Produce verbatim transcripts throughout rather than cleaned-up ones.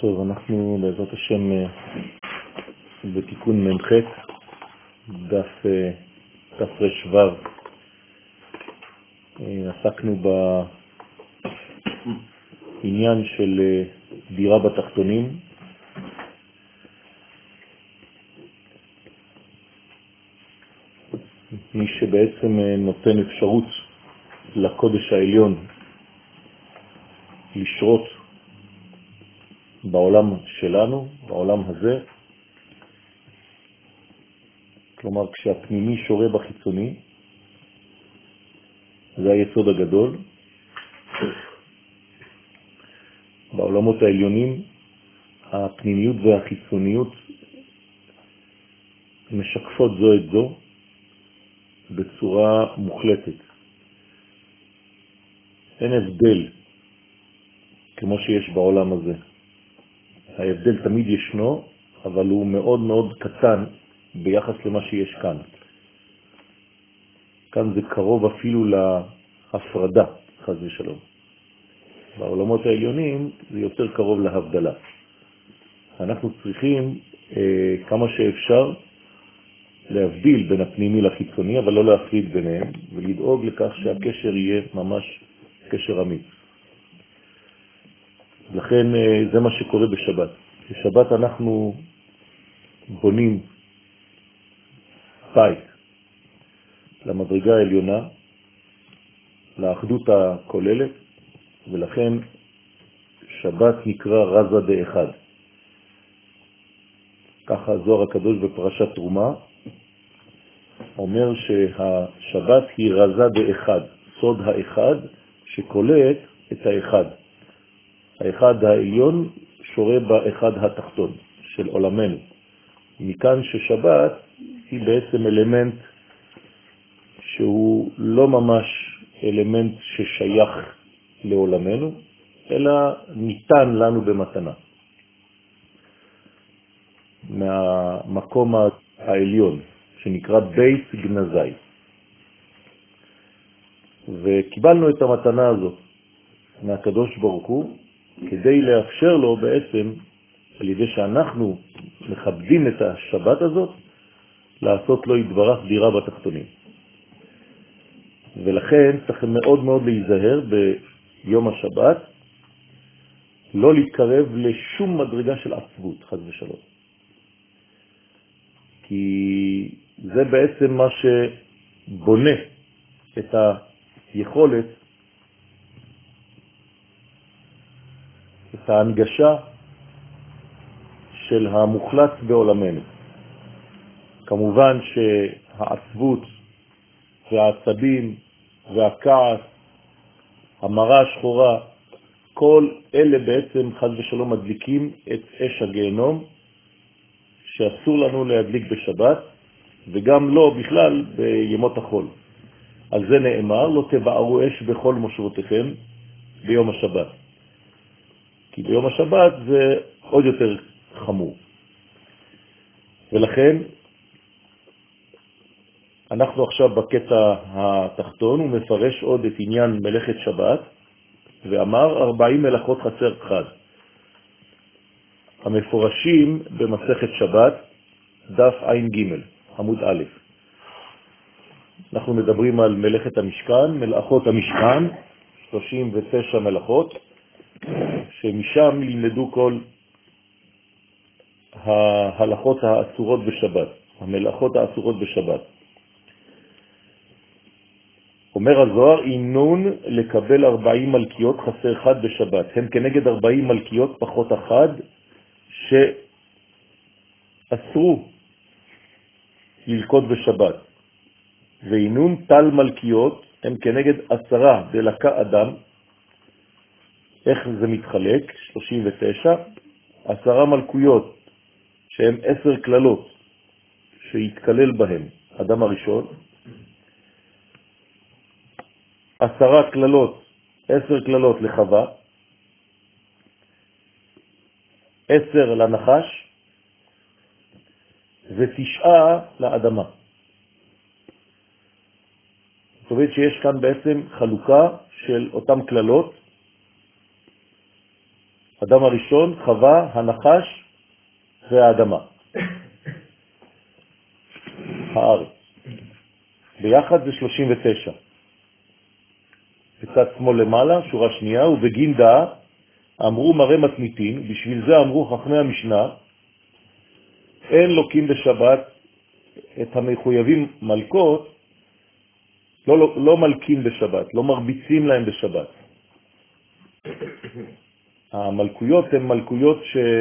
טוב, אנחנו בעזרת השם בתיקון מ"ח, דף תר"ו. עסקנו בעניין של דירה בתחתונים. מי שבעצם נותן אפשרות לקודש העליון לשרות בעולם שלנו, בעולם הזה, כלומר כשהפנימי שורה בחיצוני, זה היסוד הגדול. בעולמות העליונים הפנימיות והחיצוניות משקפות זו את זו בצורה מוחלטת. אין הבדל כמו שיש בעולם הזה. ההבדל תמיד ישנו, אבל הוא מאוד מאוד קטן ביחס למה שיש כאן. כאן זה קרוב אפילו להפרדה, חס ושלום. בעולמות העליונים זה יותר קרוב להבדלה. אנחנו צריכים אה, כמה שאפשר להבדיל בין הפנימי לחיצוני, אבל לא להפריד ביניהם, ולדאוג לכך שהקשר יהיה ממש קשר אמיץ. לכן זה מה שקורה בשבת. בשבת אנחנו בונים בית למדרגה העליונה, לאחדות הכוללת, ולכן שבת נקרא רזה דאחד. ככה זוהר הקדוש בפרשת תרומה אומר שהשבת היא רזה דאחד, סוד האחד שקולט את האחד. האחד העליון שורה באחד התחתון של עולמנו. מכאן ששבת היא בעצם אלמנט שהוא לא ממש אלמנט ששייך לעולמנו, אלא ניתן לנו במתנה. מהמקום העליון שנקרא בית גנזי. וקיבלנו את המתנה הזאת מהקדוש ברוך הוא, כדי לאפשר לו בעצם, על ידי שאנחנו מכבדים את השבת הזאת, לעשות לו יתברך דירה בתחתונים. ולכן צריך מאוד מאוד להיזהר ביום השבת, לא להתקרב לשום מדרגה של עצבות, חס ושלום. כי זה בעצם מה שבונה את היכולת, את ההנגשה של המוחלט בעולמנו. כמובן שהעצבות והעצבים והכעס, המרה השחורה, כל אלה בעצם חס ושלום מדליקים את אש הגיהנום, שאסור לנו להדליק בשבת, וגם לא בכלל בימות החול. על זה נאמר, לא תבערו אש בכל מושבותיכם ביום השבת. כי ביום השבת זה עוד יותר חמור. ולכן אנחנו עכשיו בקטע התחתון, הוא מפרש עוד את עניין מלאכת שבת, ואמר ארבעים מלאכות חצר חד. המפורשים במסכת שבת, דף עין ג' עמוד א'. אנחנו מדברים על מלאכת המשכן, מלאכות המשכן, שלושים ותשע מלאכות, שמשם ילמדו כל ההלכות האסורות בשבת, המלאכות האסורות בשבת. אומר הזוהר, אינון לקבל ארבעים מלכיות חסר אחד בשבת. הם כנגד ארבעים מלכיות פחות אחד שאסרו ללכות בשבת. ואינון תל מלכיות הם כנגד עשרה דלקה אדם. איך זה מתחלק? שלושים ותשע. עשרה מלכויות שהם עשר כללות שהתקלל בהם אדם הראשון. עשרה כללות, עשר כללות לחווה. עשר לנחש. ותשעה לאדמה. זאת אומרת שיש כאן בעצם חלוקה של אותם כללות אדם הראשון, חווה, הנחש והאדמה. הארץ. ביחד זה שלושים ותשע. בצד שמאל למעלה, שורה שנייה, ובגין דעה אמרו מראה מתניתין, בשביל זה אמרו חכמי המשנה, אין לוקים בשבת את המחויבים מלכות, לא, לא, לא מלכים בשבת, לא מרביצים להם בשבת. המלכויות הן מלכויות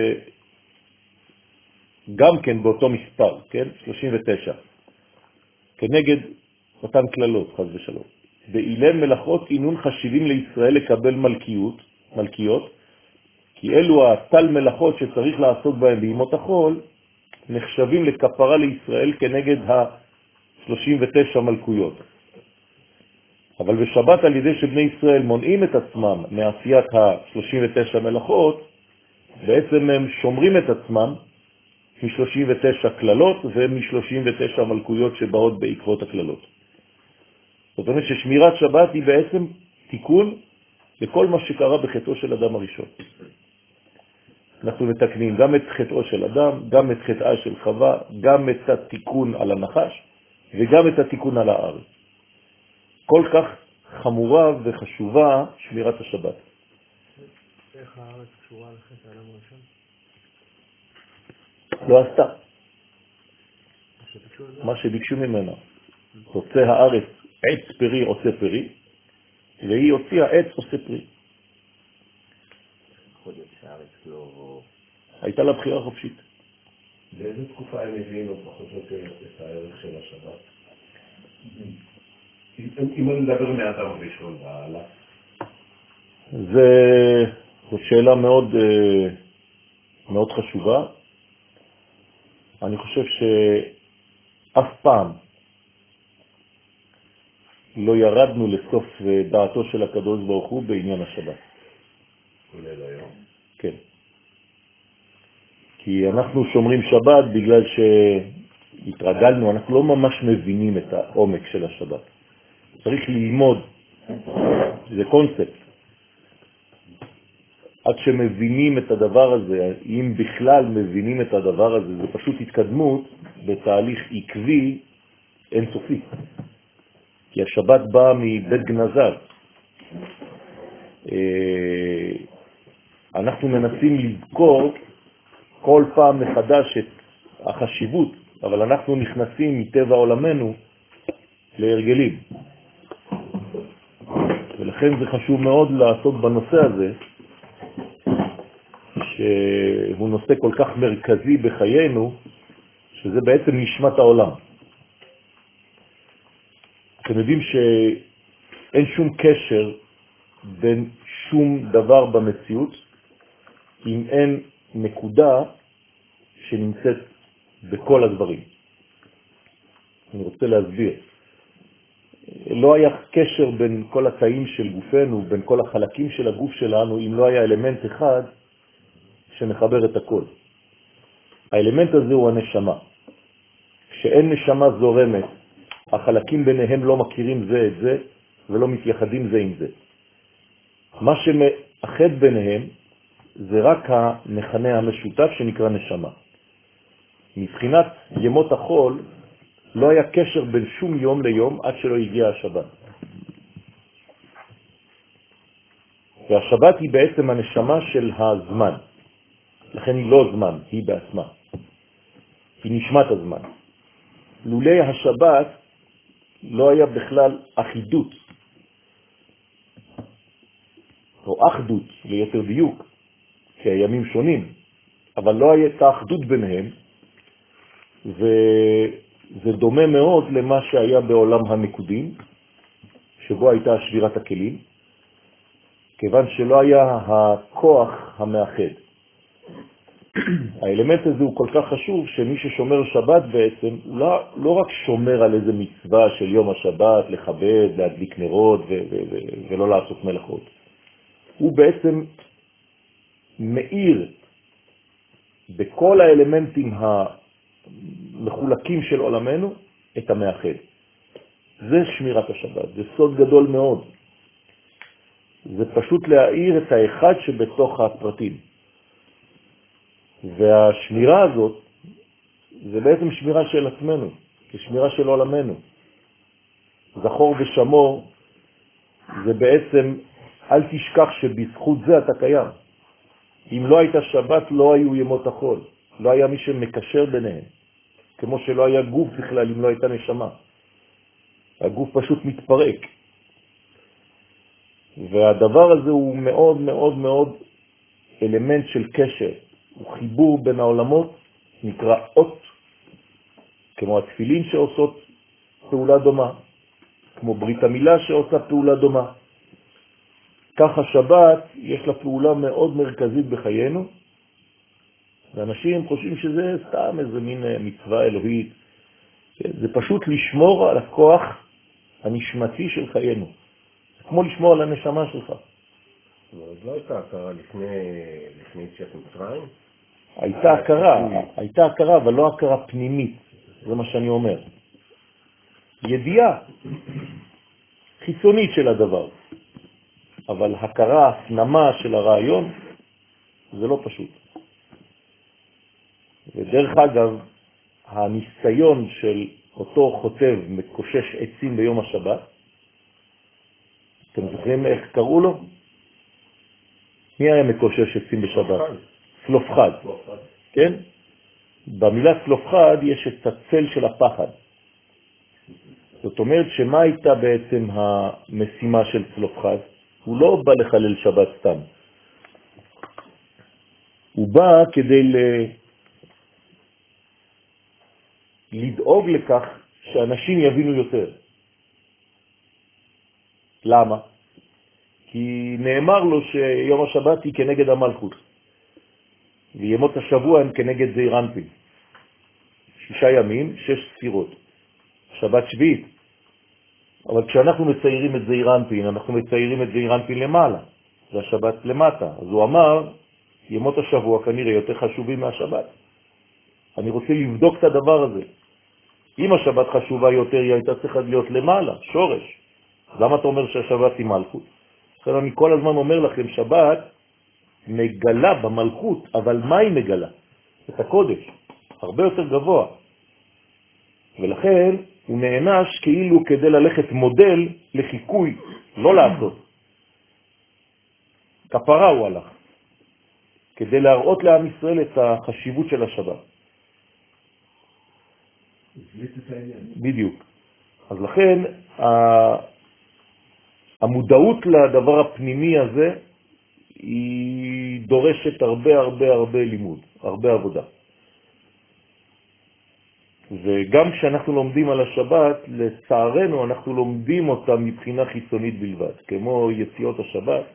שגם כן באותו מספר, כן? שלושים ותשע. כנגד אותן כללות, חס ושלום. באילם מלאכות עינון חשיבים לישראל לקבל מלכיות, מלכיות, כי אלו התל מלאכות שצריך לעסוק בהם בימות החול, נחשבים לכפרה לישראל כנגד ה-שלושים ותשע מלכויות. אבל בשבת על ידי שבני ישראל מונעים את עצמם מעשיית ה-שלושים ותשע מלאכות, בעצם הם שומרים את עצמם מ-שלושים ותשע כללות ומ-שלושים ותשע מלכויות שבאות בעקבות הכללות. זאת אומרת ששמירת שבת היא בעצם תיקון לכל מה שקרה בחטאו של אדם הראשון. אנחנו מתקנים גם את חטאו של אדם, גם את חטאה של חווה, גם את התיקון על הנחש וגם את התיקון על הארץ. כל כך חמורה וחשובה שמירת השבת. איך הארץ קשורה לחטא האדם הראשון? לא עשתה. מה שביקשו ממנה. רוצה הארץ עץ פרי עושה פרי, והיא הוציאה עץ עושה פרי. יכול להיות שהארץ לא... הייתה לה בחירה חופשית. באיזה תקופה הם הבינו פחות או יותר את הערך של השבת? אם אני מדבר מאדם ראשון והלאה. זו שאלה מאוד, מאוד חשובה. אני חושב שאף פעם לא ירדנו לסוף דעתו של הקדוש ברוך הוא בעניין השבת. כולל היום? כן. כי אנחנו שומרים שבת בגלל שהתרגלנו, אנחנו לא ממש מבינים את העומק של השבת. צריך ללמוד, זה קונספט. עד שמבינים את הדבר הזה, אם בכלל מבינים את הדבר הזה, זה פשוט התקדמות בתהליך עקבי אינסופי. כי השבת באה מבית גנזל. אנחנו מנסים לזכור כל פעם מחדש את החשיבות, אבל אנחנו נכנסים מטבע עולמנו להרגלים. ולכן זה חשוב מאוד לעסוק בנושא הזה, שהוא נושא כל כך מרכזי בחיינו, שזה בעצם נשמת העולם. אתם יודעים שאין שום קשר בין שום דבר במציאות, אם אין נקודה שנמצאת בכל הדברים. אני רוצה להסביר. לא היה קשר בין כל התאים של גופנו, בין כל החלקים של הגוף שלנו, אם לא היה אלמנט אחד שמחבר את הכל. האלמנט הזה הוא הנשמה. כשאין נשמה זורמת, החלקים ביניהם לא מכירים זה את זה, ולא מתייחדים זה עם זה. מה שמאחד ביניהם זה רק המכנה המשותף שנקרא נשמה. מבחינת ימות החול לא היה קשר בין שום יום ליום עד שלא הגיע השבת. והשבת היא בעצם הנשמה של הזמן. לכן היא לא זמן, היא בעצמה. היא נשמת הזמן. לולי השבת לא היה בכלל אחידות, או אחדות ליותר דיוק, כי הימים שונים, אבל לא הייתה אחדות ביניהם, וזה דומה מאוד למה שהיה בעולם הנקודים, שבו הייתה שבירת הכלים, כיוון שלא היה הכוח המאחד. האלמנט הזה הוא כל כך חשוב שמי ששומר שבת בעצם הוא לא, לא רק שומר על איזה מצווה של יום השבת, לכבד, להדליק נרות ו- ו- ו- ולא לעשות מלאכות. הוא בעצם מאיר בכל האלמנטים המחולקים של עולמנו את המאחד. זה שמירת השבת, זה סוד גדול מאוד. זה פשוט להאיר את האחד שבתוך הפרטים. והשמירה הזאת זה בעצם שמירה של עצמנו, כשמירה של עולמנו. זכור ושמור זה בעצם, אל תשכח שבזכות זה אתה קיים. אם לא הייתה שבת לא היו ימות החול, לא היה מי שמקשר ביניהם, כמו שלא היה גוף בכלל אם לא הייתה נשמה. הגוף פשוט מתפרק. והדבר הזה הוא מאוד מאוד מאוד אלמנט של קשר, הוא חיבור בין העולמות, נקרא אות, כמו התפילין שעושות פעולה דומה, כמו ברית המילה שעושה פעולה דומה. ככה שבת יש לה פעולה מאוד מרכזית בחיינו, ואנשים חושבים שזה סתם איזה מין מצווה אלוהית. זה פשוט לשמור על הכוח הנשמתי של חיינו, כמו לשמור על הנשמה שלך. אז לא הייתה הכרה לפני, לפני יציאת מצרים? הייתה הכרה, הייתה הכרה, אבל לא הכרה פנימית, זה מה שאני אומר. ידיעה חיצונית של הדבר, אבל הכרה, הפנמה של הרעיון, זה לא פשוט. ודרך אגב, הניסיון של אותו חוטב מקושש עצים ביום השבת, אתם זוכרים איך קראו לו? מי היה מקושש עצים בשבת? צלופחד. כן? במילה צלופחד יש את הצל של הפחד. זאת אומרת שמה הייתה בעצם המשימה של צלופחד? הוא לא בא לחלל שבת סתם. הוא בא כדי ל... לדאוג לכך שאנשים יבינו יותר. למה? כי נאמר לו שיום השבת היא כנגד המלכות, וימות השבוע הם כנגד זעיר אנפין. שישה ימים, שש ספירות. שבת שביעית. אבל כשאנחנו מציירים את זעיר אנפין, אנחנו מציירים את זעיר אנפין למעלה, והשבת למטה. אז הוא אמר, ימות השבוע כנראה יותר חשובים מהשבת. אני רוצה לבדוק את הדבר הזה. אם השבת חשובה יותר, היא הייתה צריכה להיות למעלה, שורש. למה אתה אומר שהשבת היא מלכות? לכן אני כל הזמן אומר לכם, שבת מגלה במלכות, אבל מה היא מגלה? את הקודש, הרבה יותר גבוה. ולכן הוא נענש כאילו כדי ללכת מודל לחיקוי, לא לעשות. כפרה הוא הלך, כדי להראות לעם ישראל את החשיבות של השבת. בדיוק. אז לכן המודעות לדבר הפנימי הזה היא דורשת הרבה הרבה הרבה לימוד, הרבה עבודה. וגם כשאנחנו לומדים על השבת, לצערנו אנחנו לומדים אותה מבחינה חיצונית בלבד, כמו יציאות השבת,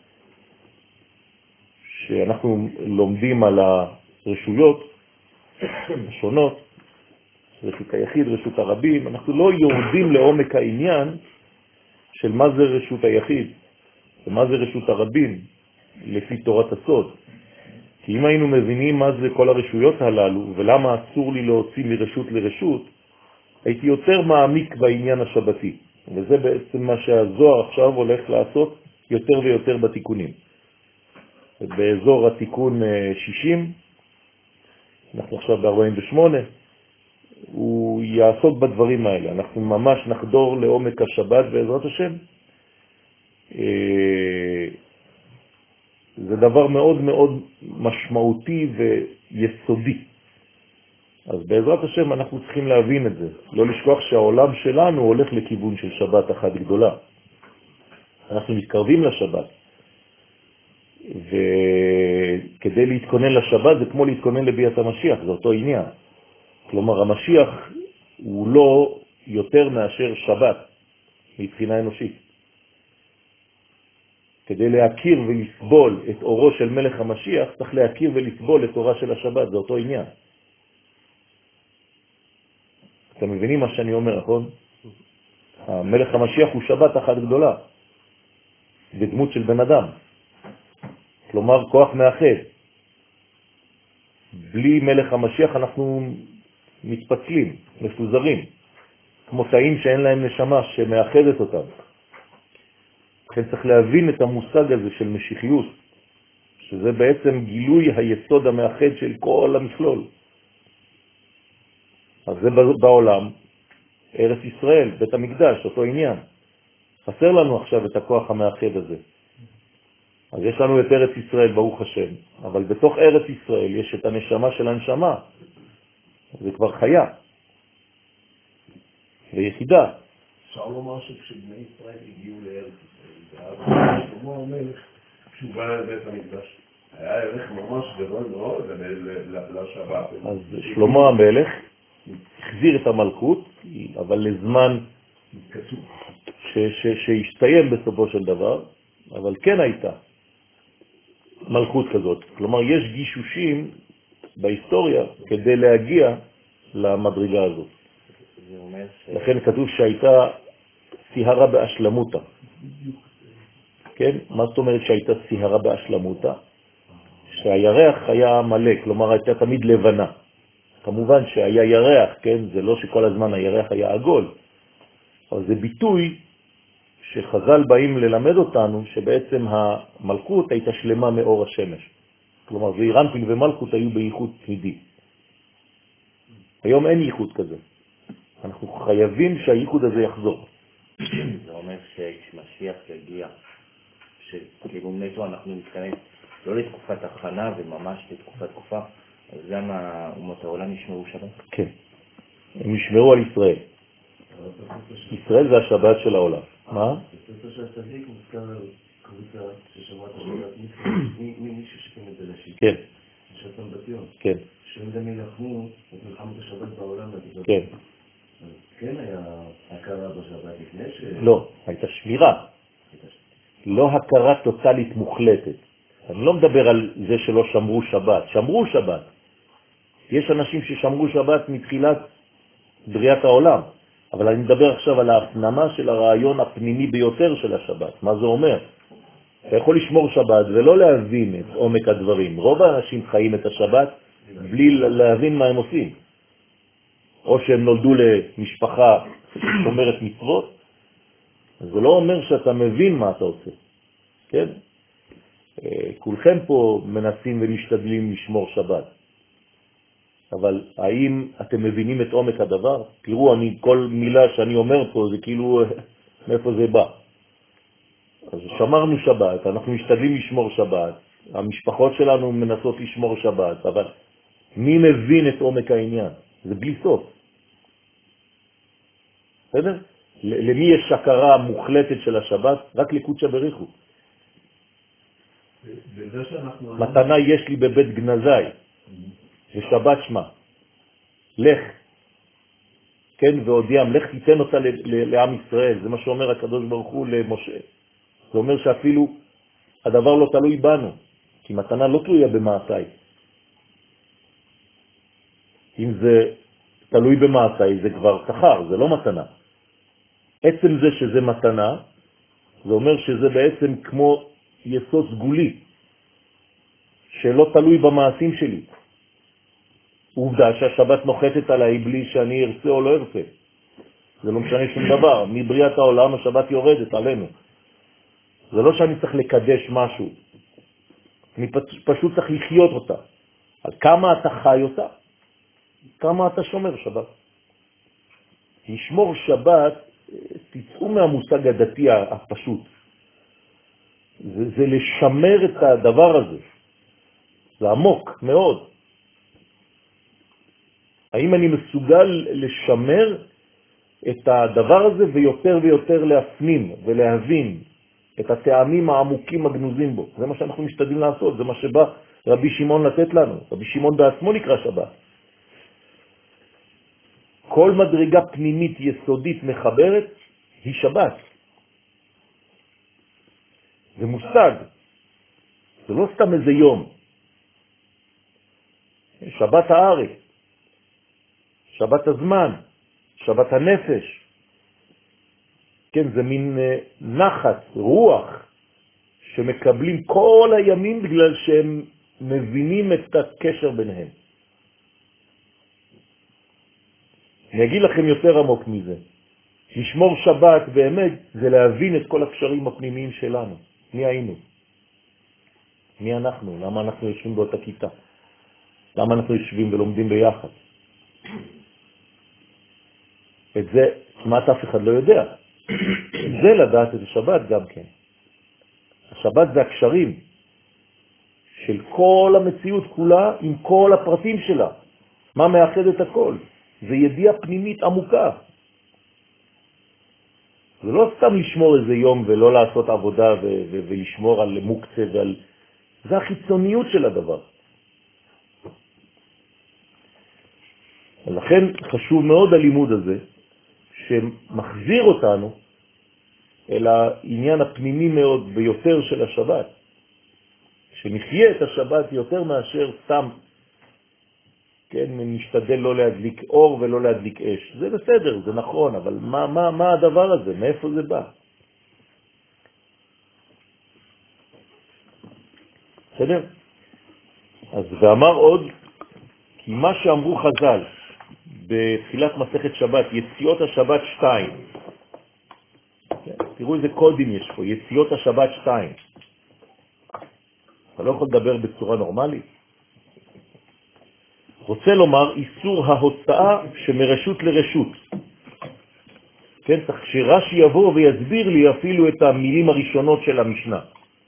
שאנחנו לומדים על הרשויות השונות, רשות היחיד, רשות הרבים, אנחנו לא יורדים לעומק העניין של מה זה רשות היחיד ומה זה רשות הרבים לפי תורת הסוד. כי אם היינו מבינים מה זה כל הרשויות הללו ולמה אסור לי להוציא מרשות לרשות, הייתי יותר מעמיק בעניין השבתי. וזה בעצם מה שהזוהר עכשיו הולך לעשות יותר ויותר בתיקונים. באזור התיקון שישים, אנחנו עכשיו ב-ארבעים ושמונה, הוא יעסוק בדברים האלה. אנחנו ממש נחדור לעומק השבת בעזרת השם. זה דבר מאוד מאוד משמעותי ויסודי. אז בעזרת השם אנחנו צריכים להבין את זה. לא לשכוח שהעולם שלנו הולך לכיוון של שבת אחת גדולה. אנחנו מתקרבים לשבת. וכדי להתכונן לשבת זה כמו להתכונן לביאת המשיח, זה אותו עניין. כלומר, המשיח הוא לא יותר מאשר שבת מבחינה אנושית. כדי להכיר ולסבול את אורו של מלך המשיח, צריך להכיר ולסבול את אורה של השבת, זה אותו עניין. אתם מבינים מה שאני אומר, נכון? המלך המשיח הוא שבת אחת גדולה, בדמות של בן אדם. כלומר, כוח מאחד. בלי מלך המשיח אנחנו מתפצלים, מפוזרים, כמו תאים שאין להם נשמה שמאחדת אותם. לכן צריך להבין את המושג הזה של משיחיות, שזה בעצם גילוי היסוד המאחד של כל המכלול. אז זה בעולם, ארץ ישראל, בית המקדש, אותו עניין. חסר לנו עכשיו את הכוח המאחד הזה. אז יש לנו את ארץ ישראל, ברוך השם, אבל בתוך ארץ ישראל יש את הנשמה של הנשמה. זה כבר חיה. ויחידה. אפשר לומר שכשבני ישראל הגיעו לארץ ישראל, ואז שלמה המלך, כשהוא בא לבית המקדש, היה ערך ממש גדול מאוד לשבת. אז שלמה המלך החזיר את המלכות, אבל לזמן שהשתיים בסופו של דבר, אבל כן הייתה מלכות כזאת. כלומר, יש גישושים בהיסטוריה כדי להגיע למדרגה הזאת. לכן כתוב שהייתה סיהרה באשלמותה. כן? מה זאת אומרת שהייתה סיהרה באשלמותה? שהירח היה מלא, כלומר הייתה תמיד לבנה. כמובן שהיה ירח, כן? זה לא שכל הזמן הירח היה עגול, אבל זה ביטוי שחז"ל באים ללמד אותנו שבעצם המלכות הייתה שלמה מאור השמש. כלומר, זעירנפין ומלכות היו בייחוד תמידי. היום אין ייחוד כזה. אנחנו חייבים שהייחוד הזה יחזור. זה אומר שכשמשיח יגיע, שכאילו נטו אנחנו נתכנס לא לתקופת הכנה וממש לתקופת תקופה, אז גם אומות העולם ישמרו שבת? כן, הם ישמרו על ישראל. ישראל זה השבת של העולם. מה? בספר של הצדיק מוזכר קבוצה ששמעת שבת ממישהו שכן את זה לשית. כן. שתם בציון. כן. שהם גם ילחמו את מלחמת השבת בעולם. כן. כן היה הכרה בשבת לפני ש... לא, הייתה שמירה. לא הכרה טוטלית מוחלטת. אני לא מדבר על זה שלא שמרו שבת. שמרו שבת. יש אנשים ששמרו שבת מתחילת בריאת העולם. אבל אני מדבר עכשיו על ההפנמה של הרעיון הפנימי ביותר של השבת. מה זה אומר? אתה יכול לשמור שבת ולא להבין את עומק הדברים. רוב האנשים חיים את השבת בלי להבין מה הם עושים. או שהם נולדו למשפחה שומרת מצוות, זה לא אומר שאתה מבין מה אתה עושה. כן? כולכם פה מנסים ומשתדלים לשמור שבת. אבל האם אתם מבינים את עומק הדבר? תראו, אני, כל מילה שאני אומר פה זה כאילו מאיפה זה בא. אז שמרנו שבת, אנחנו משתדלים לשמור שבת, המשפחות שלנו מנסות לשמור שבת, אבל מי מבין את עומק העניין? זה בלי סוף. בסדר? למי יש הכרה מוחלטת של השבת? רק לקודשא בריחו. מתנה יש לי בבית גנזי, ושבת שמה. לך. כן, והודיעם, לך תיתן אותה לעם ישראל. זה מה שאומר הקדוש ברוך הוא למשה. זה אומר שאפילו הדבר לא תלוי בנו, כי מתנה לא תלויה במעשיי. אם זה תלוי במעשיי, זה כבר שכר, זה לא מתנה. עצם זה שזה מתנה, זה אומר שזה בעצם כמו יסוד סגולי, שלא תלוי במעשים שלי. עובדה שהשבת נוחתת עליי בלי שאני ארצה או לא ארצה. זה לא משנה שום דבר. מבריאת העולם השבת יורדת עלינו. זה לא שאני צריך לקדש משהו. אני פשוט צריך לחיות אותה. על כמה אתה חי אותה, כמה אתה שומר שבת. לשמור שבת, תצאו מהמושג הדתי הפשוט. זה, זה לשמר את הדבר הזה. זה עמוק מאוד. האם אני מסוגל לשמר את הדבר הזה ויותר ויותר להפנים ולהבין את הטעמים העמוקים הגנוזים בו? זה מה שאנחנו משתדלים לעשות, זה מה שבא רבי שמעון לתת לנו. רבי שמעון בעצמו נקרא שבת. כל מדרגה פנימית יסודית מחברת היא שבת. זה מושג. זה לא סתם איזה יום. שבת הארץ. שבת הזמן, שבת הנפש. כן, זה מין נחת, רוח, שמקבלים כל הימים בגלל שהם מבינים את הקשר ביניהם. אני אגיד לכם יותר עמוק מזה. לשמור שבת באמת זה להבין את כל הקשרים הפנימיים שלנו. מי היינו? מי אנחנו? למה אנחנו יושבים באותה כיתה? למה אנחנו יושבים ולומדים ביחד? את זה כמעט אף אחד לא יודע. זה לדעת את השבת גם כן. השבת זה הקשרים של כל המציאות כולה עם כל הפרטים שלה. מה מאחד את הכל? זה ידיעה פנימית עמוקה. זה לא סתם לשמור איזה יום ולא לעשות עבודה ו- ו- ולשמור על מוקצה ועל... זה החיצוניות של הדבר. ולכן חשוב מאוד הלימוד הזה, שמחזיר אותנו אל העניין הפנימי מאוד ביותר של השבת. שנחיה את השבת יותר מאשר סתם, כן, נשתדל לא להדליק אור ולא להדליק אש. זה בסדר, זה נכון, אבל מה, מה, מה הדבר הזה? מאיפה זה בא? בסדר? אז ואמר עוד, כי מה שאמרו חז"ל בתחילת מסכת שבת, יציאות השבת שתיים. תראו איזה קודים יש פה, יציאות השבת שתיים. אתה לא יכול לדבר בצורה נורמלית. רוצה לומר איסור ההוצאה שמרשות לרשות. כן, צריך שרש"י יבוא ויסביר לי אפילו את המילים הראשונות של המשנה.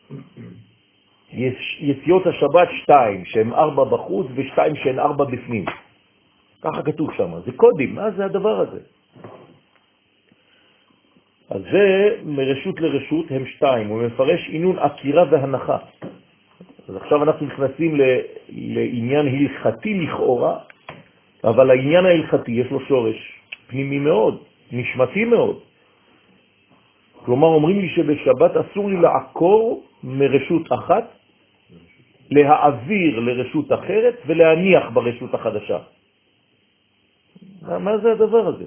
יש, יציאות השבת שתיים, שהן ארבע בחוץ ושתיים שהן ארבע בפנים. ככה כתוב שם, זה קודים, מה זה הדבר הזה? אז זה מרשות לרשות הם שתיים, הוא מפרש עינון עקירה והנחה. אז עכשיו אנחנו נכנסים ל, לעניין הלכתי לכאורה, אבל העניין ההלכתי יש לו שורש פנימי מאוד, נשמתי מאוד. כלומר אומרים לי שבשבת אסור לי לעקור מרשות אחת, להעביר לרשות אחרת ולהניח ברשות החדשה. מה זה הדבר הזה?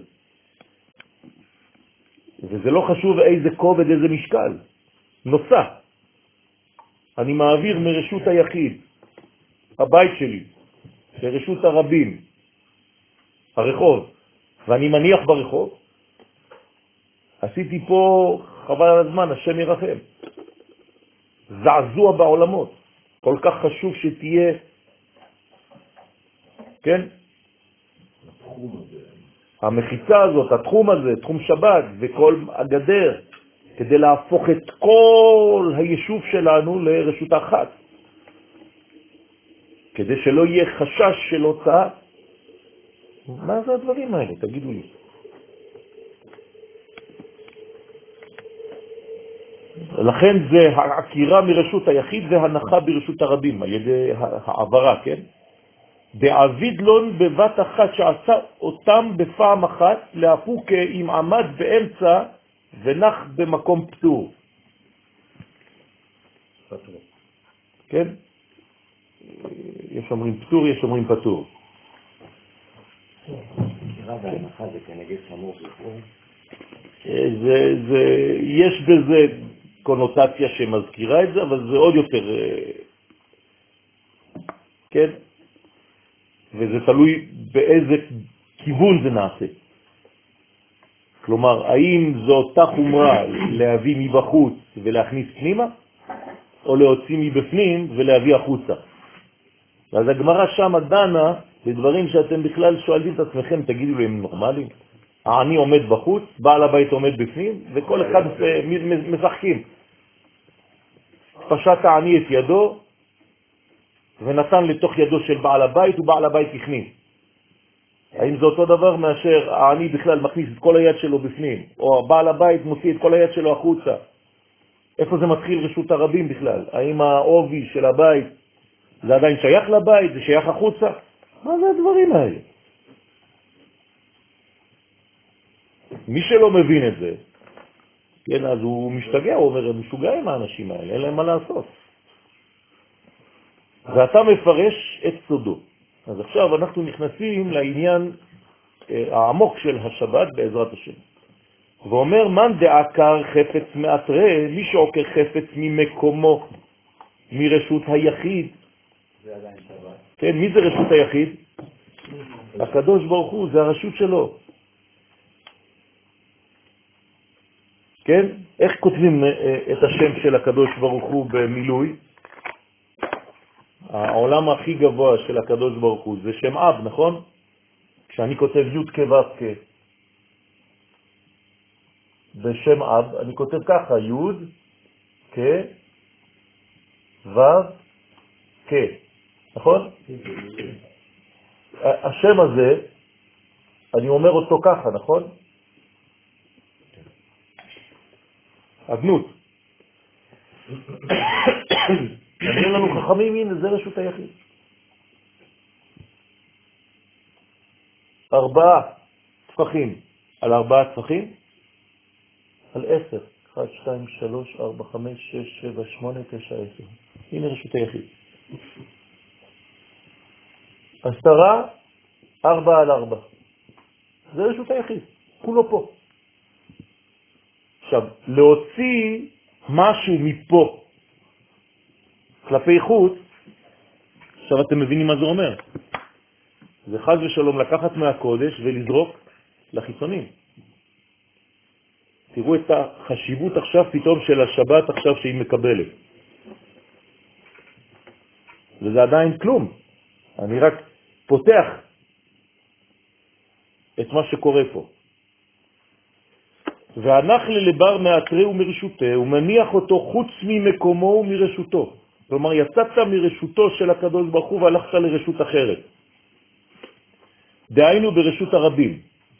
וזה לא חשוב איזה כובד, איזה משקל. נוסע. אני מעביר מרשות היחיד, הבית שלי, לרשות הרבים, הרחוב, ואני מניח ברחוב. עשיתי פה חבל על הזמן, השם ירחם. זעזוע בעולמות. כל כך חשוב שתהיה, כן? המחיצה הזאת, התחום הזה, תחום שבת וכל הגדר, כדי להפוך את כל היישוב שלנו לרשות אחת. כדי שלא יהיה חשש של הוצאה. מה זה הדברים האלה? תגידו לי. לכן זה העקירה מרשות היחיד והנחה ברשות הרבים, על ידי העברה, כן? דאבידלון בבת אחת שעשה אותם בפעם אחת, להפוך אם עמד באמצע ונח במקום פטור. פטור. כן? יש אומרים פטור, יש אומרים פטור. עקירה והנחה זה כנגד חמור בפור. זה, זה, יש בזה קונוטציה שמזכירה את זה, אבל זה עוד יותר, כן? וזה תלוי באיזה כיוון זה נעשה. כלומר, האם זו אותה חומרה להביא מבחוץ ולהכניס פנימה, או להוציא מבפנים ולהביא החוצה. אז הגמרא שם דנה בדברים שאתם בכלל שואלים את עצמכם, תגידו לי, הם נורמליים? העני עומד בחוץ, בעל הבית עומד בפנים, וכל אחד משחקים. פשט העני את ידו, ונתן לתוך ידו של בעל הבית, ובעל הבית הכניס. האם זה אותו דבר מאשר העני בכלל מכניס את כל היד שלו בפנים, או בעל הבית מוציא את כל היד שלו החוצה? איפה זה מתחיל רשות הרבים בכלל? האם העובי של הבית זה עדיין שייך לבית, זה שייך החוצה? מה זה הדברים האלה? מי שלא מבין את זה, כן, אז הוא משתגע, הוא אומר, הם משוגעים האנשים האלה, אין להם מה לעשות. ואתה מפרש את סודו. אז עכשיו אנחנו נכנסים לעניין העמוק של השבת בעזרת השם. ואומר, מן דעקר חפץ מאתרה, מי שעוקר חפץ ממקומו, מרשות היחיד. זה עדיין שבת. כן, מי זה רשות היחיד? הקדוש ברוך הוא, זה הרשות שלו. כן? איך כותבים את השם של הקדוש ברוך הוא במילוי? העולם הכי גבוה של הקדוש ברוך הוא זה שם אב, נכון? כשאני כותב י' כ' ו' כ' בשם אב, אני כותב ככה, י' כ' ו' כ', נכון? השם הזה, אני אומר אותו ככה, נכון? אדנות. אומרים לנו חכמים, הנה, זה רשות היחיד. ארבעה טפחים על ארבעה טפחים, על עשר. אחד, שתיים, שלוש, ארבע, חמש, שש, שבע, שמונה, תשע, עשר. הנה רשות היחיד. עשרה, ארבע על ארבע. זה רשות היחיד. כולו פה. עכשיו, להוציא משהו מפה כלפי חוץ, עכשיו אתם מבינים מה זה אומר. זה חס ושלום לקחת מהקודש ולזרוק לחיצונים. תראו את החשיבות עכשיו פתאום של השבת עכשיו שהיא מקבלת. וזה עדיין כלום. אני רק פותח את מה שקורה פה. והנחל לבר מעטרה ומרשותה, ומניח אותו חוץ ממקומו ומרשותו. כלומר, יצאת מרשותו של הקדוש ברוך הוא והלכת לרשות אחרת. דהיינו ברשות הרבים.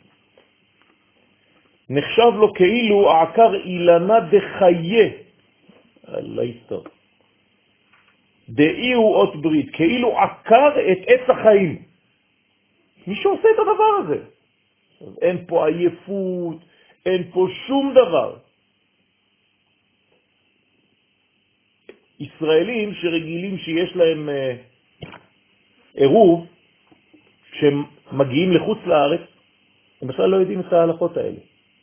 נחשב לו כאילו העקר אילנה דחיה. אללה יסתור. דאי הוא אות ברית, כאילו עקר את עץ החיים. מי שעושה את הדבר הזה. אז אין פה עייפות, אין פה שום דבר. ישראלים שרגילים שיש להם אה, עירוב, כשהם מגיעים לחוץ לארץ, הם בכלל לא יודעים את ההלכות האלה.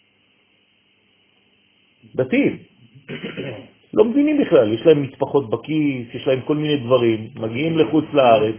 דתיים. לא מבינים בכלל, יש להם מטפחות בכיס, יש להם כל מיני דברים, מגיעים לחוץ לארץ.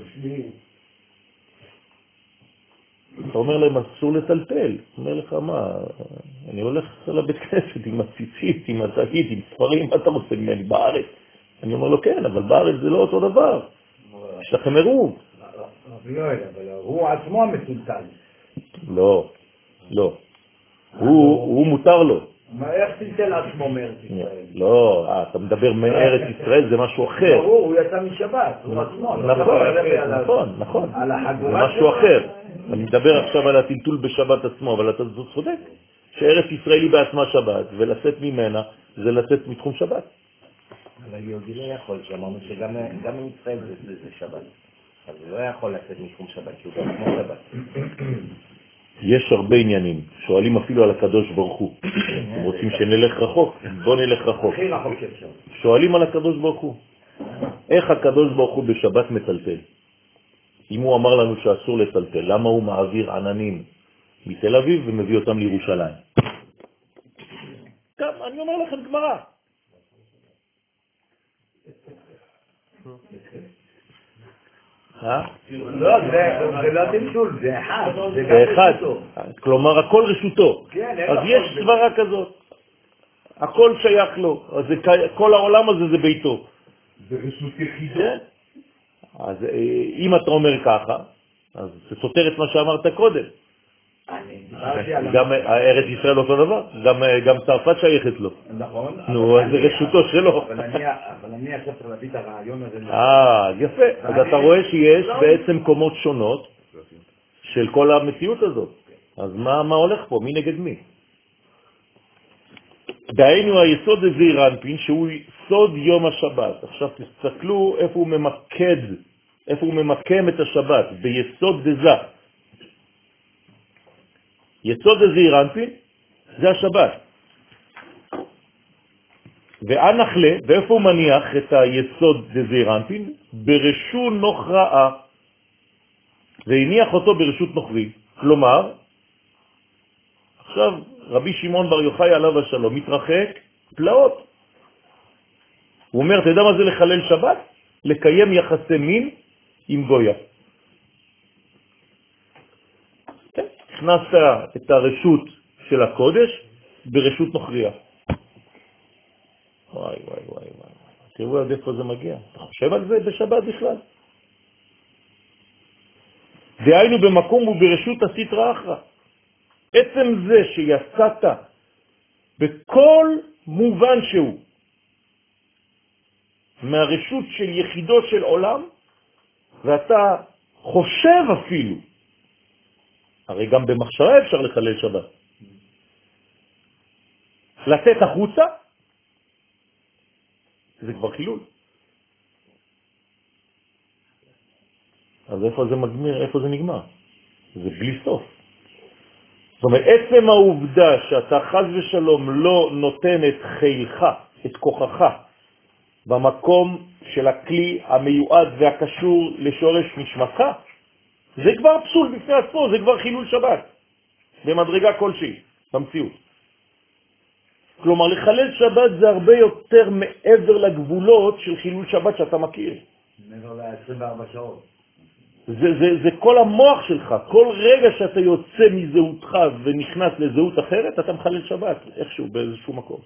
אתה אומר להם, אסור לטלטל. אומר לך, מה, אני הולך לבית כנסת עם הציצית, עם התאית, עם ספרים, מה אתה רוצה ממני בארץ? אני אומר לו, כן, אבל בארץ זה לא אותו דבר. יש לכם עירוב. אבל הוא עצמו המטולטל. לא, לא. הוא מותר לו. איך טלטל עצמו מארץ ישראל? לא, אתה מדבר מארץ ישראל, זה משהו אחר. ברור, הוא יצא משבת, הוא עצמו. נכון, נכון. זה משהו אחר. אני מדבר עכשיו על הטלטול בשבת עצמו, אבל אתה צודק. שארץ ישראל היא בעצמה שבת, ולצאת ממנה זה לצאת מתחום שבת. אבל יהודי לא יכול, שאמרנו שגם עם ישראל זה שבת. אז הוא לא יכול לצאת מתחום שבת, כי הוא בעצמו שבת. יש הרבה עניינים, שואלים אפילו על הקדוש ברוך הוא. אתם רוצים שנלך רחוק? בוא נלך רחוק. הכי רחוק אפשר. שואלים על הקדוש ברוך הוא. איך הקדוש ברוך הוא בשבת מטלטל? אם הוא אמר לנו שאסור לטלטל, למה הוא מעביר עננים מתל אביב ומביא אותם לירושלים? גם, אני אומר לכם גמרא. לא, זה לא טלטול, זה אחד. זה אחד. כלומר, הכל רשותו. אז יש סברה כזאת. הכל שייך לו. אז כל העולם הזה זה ביתו. זה רשות יחידו. אז אם אתה אומר ככה, אז זה סותר את מה שאמרת קודם. גם ארץ ישראל אותו דבר, גם צרפת שייכת לו. נכון. נו, זה רשותו שלו. אבל אני עכשיו צריך להביא את הרעיון הזה. אה, יפה. אז אתה רואה שיש בעצם קומות שונות של כל המציאות הזאת. אז מה הולך פה? מי נגד מי? דהיינו היסוד זה זעירנפין, שהוא סוד יום השבת. עכשיו תסתכלו איפה הוא ממקד, איפה הוא ממקם את השבת, ביסוד דזה. יסוד זעירנפין זה השבת. ואנחלה, ואיפה הוא מניח את היסוד זעירנפין? ברשות נוכרעה. והניח אותו ברשות נוכרי. כלומר, עכשיו רבי שמעון בר יוחאי עליו השלום מתרחק פלאות. הוא אומר, אתה יודע מה זה לחלל שבת? לקיים יחסי מין עם גויה. הכנסת את הרשות של הקודש ברשות נוכריה. וואי וואי וואי וואי. תראו עד איפה זה מגיע. אתה חושב על זה בשבת בכלל? דהיינו במקום וברשות הסתרא אחרא. עצם זה שיצאת בכל מובן שהוא מהרשות של יחידו של עולם, ואתה חושב אפילו, הרי גם במחשבה אפשר לחלל שבת, לתת החוצה, זה כבר חילול. אז איפה זה מגמיר, איפה זה נגמר? זה בלי סוף. זאת אומרת, עצם העובדה שאתה חס ושלום לא נותן את חילך, את כוחך, במקום של הכלי המיועד והקשור לשורש נשמתך, זה כבר פסול בפני עצמו, זה כבר חילול שבת, במדרגה כלשהי, במציאות. כלומר, לחלל שבת זה הרבה יותר מעבר לגבולות של חילול שבת שאתה מכיר. מעבר ל-עשרים וארבע שעות. זה, זה, זה כל המוח שלך, כל רגע שאתה יוצא מזהותך ונכנס לזהות אחרת, אתה מחלל שבת, איכשהו, באיזשהו מקום.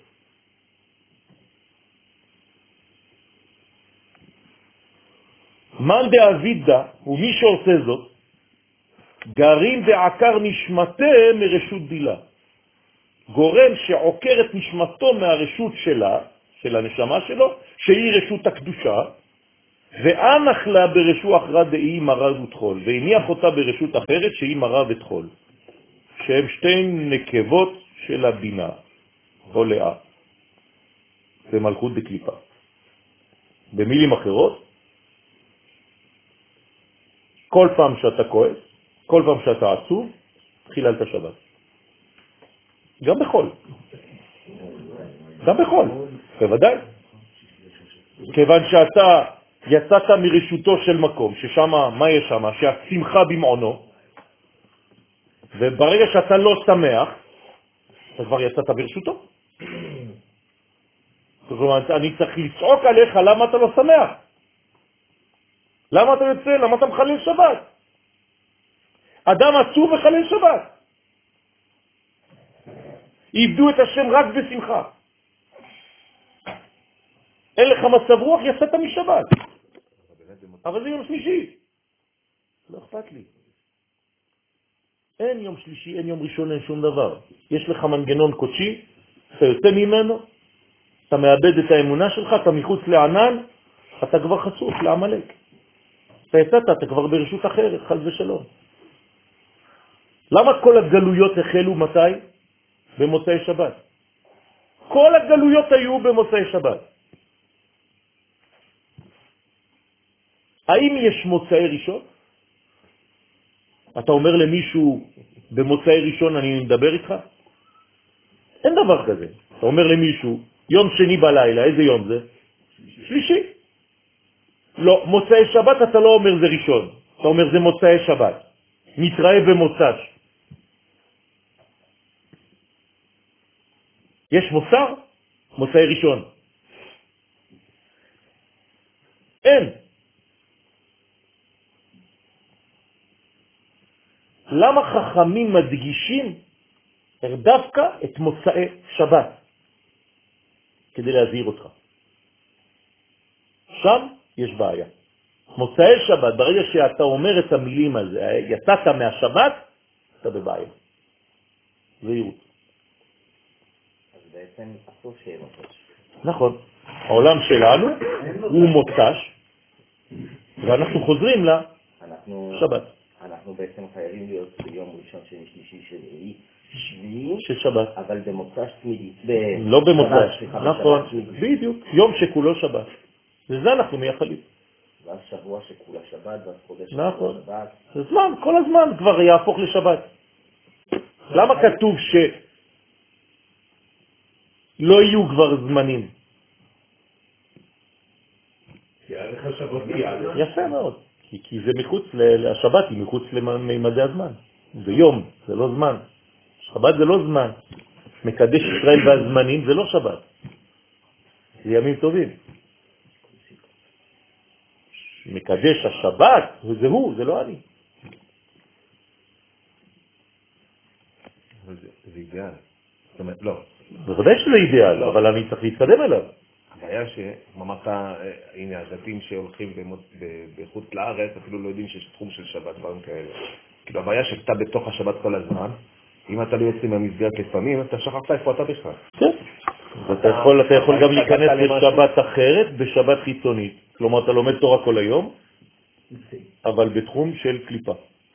מן דאבידא, ומי שעושה זאת, גרים בעקר נשמתה מרשות דילה. גורם שעוקר את נשמתו מהרשות שלה, של הנשמה שלו, שהיא רשות הקדושה, ואנח לה ברשות אחרא דהי מראה ותחול, והניח אותה ברשות אחרת שהיא מראה ותחול, שהם שתי נקבות של הבינה, או לאה, במלכות דקליפה. במילים אחרות, כל פעם שאתה כועס, כל פעם שאתה עצוב, חיללת שבת. גם בחול. גם בחול, בוודאי. כיוון שאתה יצאת מרשותו של מקום, ששם, מה יש שם? שהשמחה במעונו, וברגע שאתה לא שמח, אתה כבר יצאת ברשותו. זאת אומרת, אני צריך לצעוק עליך למה אתה לא שמח. למה אתה יוצא? למה אתה מחלל שבת? אדם עצוב מחלל שבת. איבדו את השם רק בשמחה. אין לך מצב רוח, יצאת משבת. אבל זה יום שלישי. לא אכפת לי. אין יום שלישי, אין יום ראשון, אין שום דבר. יש לך מנגנון קודשי, אתה יוצא ממנו, אתה מאבד את האמונה שלך, אתה מחוץ לענן, אתה כבר חשוף לעמלק. אתה יצאת, אתה כבר ברשות אחרת, חס ושלום. למה כל הגלויות החלו מתי? במוצאי שבת. כל הגלויות היו במוצאי שבת. האם יש מוצאי ראשון? אתה אומר למישהו במוצאי ראשון אני מדבר איתך? אין דבר כזה. אתה אומר למישהו יום שני בלילה, איזה יום זה? שלישי. לא, מוצאי שבת אתה לא אומר זה ראשון, אתה אומר זה מוצאי שבת. נתראה במוצ"ש. יש מוסר? מוצאי ראשון. אין. למה חכמים מדגישים דווקא את מוצאי שבת? כדי להזהיר אותך. שם יש בעיה. מוצאי שבת, ברגע שאתה אומר את המילים על זה, יצאת מהשבת, אתה בבעיה. זהירות. אז בעצם אסור שיהיה מוצ"ש. נכון. העולם שלנו הוא מוצ"ש, ואנחנו חוזרים לשבת. אנחנו בעצם חייבים להיות ביום ראשון, שני, שלישי, שביעי, שביעי, של שבת. אבל במוצ"ש תמידי. לא במוצ"ש, נכון, בדיוק. יום שכולו שבת. וזה אנחנו מייחלים. ואז שבוע שכולה שבת, ואז חודש נכון. שבת. זה זמן, כל הזמן כבר יהפוך לשבת. למה כתוב שלא יהיו כבר זמנים? יערך שבת יערך. יפה מאוד. כי, כי זה מחוץ, השבת היא מחוץ לממדי הזמן. זה יום, זה לא זמן. שבת זה לא זמן. מקדש ישראל והזמנים זה לא שבת. זה ימים טובים. מקדש השבת, וזה הוא, זה לא אני. זה אידיאל. זאת אומרת, לא. בוודאי שזה אידיאל, אבל אני צריך להתקדם אליו. הבעיה שממרת, הנה, הדתיים שהולכים בחוץ לארץ, אפילו לא יודעים שיש תחום של שבת, דברים כאלה. כאילו, הבעיה שאתה בתוך השבת כל הזמן, אם אתה לא יוצא מהמסגרת לפעמים, אתה שכחת איפה אתה בכלל. כן. אתה יכול, אתה יכול גם להיכנס לשבת אחרת, בשבת חיצונית. כלומר, אתה לומד תורה כל היום, אבל בתחום של קליפה.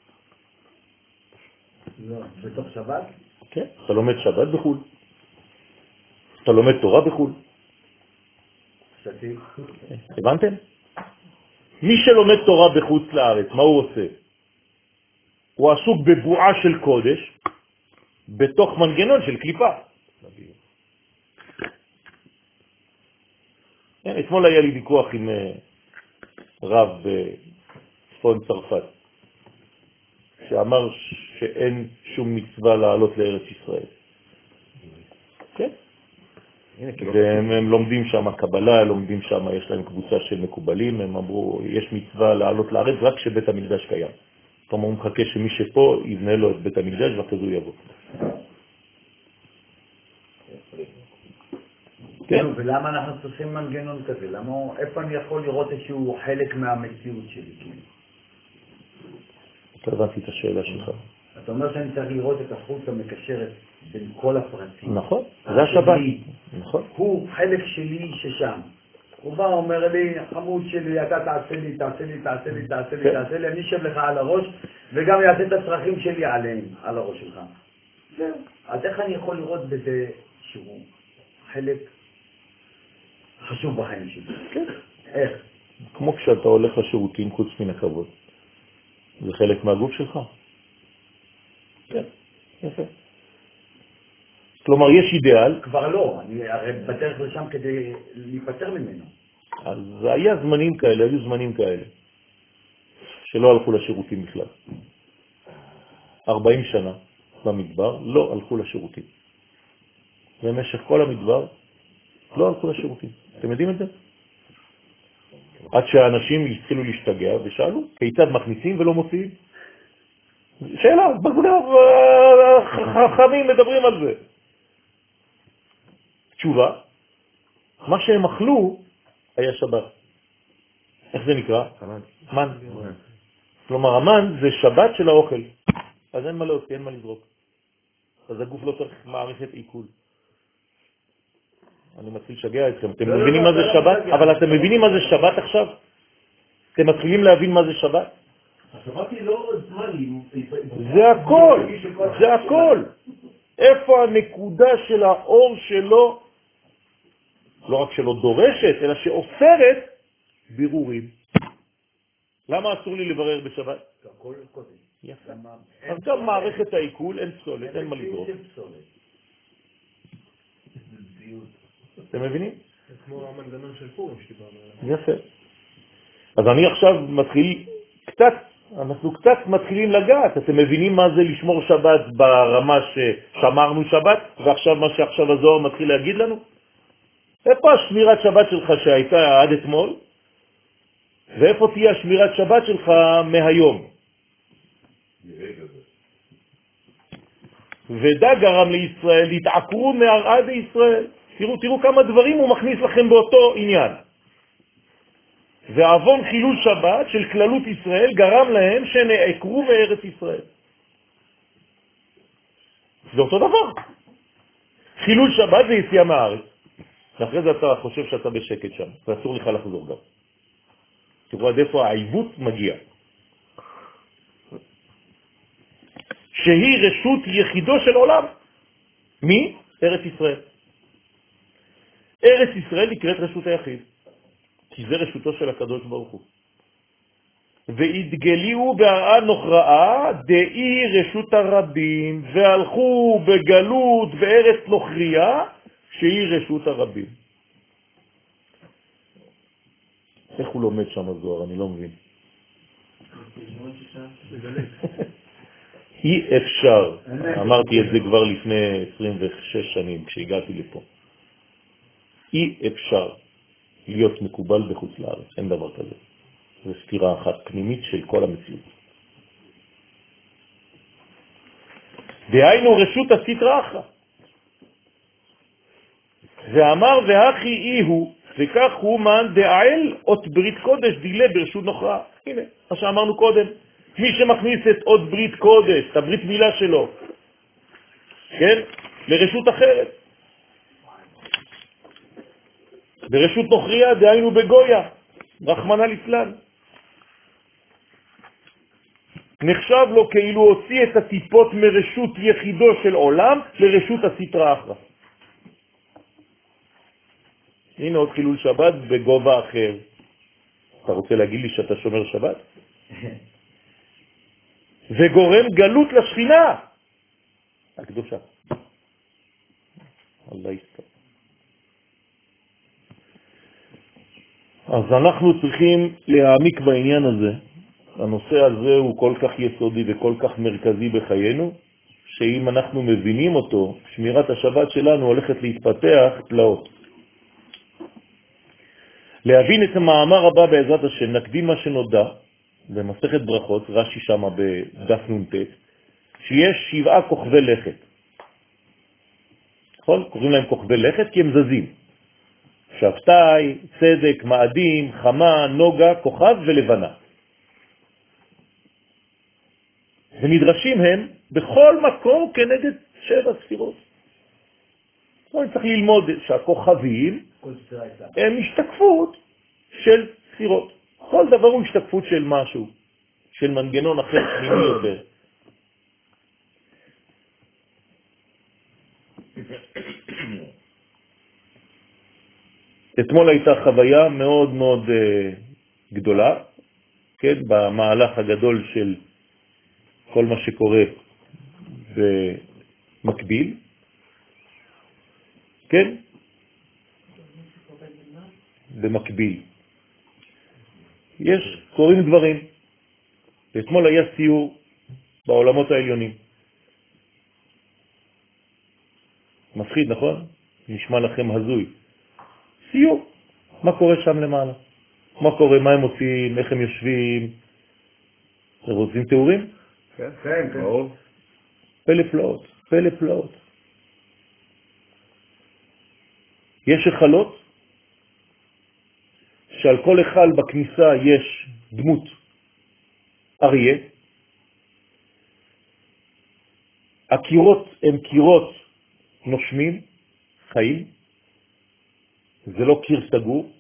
לא, בתוך שבת? כן, אתה לומד שבת בחול. אתה לומד תורה בחול. הבנתם? מי שלומד תורה בחוץ לארץ, מה הוא עושה? הוא עסוק בבועה של קודש, בתוך מנגנון של קליפה. אתמול היה לי ויכוח עם רב בצפון צרפת, שאמר שאין שום מצווה לעלות לארץ ישראל. כן? והם לומדים שם קבלה, לומדים שם, יש להם קבוצה של מקובלים, הם אמרו, יש מצווה לעלות לארץ רק כשבית המקדש קיים. זאת אומרת, הוא מחכה שמי שפה יבנה לו את בית המקדש ואחרי זה הוא יבוא. כן. ולמה אנחנו צריכים מנגנון כזה? למה, איפה אני יכול לראות איזשהו חלק מהמציאות שלי? אתה הבנתי את השאלה שלך. אתה אומר שאני צריך לראות את החוט המקשרת בין כל הפרטים. נכון, זה השבת. נכון. הוא חלק שלי ששם. הוא בא, אומר לי, חמוד שלי, אתה תעשה לי, תעשה לי, תעשה לי, תעשה לי, תעשה לי, אני אשב לך על הראש, וגם יעשה את הצרכים שלי עליהם, על הראש שלך. זהו. אז איך אני יכול לראות בזה שהוא חלק חשוב בחיים שלי? כן. איך? כמו כשאתה הולך לשירותים חוץ מן הכבוד. זה חלק מהגוף שלך. כן, יפה. כלומר, יש אידיאל. כבר לא, אני הרי בדרך לשם כדי להיפטר ממנו. אז היה זמנים כאלה, היו זמנים כאלה, שלא הלכו לשירותים בכלל. ארבעים שנה במדבר לא הלכו לשירותים. במשך כל המדבר לא הלכו לשירותים. אתם יודעים את זה? עד שהאנשים התחילו להשתגע ושאלו, כיצד מכניסים ולא מוציאים? שאלה, חכמים מדברים על זה. תשובה, מה שהם אכלו היה שבת. איך זה נקרא? מן. כלומר, המן זה שבת של האוכל. אז אין מה להוציא, אין מה לזרוק. אז הגוף לא צריך מערכת עיכול. אני מתחיל לשגע אתכם. אתם מבינים מה זה שבת? אבל אתם מבינים מה זה שבת עכשיו? אתם מתחילים להבין מה זה שבת? השבת היא לא זמן, זה הכל, זה הכל. איפה הנקודה של האור שלו, לא רק שלא דורשת, אלא שאופרת בירורים. למה אסור לי לברר בשבת? הכל קודם. יפה. אז גם מערכת העיכול, אין פסולת, אין מה לזרוק. אתם מבינים? זה כמו המנגנון של פורים שדיברנו עליו. יפה. אז אני עכשיו מתחיל קצת, אנחנו קצת מתחילים לגעת. אתם מבינים מה זה לשמור שבת ברמה ששמרנו שבת, ועכשיו מה שעכשיו הזוהר מתחיל להגיד לנו? איפה השמירת שבת שלך שהייתה עד אתמול? ואיפה תהיה השמירת שבת שלך מהיום? ודא גרם לישראל להתעקרו מהרעה בישראל. תראו, תראו כמה דברים הוא מכניס לכם באותו עניין. ועוון חילול שבת של כללות ישראל גרם להם שנעקרו מארץ ישראל. זה אותו דבר. חילול שבת זה יציאה מהארץ. ואחרי זה אתה חושב שאתה בשקט שם, ואסור לך לחזור גם. תראו עד איפה העיוות מגיע. שהיא רשות יחידו של עולם. מי? ארץ ישראל. ארץ ישראל נקראת רשות היחיד, כי זה רשותו של הקדוש ברוך הוא. והתגליו בהרעה נוכרעה דאי רשות הרבים, והלכו בגלות בארץ נוכריה שהיא רשות הרבים. איך הוא לומד שם הזוהר? אני לא מבין. אי אפשר, אמרתי את זה כבר לפני עשרים ושש שנים כשהגעתי לפה. אי אפשר להיות מקובל בחוץ לארץ, אין דבר כזה. זו סתירה אחת פנימית של כל המציאות. דהיינו רשות הסתרא אחרא. ואמר והכי אי הוא וכך הוא מן דאל אות ברית קודש דילה ברשות נוכרה. הנה, מה שאמרנו קודם. מי שמכניס את אות ברית קודש, את הברית מילה שלו, כן? לרשות אחרת. ברשות נוכריה, דהיינו בגויה, רחמנא ליצלן. נחשב לו כאילו הוציא את הטיפות מרשות יחידו של עולם לרשות הסתרא אחרא. הנה עוד חילול שבת בגובה אחר. אתה רוצה להגיד לי שאתה שומר שבת? וגורם גלות לשכינה הקדושה. אללה יסתר. אז אנחנו צריכים להעמיק בעניין הזה. הנושא הזה הוא כל כך יסודי וכל כך מרכזי בחיינו, שאם אנחנו מבינים אותו, שמירת השבת שלנו הולכת להתפתח פלאות. להבין את המאמר הבא בעזרת השם, נקדים מה שנודע במסכת ברכות, רש"י שם בדף נ"ט, שיש שבעה כוכבי לכת. נכון? קוראים להם כוכבי לכת כי הם זזים. שבתאי, צדק, מאדים, חמה, נוגה, כוכב ולבנה. ונדרשים הם בכל מקום כנגד שבע ספירות. אני צריך ללמוד שהכוכבים הם השתקפות של ספירות. כל דבר הוא השתקפות של משהו, של מנגנון אחר פנימי יותר. אתמול הייתה חוויה מאוד מאוד uh, גדולה, כן, במהלך הגדול של כל מה שקורה במקביל, כן? במקביל. יש, קוראים דברים. אתמול היה סיור בעולמות העליונים. מפחיד, נכון? נשמע לכם הזוי. סיור. מה קורה שם למעלה? מה קורה? מה הם עושים? איך הם יושבים? הם רוצים תיאורים? כן, כן, כן. פלא פלאות, פלא פלאות. יש החלות שעל כל החל בכניסה יש דמות אריה. הקירות הם קירות נושמים, חיים. זה לא קיר סגור.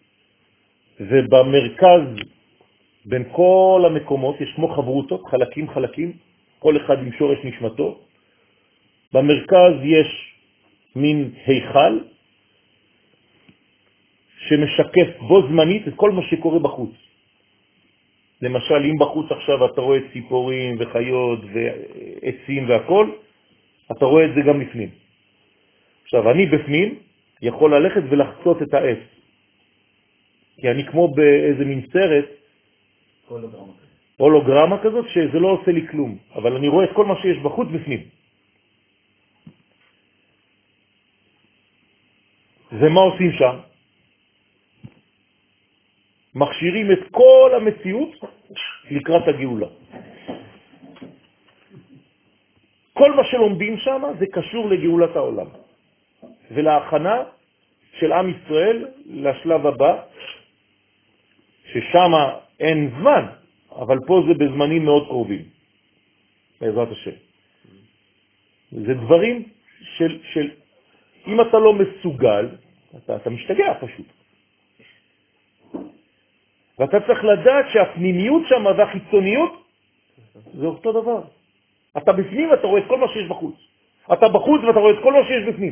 ובמרכז בין כל המקומות יש כמו חברותות, חלקים חלקים, כל אחד עם שורש נשמתו. במרכז יש מין היכל שמשקף בו זמנית את כל מה שקורה בחוץ. למשל, אם בחוץ עכשיו אתה רואה ציפורים וחיות ועצים והכל, אתה רואה את זה גם לפנים. עכשיו, אני בפנים יכול ללכת ולחצות את העץ. כי אני כמו באיזה מין סרט, הולוגרמה. הולוגרמה כזאת, שזה לא עושה לי כלום. אבל אני רואה את כל מה שיש בחוץ בפנים. ומה עושים שם? מכשירים את כל המציאות לקראת הגאולה. כל מה שלומדים שם זה קשור לגאולת העולם. ולהכנה של עם ישראל לשלב הבא, ששם אין זמן, אבל פה זה בזמנים מאוד קרובים, בעזרת השם. זה דברים של, של אם אתה לא מסוגל, אתה, אתה משתגע פשוט. ואתה צריך לדעת שהפנימיות שם והחיצוניות זה אותו דבר. אתה בפנים ואתה רואה את כל מה שיש בחוץ. אתה בחוץ ואתה רואה את כל מה שיש בפנים.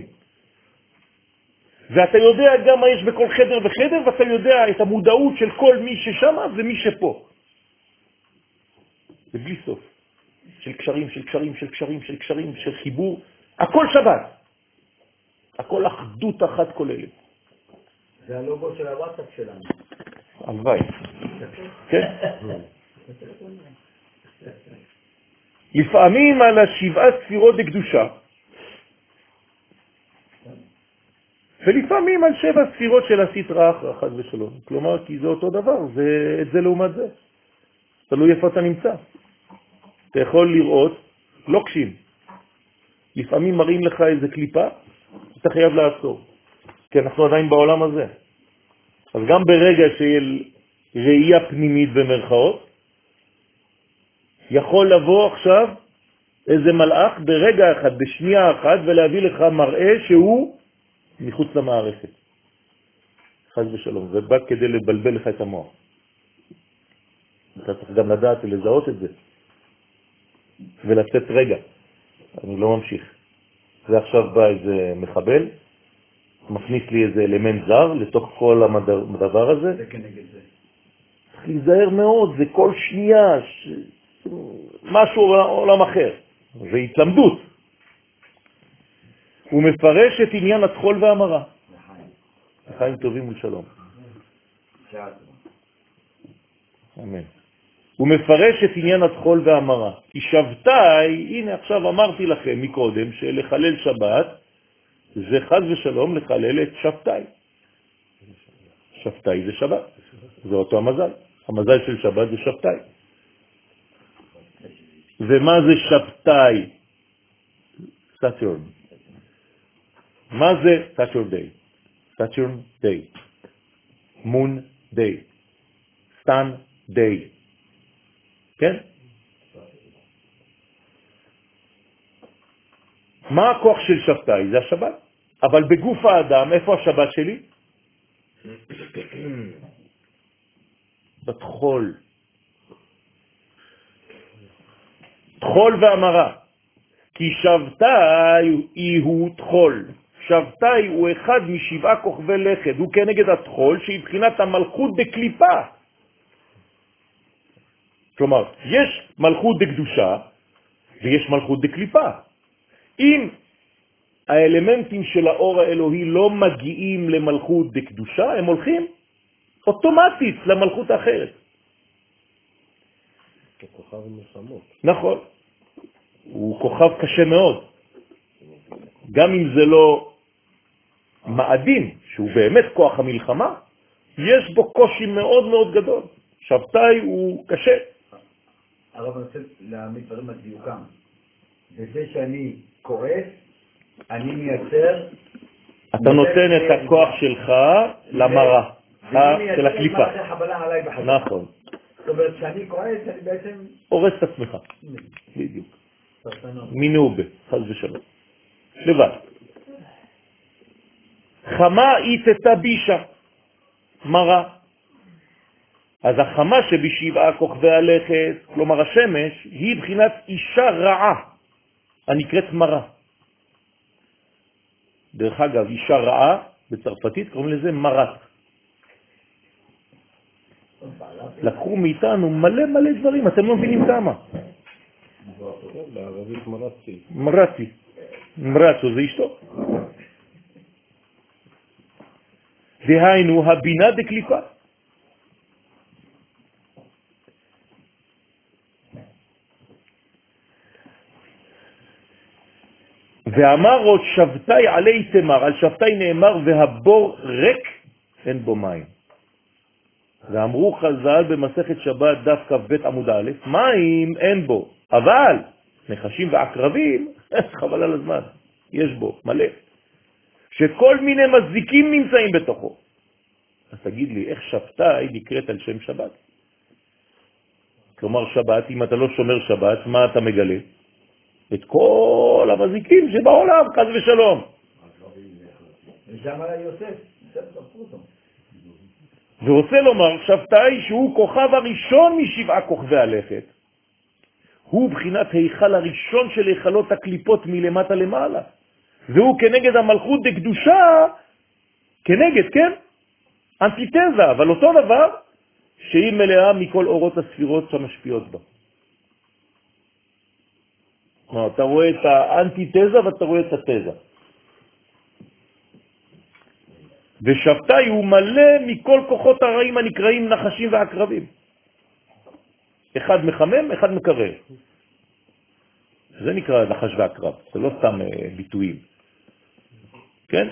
ואתה יודע גם מה יש בכל חדר וחדר, ואתה יודע את המודעות של כל מי ששם ומי שפה. זה בלי סוף. של קשרים, של קשרים, של קשרים, של קשרים, של חיבור. הכל שבת. הכל אחדות אחת כוללת. זה הלוגו של הוואטסאפ שלנו. הלוואי. כן? לפעמים על השבעה ספירות בקדושה, ולפעמים על שבע ספירות של הסתרא אחרא, חס ושלום. כלומר, כי זה אותו דבר, זה, את זה לעומת זה. תלוי איפה אתה נמצא. אתה יכול לראות לוקשים. לפעמים מראים לך איזה קליפה, אתה חייב לעצור. כי אנחנו עדיין בעולם הזה. אז גם ברגע של ראייה פנימית במרכאות, יכול לבוא עכשיו איזה מלאך ברגע אחד, בשנייה אחת, ולהביא לך מראה שהוא מחוץ למערכת. חס ושלום, זה בא כדי לבלבל לך את המוח. אתה צריך גם לדעת ולזהות את זה, ולצאת רגע. אני לא ממשיך. זה עכשיו בא איזה מחבל, מכניס לי איזה אלמנט זר לתוך כל הדבר הזה. זה כנגד זה. צריך להיזהר מאוד, זה כל שנייה, ש... משהו עולם אחר. זה התלמדות. הוא מפרש את עניין התחול והמרה. לחיים טובים ולשלום. אמן. הוא מפרש את עניין התחול והמרה. כי שבתאי, הנה עכשיו אמרתי לכם מקודם, שלחלל שבת, זה חז ושלום לחלל את שבתאי. שבתאי זה שבת. זה אותו המזל. המזל של שבת זה שבתאי. ומה זה שבתאי? סטורן. מה זה סטורן דיי? סטורן דיי. מון דיי. סטן דיי. כן? מה הכוח של שבתאי? זה השבת. אבל בגוף האדם, איפה השבת שלי? בתחול. תחול והמרה. כי שבתאי הוא תחול. שבתאי הוא אחד משבעה כוכבי לכת. הוא כנגד התחול שהיא בחינת המלכות בקליפה. כלומר, יש מלכות דקדושה ויש מלכות דקליפה. אם האלמנטים של האור האלוהי לא מגיעים למלכות דקדושה, הם הולכים אוטומטית למלכות האחרת. הוא כוכב מלחמות. נכון. הוא כוכב קשה מאוד. גם אם זה לא מאדים, שהוא באמת כוח המלחמה, יש בו קושי מאוד מאוד גדול. שבתאי הוא קשה. הרב רוצה להעמיד דברים על דיוקם. בזה שאני כועס, אני מייצר... אתה נותן את הכוח שלך למרה, של הקליפה. נכון. זאת אומרת, כשאני כועס, אני בעצם... הורס את עצמך. בדיוק. מינובה, חס ושלום. לבד. חמה היא תתבישה. מרה. אז החמה שבשבעה כוכבי הלכת, כלומר השמש, היא בחינת אישה רעה, הנקראת מרה. דרך אגב, אישה רעה, בצרפתית קוראים לזה מרת. לקחו מאיתנו מלא מלא דברים, אתם לא מבינים כמה. בערבית מרצי. מרצי. מרצו זה אשתו. דהיינו, הבינה דקליפה. ואמר עוד שבתאי עלי תמר, על שבתאי נאמר והבור ריק אין בו מים. ואמרו חז"ל במסכת שבת דף כ"ב עמוד א', מים אין בו, אבל נחשים ועקרבים, חבל על הזמן, יש בו מלא. שכל מיני מזיקים נמצאים בתוכו. אז תגיד לי, איך שבתאי נקראת על שם שבת? כלומר שבת, אם אתה לא שומר שבת, מה אתה מגלה? את כל המזיקים שבעולם, חס ושלום. ושם עלי יוסף, יוסף זכו אותו. ורוצה לומר, שבתאי שהוא כוכב הראשון משבעה כוכבי הלכת. הוא בחינת היכל הראשון של היכלות הקליפות מלמטה למעלה. והוא כנגד המלכות דקדושה, כנגד, כן? אנטיתזה, אבל אותו דבר שהיא מלאה מכל אורות הספירות שמשפיעות בה. אתה רואה את האנטיתזה ואתה רואה את התזה. ושבתאי הוא מלא מכל כוחות הרעים הנקראים נחשים ועקרבים. אחד מחמם, אחד מקרר. זה נקרא נחש ועקרב, זה לא סתם ביטויים. כן?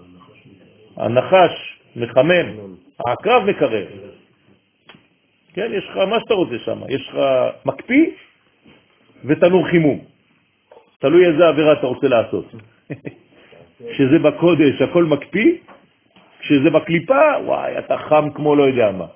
הנחש מחמם, העקרב מקרר. כן, יש לך מה שאתה רוצה שם. יש לך מקפיא ותנור חימום. תלוי איזה עבירה אתה רוצה לעשות. שזה בקודש, הכל מקפיא, כשזה בקליפה, וואי, אתה חם כמו לא יודע מה.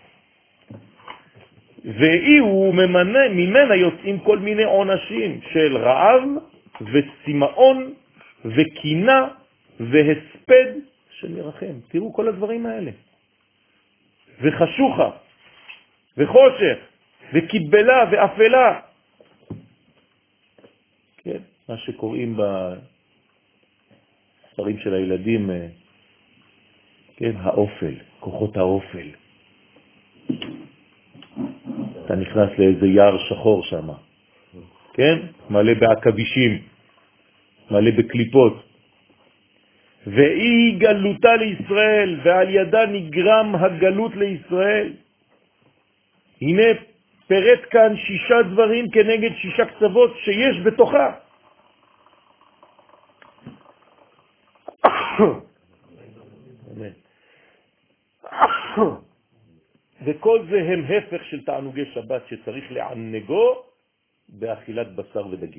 ואי הוא ממנה, ממנה יוצאים כל מיני עונשים של רעב וצמאון וקינה והספד שמרחם. תראו כל הדברים האלה. וחשוכה וחושך וקיבלה ואפלה. כן, מה שקוראים בספרים של הילדים, כן, האופל, כוחות האופל. אתה נכנס לאיזה יער שחור שם, כן? מלא בעקבישים, מלא בקליפות. והיא גלותה לישראל, ועל ידה נגרם הגלות לישראל. הנה פרט כאן שישה דברים כנגד שישה קצוות שיש בתוכה. אמן. וכל זה הם הפך של תענוגי שבת שצריך לענגו באכילת בשר ודגים.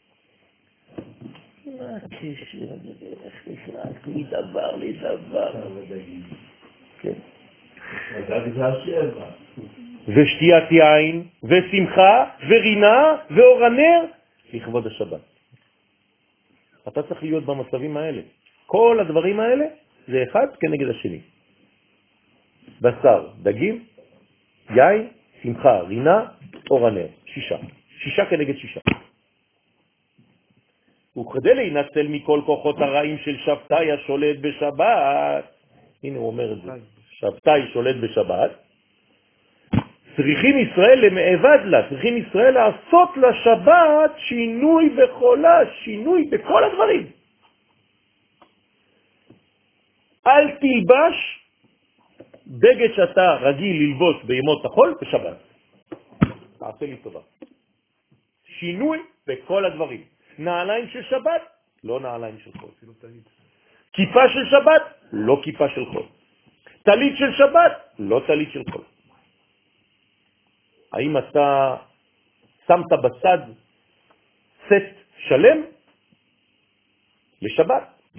מה הקשר? איך נכנס לי דבר לי דבר? כן. ושתיית יין ושמחה ורינה ואור הנר לכבוד השבת. אתה צריך להיות במצבים האלה. כל הדברים האלה זה אחד כנגד השני. בשר, דגים, יין, שמחה, רינה, אור הנר. שישה. שישה כנגד שישה. וכדי להינצל מכל כוחות הרעים של שבתאי השולט בשבת, הנה הוא אומר את זה, שבתאי שולט בשבת, צריכים ישראל למעבד לה, צריכים ישראל לעשות לשבת שינוי בחולה, שינוי בכל הדברים. אל תלבש בגד שאתה רגיל ללבוש בימות החול בשבת. תעשה לי טובה. שינוי בכל הדברים. נעליים של שבת, לא נעליים של חול. כיפה של שבת, לא כיפה של חול. טלית של שבת, לא טלית של חול. האם אתה שמת בצד סט שלם לשבת?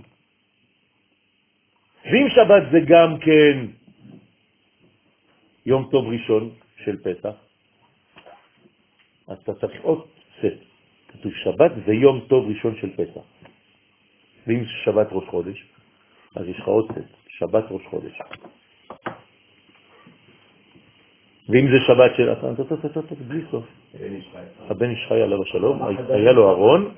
ואם שבת זה גם כן יום טוב ראשון של פסח, אז אתה צריך עוד סט. כתוב שבת זה יום טוב ראשון של פסח. ואם זה שבת ראש חודש, אז יש לך עוד סט, שבת ראש חודש. ואם זה שבת של... בלי סוף. הבן איש חי עליו השלום, היה לו ארון,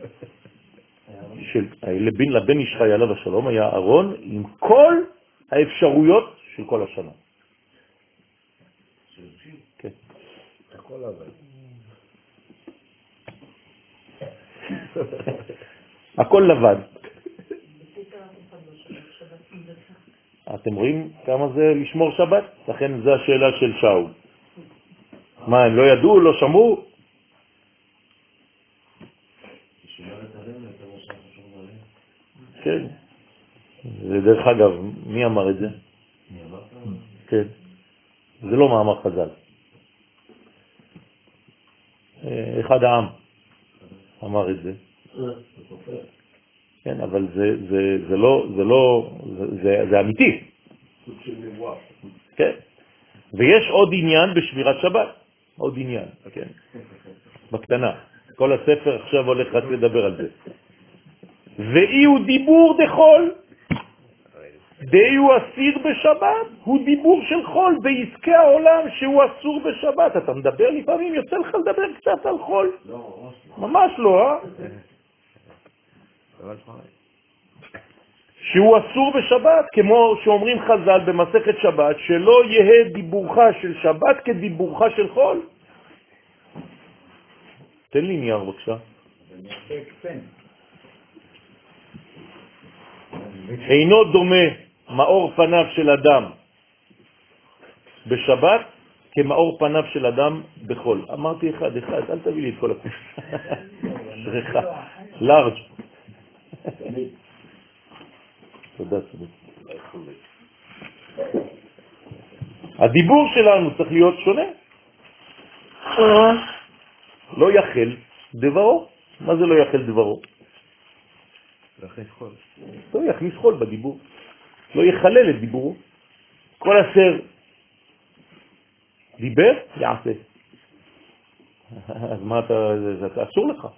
לבן איש חי עליו השלום היה ארון עם כל האפשרויות של כל השנה. כן. הכל עבד. הכל לבד. אתם רואים כמה זה לשמור שבת? לכן זו השאלה של שאול. מה, הם לא ידעו, לא שמעו? כן. זה דרך אגב, מי אמר את זה? כן. זה לא מאמר חז"ל. אחד העם אמר את זה. כן, אבל זה, זה, זה לא, זה לא, זה, זה אמיתי. כן. ויש עוד עניין בשמירת שבת. עוד עניין, כן. בקטנה. כל הספר עכשיו הולך רק לדבר על זה. ואי הוא דיבור דחול. די הוא אסיר בשבת, הוא דיבור של חול בעסקי העולם שהוא אסור בשבת. אתה מדבר לפעמים, יוצא לך לדבר קצת על חול. לא, ממש לא, אה? שהוא אסור בשבת, כמו שאומרים חז"ל במסכת שבת, שלא יהיה דיבורך של שבת כדיבורך של חול. תן לי נייר בבקשה. אינו דומה מאור פניו של אדם בשבת כמאור פניו של אדם בחול. אמרתי אחד, אחד, אל תביא לי את כל הפעם. שריכה, לארג'. תודה, תודה. הדיבור שלנו צריך להיות שונה. לא יחל דברו. מה זה לא יחל דברו? להכניס חול. לא יכניס חול בדיבור. לא יחלל את דיבורו. כל אשר דיבר, יעשה. אז מה אתה, זה, זה אסור לך.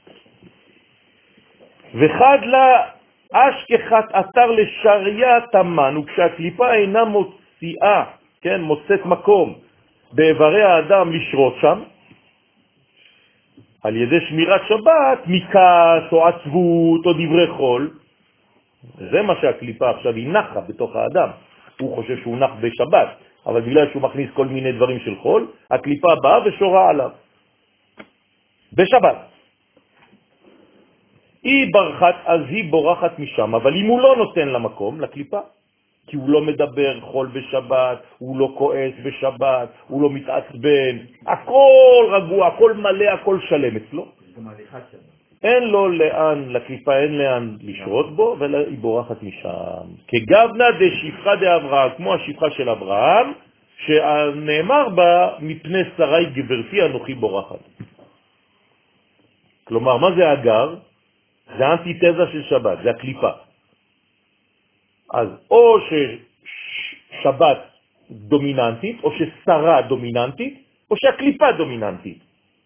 וחד לה אשכחת אתר לשריה תמן, וכשהקליפה אינה מוציאה, כן, מוצאת מקום באיברי האדם לשרות שם, על ידי שמירת שבת, מכעס או עצבות או דברי חול, זה מה שהקליפה עכשיו היא נחה בתוך האדם. הוא חושב שהוא נח בשבת, אבל בגלל שהוא מכניס כל מיני דברים של חול, הקליפה באה ושורה עליו. בשבת. היא ברחת, אז היא בורחת משם, אבל אם הוא לא נותן לה מקום, לקליפה, כי הוא לא מדבר חול בשבת, הוא לא כועס בשבת, הוא לא מתעצבן, הכל רגוע, הכל מלא, הכל שלם אצלו. אין לו לאן, לקליפה אין לאן לשרות בו, והיא בורחת משם. כגבנה דשפחה דאברהם, כמו השפחה של אברהם, שנאמר בה, מפני שרי גברתי אנוכי בורחת. כלומר, מה זה אגר? זה אנטיתזה של שבת, זה הקליפה. אז או ששבת דומיננטית, או ששרה דומיננטית, או שהקליפה דומיננטית.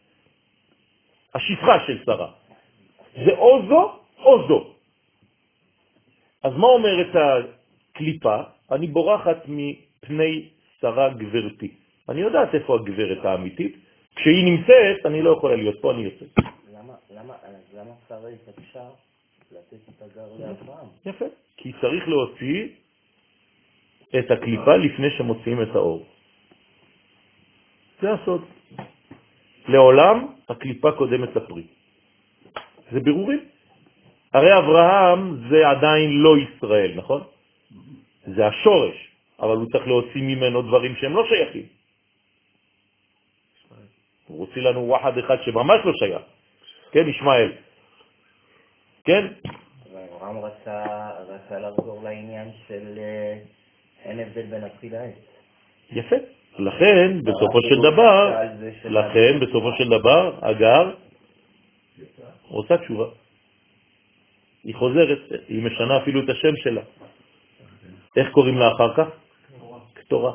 השפחה של שרה. זה או זו או זו. אז מה אומרת הקליפה? אני בורחת מפני שרה גברתי. אני יודעת איפה הגברת האמיתית. כשהיא נמצאת, אני לא יכולה להיות פה, אני יוצאת. למה, למה, למה שרה התעקשה לתת את הגר לאברהם? יפה. כי צריך להוציא את הקליפה לפני שמוציאים את האור. זה הסוד. לעולם הקליפה קודמת לפרי. זה בירורים. הרי אברהם זה עדיין לא ישראל, נכון? זה השורש, אבל הוא צריך להוציא ממנו דברים שהם לא שייכים. הוא רוצה לנו וואחד אחד שממש לא שייך. כן, ישמעאל. כן? אברהם רצה, רצה לחזור לעניין של אין הבדל בין הפרי לעץ. יפה. לכן, בסופו של דבר, לכן, בסופו של דבר, אגר, עושה תשובה. היא חוזרת, היא משנה אפילו את השם שלה. איך קוראים לה אחר כך? קטורה.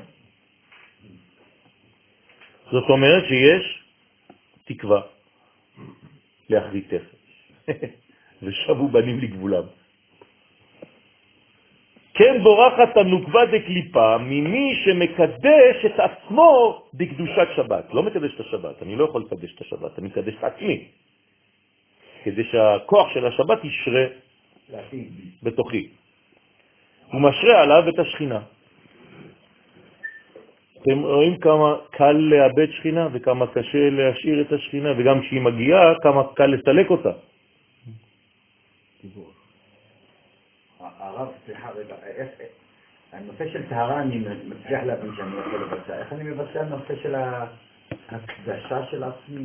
זאת אומרת שיש תקווה להחזיק תפש. ושבו בנים לגבולם. כן בורחת הנוקבה דקליפה ממי שמקדש את עצמו בקדושת שבת. לא מקדש את השבת, אני לא יכול לקדש את השבת, אני מקדש את עצמי. כדי שהכוח של השבת ישרה בתוכי. הוא משרה עליו את השכינה. אתם רואים כמה קל לאבד שכינה וכמה קשה להשאיר את השכינה, וגם כשהיא מגיעה כמה קל לסלק אותה. הרב, סליחה רגע, הנושא של טהרה אני מצליח להבין שאני יכול לבצע. איך אני מבצע הנושא של הקדשה של עצמי?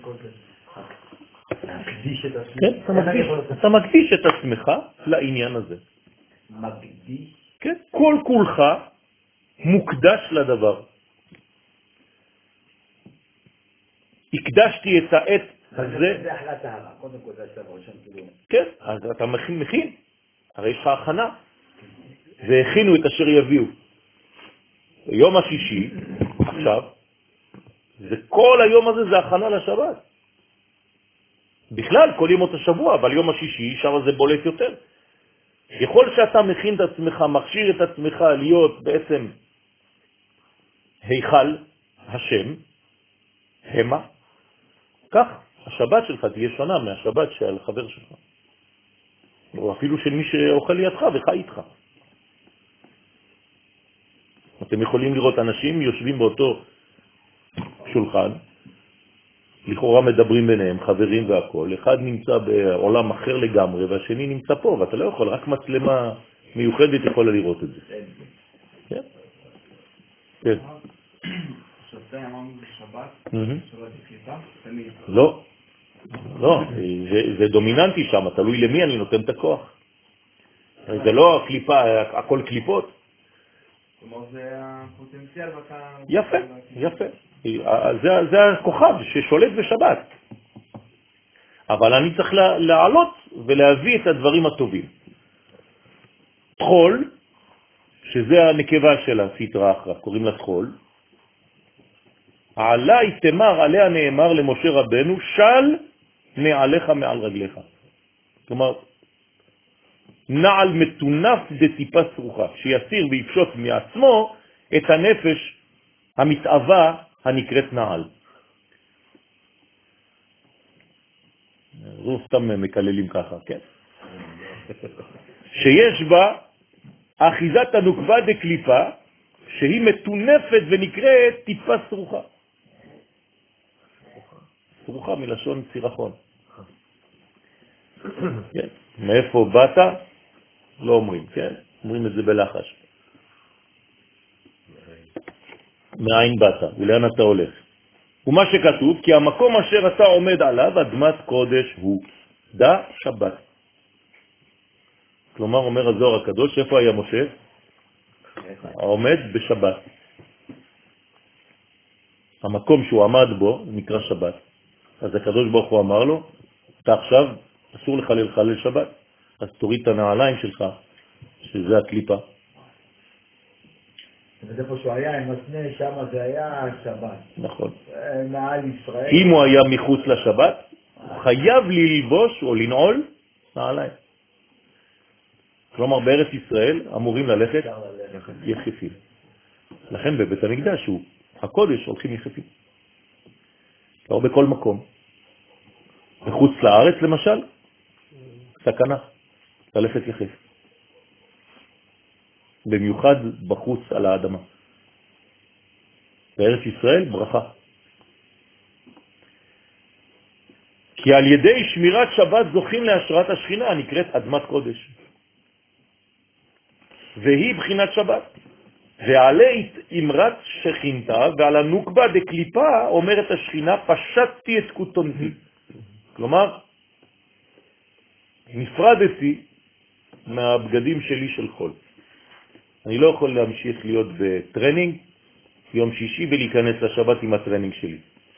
להקדיש את עצמי? כן, אתה מקדיש את עצמך לעניין הזה. מקדיש? כן, כל כולך מוקדש לדבר. הקדשתי את העת הזה. זה אחלה טהרה, קודם כל זה השלב הראשון. כן, אז אתה מכין, מכין. הרי יש לך הכנה. והכינו את אשר יביאו. יום השישי, עכשיו, זה כל היום הזה זה הכנה לשבת. בכלל, כל ימות השבוע, אבל יום השישי, שם זה בולט יותר. יכול שאתה מכין את עצמך, מכשיר את עצמך להיות בעצם היכל השם, המה, כך השבת שלך תהיה שונה מהשבת של חבר שלך. או אפילו של מי שאוכל לידך וחי איתך. אתם יכולים לראות אנשים יושבים באותו שולחן, לכאורה מדברים ביניהם, חברים והכל, אחד נמצא בעולם אחר לגמרי והשני נמצא פה, ואתה לא יכול, רק מצלמה מיוחדת יכולה לראות את זה. כן? כן. שאתה אמרנו בשבת, שבת הקליפה? לא. לא, זה דומיננטי שם, תלוי למי אני נותן את הכוח. זה לא הקליפה, הכל קליפות. כלומר זה הפוטנציאל ואתה... יפה, יפה. זה הכוכב ששולט בשבת. אבל אני צריך לעלות ולהביא את הדברים הטובים. תחול, שזה הנקבה של הסטרה אחרא, קוראים לה תחול, עלי תמר, עליה נאמר למשה רבנו, של נעליך מעל רגליך. כלומר, נעל מתונף דטיפה סרוחה, שיסיר ויפשוט מעצמו את הנפש המתאווה הנקראת נעל. זו סתם מקללים ככה, כן? שיש בה אחיזת הנוקבה דקליפה, שהיא מתונפת ונקראת טיפה סרוחה. סרוחה מלשון סירחון. כן. מאיפה באת? לא אומרים, כן? אומרים את זה בלחש. מאין באת ולאן אתה הולך. ומה שכתוב, כי המקום אשר אתה עומד עליו, אדמת קודש הוא, דה שבת. כלומר, אומר הזוהר הקדוש, איפה היה משה? העומד בשבת. המקום שהוא עמד בו נקרא שבת. אז הקדוש ברוך הוא אמר לו, אתה עכשיו אסור לך לחלל שבת, אז תוריד את הנעליים שלך, שזה הקליפה. איפה שהוא היה עם הסנה, שם זה היה שבת. נכון. מעל ישראל. אם הוא היה מחוץ לשבת, הוא חייב ללבוש או לנעול נעליים. כלומר, בארץ ישראל אמורים ללכת יחפים. לכן בבית המקדש הוא הקודש הולכים יחפים. לא בכל מקום. מחוץ לארץ למשל, סכנה, ללכת יחף. במיוחד בחוץ על האדמה. בארץ ישראל ברכה. כי על ידי שמירת שבת זוכים להשראת השכינה הנקראת אדמת קודש. והיא בחינת שבת. ועלה אמרת שכינתה, ועל הנוקבה דקליפה אומרת השכינה, פשטתי את קוטונתי. כלומר, נפרדתי מהבגדים שלי של חול. אני לא יכול להמשיך להיות בטרנינג יום שישי ולהיכנס לשבת עם הטרנינג שלי.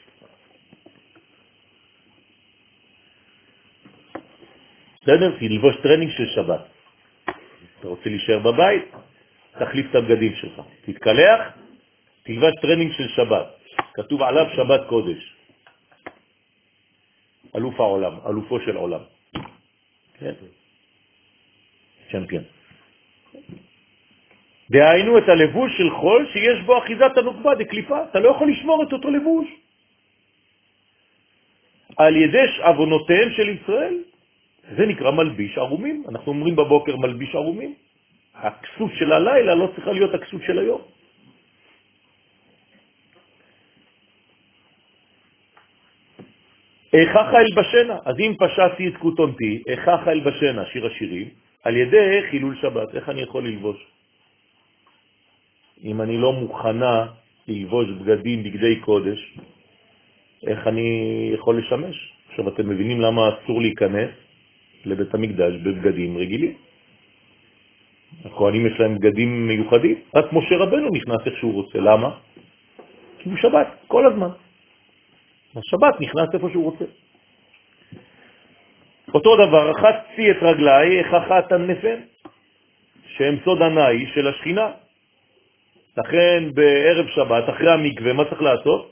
בסדר? תלבוש טרנינג של שבת. אתה רוצה להישאר בבית? תחליף את הבגדים שלך. תתקלח, תלבש טרנינג של שבת. כתוב עליו שבת קודש. אלוף העולם, אלופו של עולם. כן? צ'מפיון. דהיינו את הלבוש של חול שיש בו אחיזת הנוקבה דקליפה. אתה לא יכול לשמור את אותו לבוש. על ידי עוונותיהם של ישראל, זה נקרא מלביש ערומים. אנחנו אומרים בבוקר מלביש ערומים. הכסות של הלילה לא צריכה להיות הכסות של היום. איכך אלבשנה, אז אם פשעתי את קוטונתי, איכך אלבשנה, שיר השירים, על ידי חילול שבת. איך אני יכול ללבוש? אם אני לא מוכנה ללבוש בגדים בגדי קודש, איך אני יכול לשמש? עכשיו אתם מבינים למה אסור להיכנס לבית המקדש בבגדים רגילים. הכהנים יש להם בגדים מיוחדים, רק משה רבנו נכנס איך שהוא רוצה. למה? כי הוא שבת, כל הזמן. השבת נכנס איפה שהוא רוצה. אותו דבר, אחת את רגליי, איך אחת הנפן, שהם סוד ענאי של השכינה. לכן בערב שבת, אחרי המקווה, מה צריך לעשות?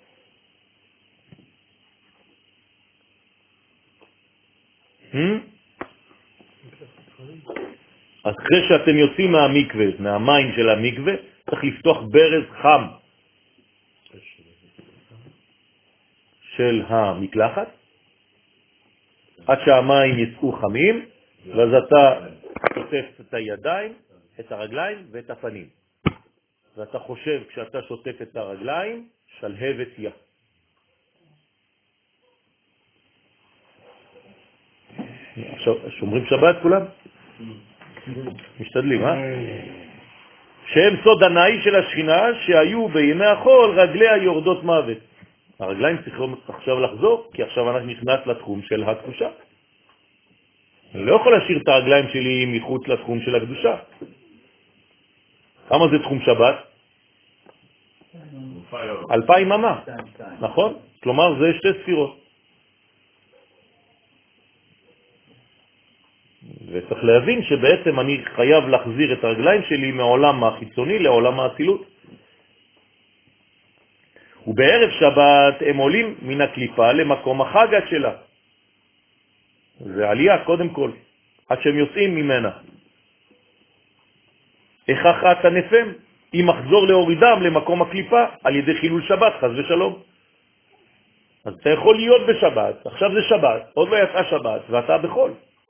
אחרי שאתם יוצאים מהמקווה, מהמים של המקווה, צריך לפתוח ברז חם של המקלחת, עד שהמים יצאו חמים, ואז אתה שוטף את הידיים, את הרגליים ואת הפנים. ואתה חושב, כשאתה שוטף את הרגליים, שלהבת יא. עכשיו, שומרים שבת כולם? משתדלים, אה? שהם סוד ענאי של השכינה, שהיו בימי החול רגליה יורדות מוות. הרגליים צריכים עכשיו לחזור, כי עכשיו אני נכנס לתחום של הקדושה. אני לא יכול להשאיר את הרגליים שלי מחוץ לתחום של הקדושה. כמה זה תחום שבת? אלפיים אמה, נכון? כלומר זה שתי ספירות. וצריך להבין שבעצם אני חייב להחזיר את הרגליים שלי מעולם החיצוני לעולם האצילות. ובערב שבת הם עולים מן הקליפה למקום החגת שלה. זה עלייה קודם כל, עד שהם יוצאים ממנה. הכרחת הנפם, אם מחזור להורידם למקום הקליפה על ידי חילול שבת, חס ושלום. אז אתה יכול להיות בשבת, עכשיו זה שבת, עוד לא יצא שבת, ואתה בחול.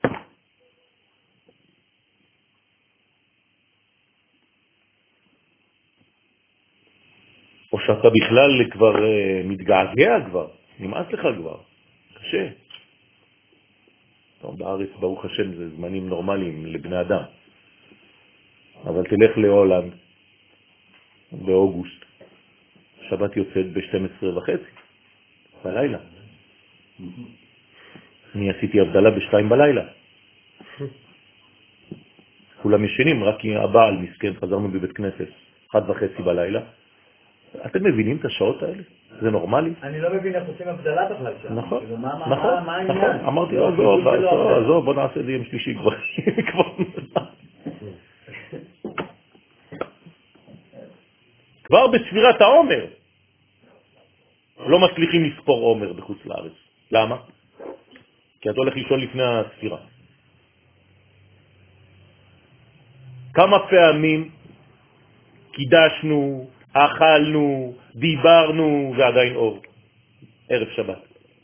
או שאתה בכלל כבר uh, מתגעגע כבר, נמאס לך כבר, קשה. טוב, בארץ ברוך השם זה זמנים נורמליים לבני אדם. אבל תלך להולנד באוגוסט, שבת יוצאת ב-שתים עשרה וחצי בלילה. אני עשיתי הבדלה בשתיים בלילה. כולם ישנים, רק הבעל מסכן, חזרנו בבית כנסת, אחת וחצי בלילה. אתם מבינים את השעות האלה? זה נורמלי? אני לא מבין איך עושים הבדלה בכלל שם. נכון, מה נכון, העניין? נכון. אמרתי, עזוב, עזוב, בוא נעשה את זה יום שלישי כבר. כבר בספירת העומר לא מצליחים לספור עומר בחוץ לארץ. למה? כי אתה הולך לישון לפני הספירה. כמה פעמים קידשנו, אכלנו, דיברנו, ועדיין אור. ערב שבת.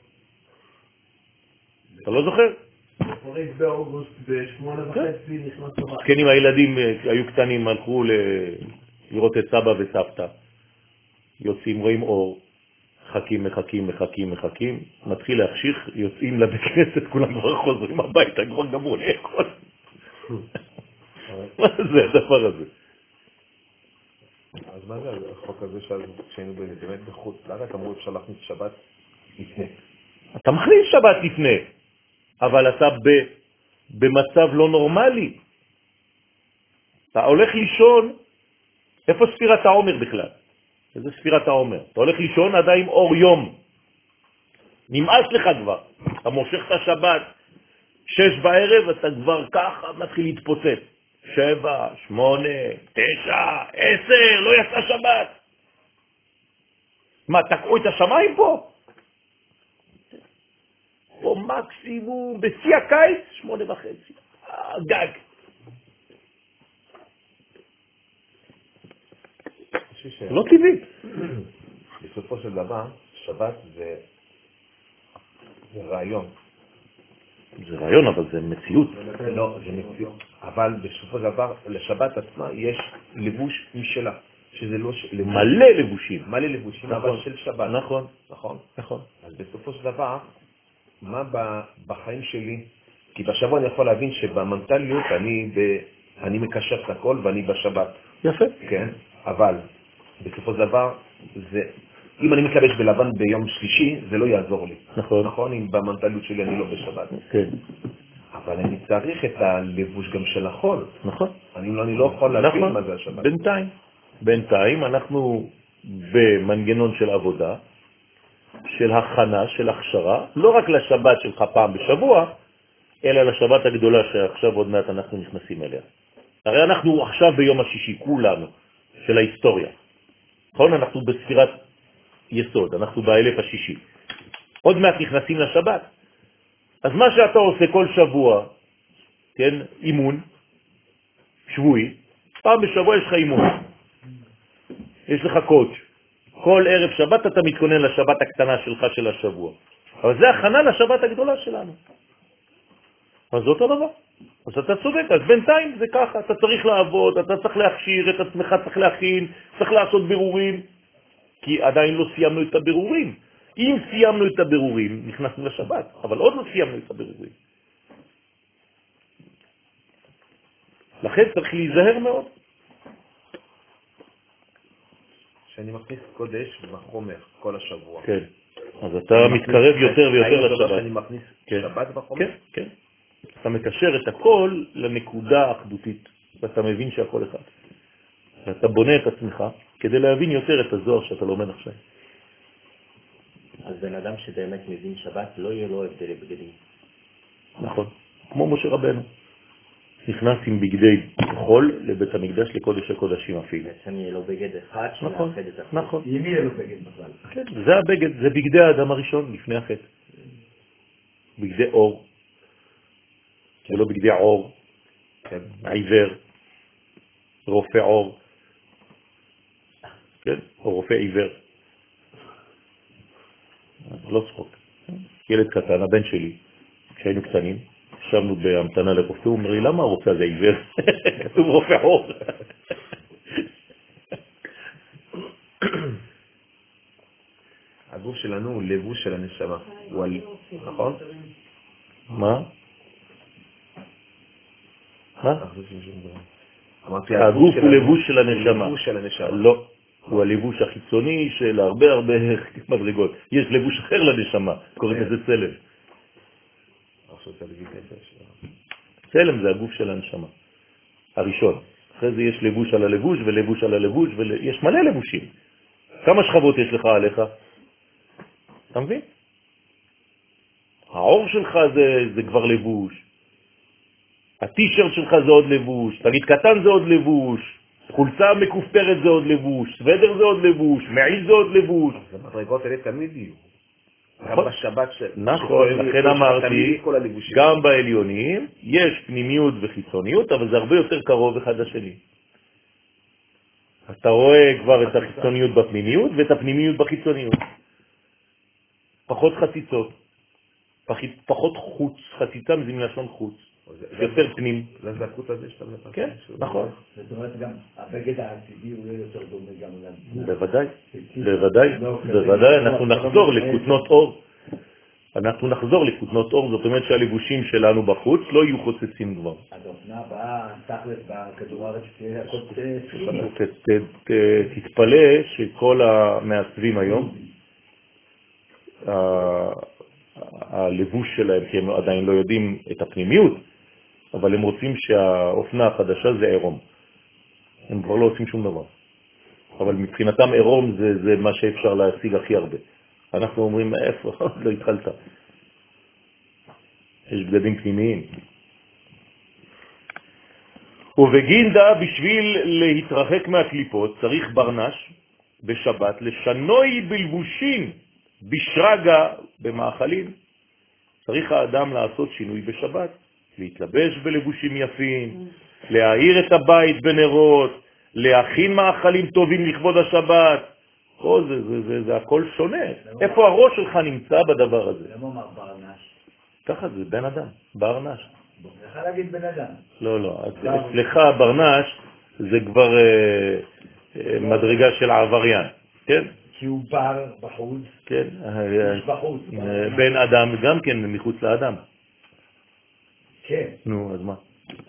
אתה לא זוכר? פריז באוגוסט בשמונה וחצי נכנס לבית. כן, אם הילדים היו קטנים, הלכו לראות את סבא וסבתא. יוצאים, רואים אור, מחכים, מחכים, מחכים, מחכים, מתחיל להחשיך, יוצאים לבית כנסת, כולם כבר חוזרים הביתה, כבר גמרו לאכול. מה זה הדבר הזה? אז מה זה החוק הזה שהיינו באמת בחוץ לארץ, אמרו אפשר להכניס שבת לפני? אתה מכניס שבת לפני, אבל אתה ב, במצב לא נורמלי. אתה הולך לישון, איפה ספירת העומר בכלל? איזה ספירת העומר? אתה הולך לישון עדיין אור יום. נמאס לך כבר. אתה מושך את השבת, שש בערב, אתה כבר ככה מתחיל להתפוצץ. שבע, שמונה, תשע, עשר, לא יצא שבת. מה, תקעו את השמיים פה? או מקסימום, בשיא הקיץ, שמונה וחצי. גג. לא טבעי. בסופו של דבר, שבת זה זה רעיון. זה רעיון, אבל זה מציאות. לא, זה מציאות. אבל בסופו של דבר, לשבת עצמה יש לבוש משלה. שזה לא... מלא לבושים. מלא לבושים, אבל של שבת. נכון. נכון? נכון. אז בסופו של דבר, מה בחיים שלי? כי בשבוע אני יכול להבין שבמנטליות אני, ב, אני מקשר את הכל ואני בשבת. יפה. כן? אבל בסופו של דבר, זה, אם אני מתלבש בלבן ביום שלישי, זה לא יעזור לי. נכון. נכון? אם במנטליות שלי אני לא בשבת. כן. אבל אני צריך את הלבוש גם של החול. נכון. אני לא, אני לא יכול להבין נכון. מה זה השבת. בינתיים. בינתיים אנחנו במנגנון של עבודה, של הכנה, של הכשרה, לא רק לשבת שלך פעם בשבוע, אלא לשבת הגדולה שעכשיו עוד מעט אנחנו נכנסים אליה. הרי אנחנו עכשיו ביום השישי, כולנו, של ההיסטוריה. נכון? אנחנו בספירת יסוד, אנחנו באלף השישי. עוד מעט נכנסים לשבת. אז מה שאתה עושה כל שבוע, כן, אימון, שבועי, פעם בשבוע יש לך אימון. יש לך קודש. כל ערב שבת אתה מתכונן לשבת הקטנה שלך של השבוע. אבל זה הכנה לשבת הגדולה שלנו. אז זה אותו דבר. אז אתה צודק, אז בינתיים זה ככה, אתה צריך לעבוד, אתה צריך להכשיר את עצמך, צריך להכין, צריך לעשות בירורים, כי עדיין לא סיימנו את הבירורים. אם סיימנו את הבירורים, נכנסנו לשבת, אבל עוד לא סיימנו את הבירורים. לכן צריך להיזהר מאוד. שאני מכניס קודש בחומר כל השבוע. כן. אז אתה מתקרב יותר ויותר לשבת. שאני מכניס שבת בחומר? כן, כן. אתה מקשר את הכל לנקודה האחדותית, ואתה מבין שהכל אחד. ואתה בונה את עצמך כדי להבין יותר את הזוהר שאתה לומד עכשיו. אז בן אדם שבאמת מבין שבת, לא יהיה לו הבדלי בגדים. נכון. כמו משה רבנו. נכנס עם בגדי חול לבית המקדש, לקודש הקודשים אפילו. בעצם יהיה לו בגד אחד נכון, שמאחד את החול. נכון. עם מי יהיה לו בגד בכלל? כן, זה הבגד, זה בגדי האדם הראשון לפני החטא. בגדי אור. זה לא בגדי עור, עיוור, רופא עור, כן? או רופא עיוור. לא צחוק. ילד קטן, הבן שלי, כשהיינו קטנים, ישבנו בהמתנה לרופא, הוא אומר לי, למה הרופא הזה עיוור? כתוב רופא עור. הגוף שלנו הוא לבוש של הנשמה, נכון? מה? מה? הגוף הוא לבוש של הנשמה. לבוש של הנשמה. לא, הוא הלבוש החיצוני של הרבה הרבה מדרגות. יש לבוש אחר לנשמה, קוראים לזה צלם. צלם זה הגוף של הנשמה, הראשון. אחרי זה יש לבוש על הלבוש ולבוש על הלבוש, ויש מלא לבושים. כמה שכבות יש לך עליך? אתה מבין? העור שלך זה, זה כבר לבוש. הטישרט שלך זה עוד לבוש, תגיד קטן זה עוד לבוש, חולצה מקופטרת זה עוד לבוש, סוודר זה עוד לבוש, מעיל זה עוד לבוש. אז המדרגות האלה תמיד יהיו. גם נכון. בשבת של... נכון, לכן אמרתי, גם בעליונים יש פנימיות וחיצוניות, אבל זה הרבה יותר קרוב אחד לשני. אתה רואה כבר את החיצוניות בפנימיות ואת הפנימיות בחיצוניות. פחות חציצות, פחות חוץ, חציצה מזה מלשון חוץ. יותר פנים. זה הזקות הזה שאתה מדבר. כן, נכון. זאת אומרת גם הבגד העתידי הוא לא יותר דומה גם לגוף. בוודאי, בוודאי, בוודאי, אנחנו נחזור לכותנות אור. אנחנו נחזור לכותנות אור, זאת אומרת שהלבושים שלנו בחוץ לא יהיו חוצצים כבר. הדופנה הבאה, תכלת בכדור הארץ, שתהיה הכל ספרים. תתפלא שכל המעצבים היום, הלבוש שלהם, כי הם עדיין לא יודעים את הפנימיות, אבל הם רוצים שהאופנה החדשה זה עירום. הם כבר לא עושים שום דבר. אבל מבחינתם עירום זה, זה מה שאפשר להשיג הכי הרבה. אנחנו אומרים, איפה? לא התחלת. יש בגדים פנימיים. ובגינדה, בשביל להתרחק מהקליפות, צריך ברנש בשבת לשנוי בלבושים, בשרגה במאכלים. צריך האדם לעשות שינוי בשבת, להתלבש בלבושים יפים, להאיר את הבית בנרות, להכין מאכלים טובים לכבוד השבת. או, זה, זה, זה, זה הכל שונה. איפה הראש שלך נמצא בדבר הזה? למה אומר ברנש? ככה זה בן אדם, ברנש. צריך להגיד בן אדם. לא, לא. אצלך ברנש זה כבר אה, אה, מדרגה של עבריין, כן? כי הוא בר בחוץ. כן. יש בחוץ. בן אדם גם כן מחוץ לאדם. כן. נו, אז מה?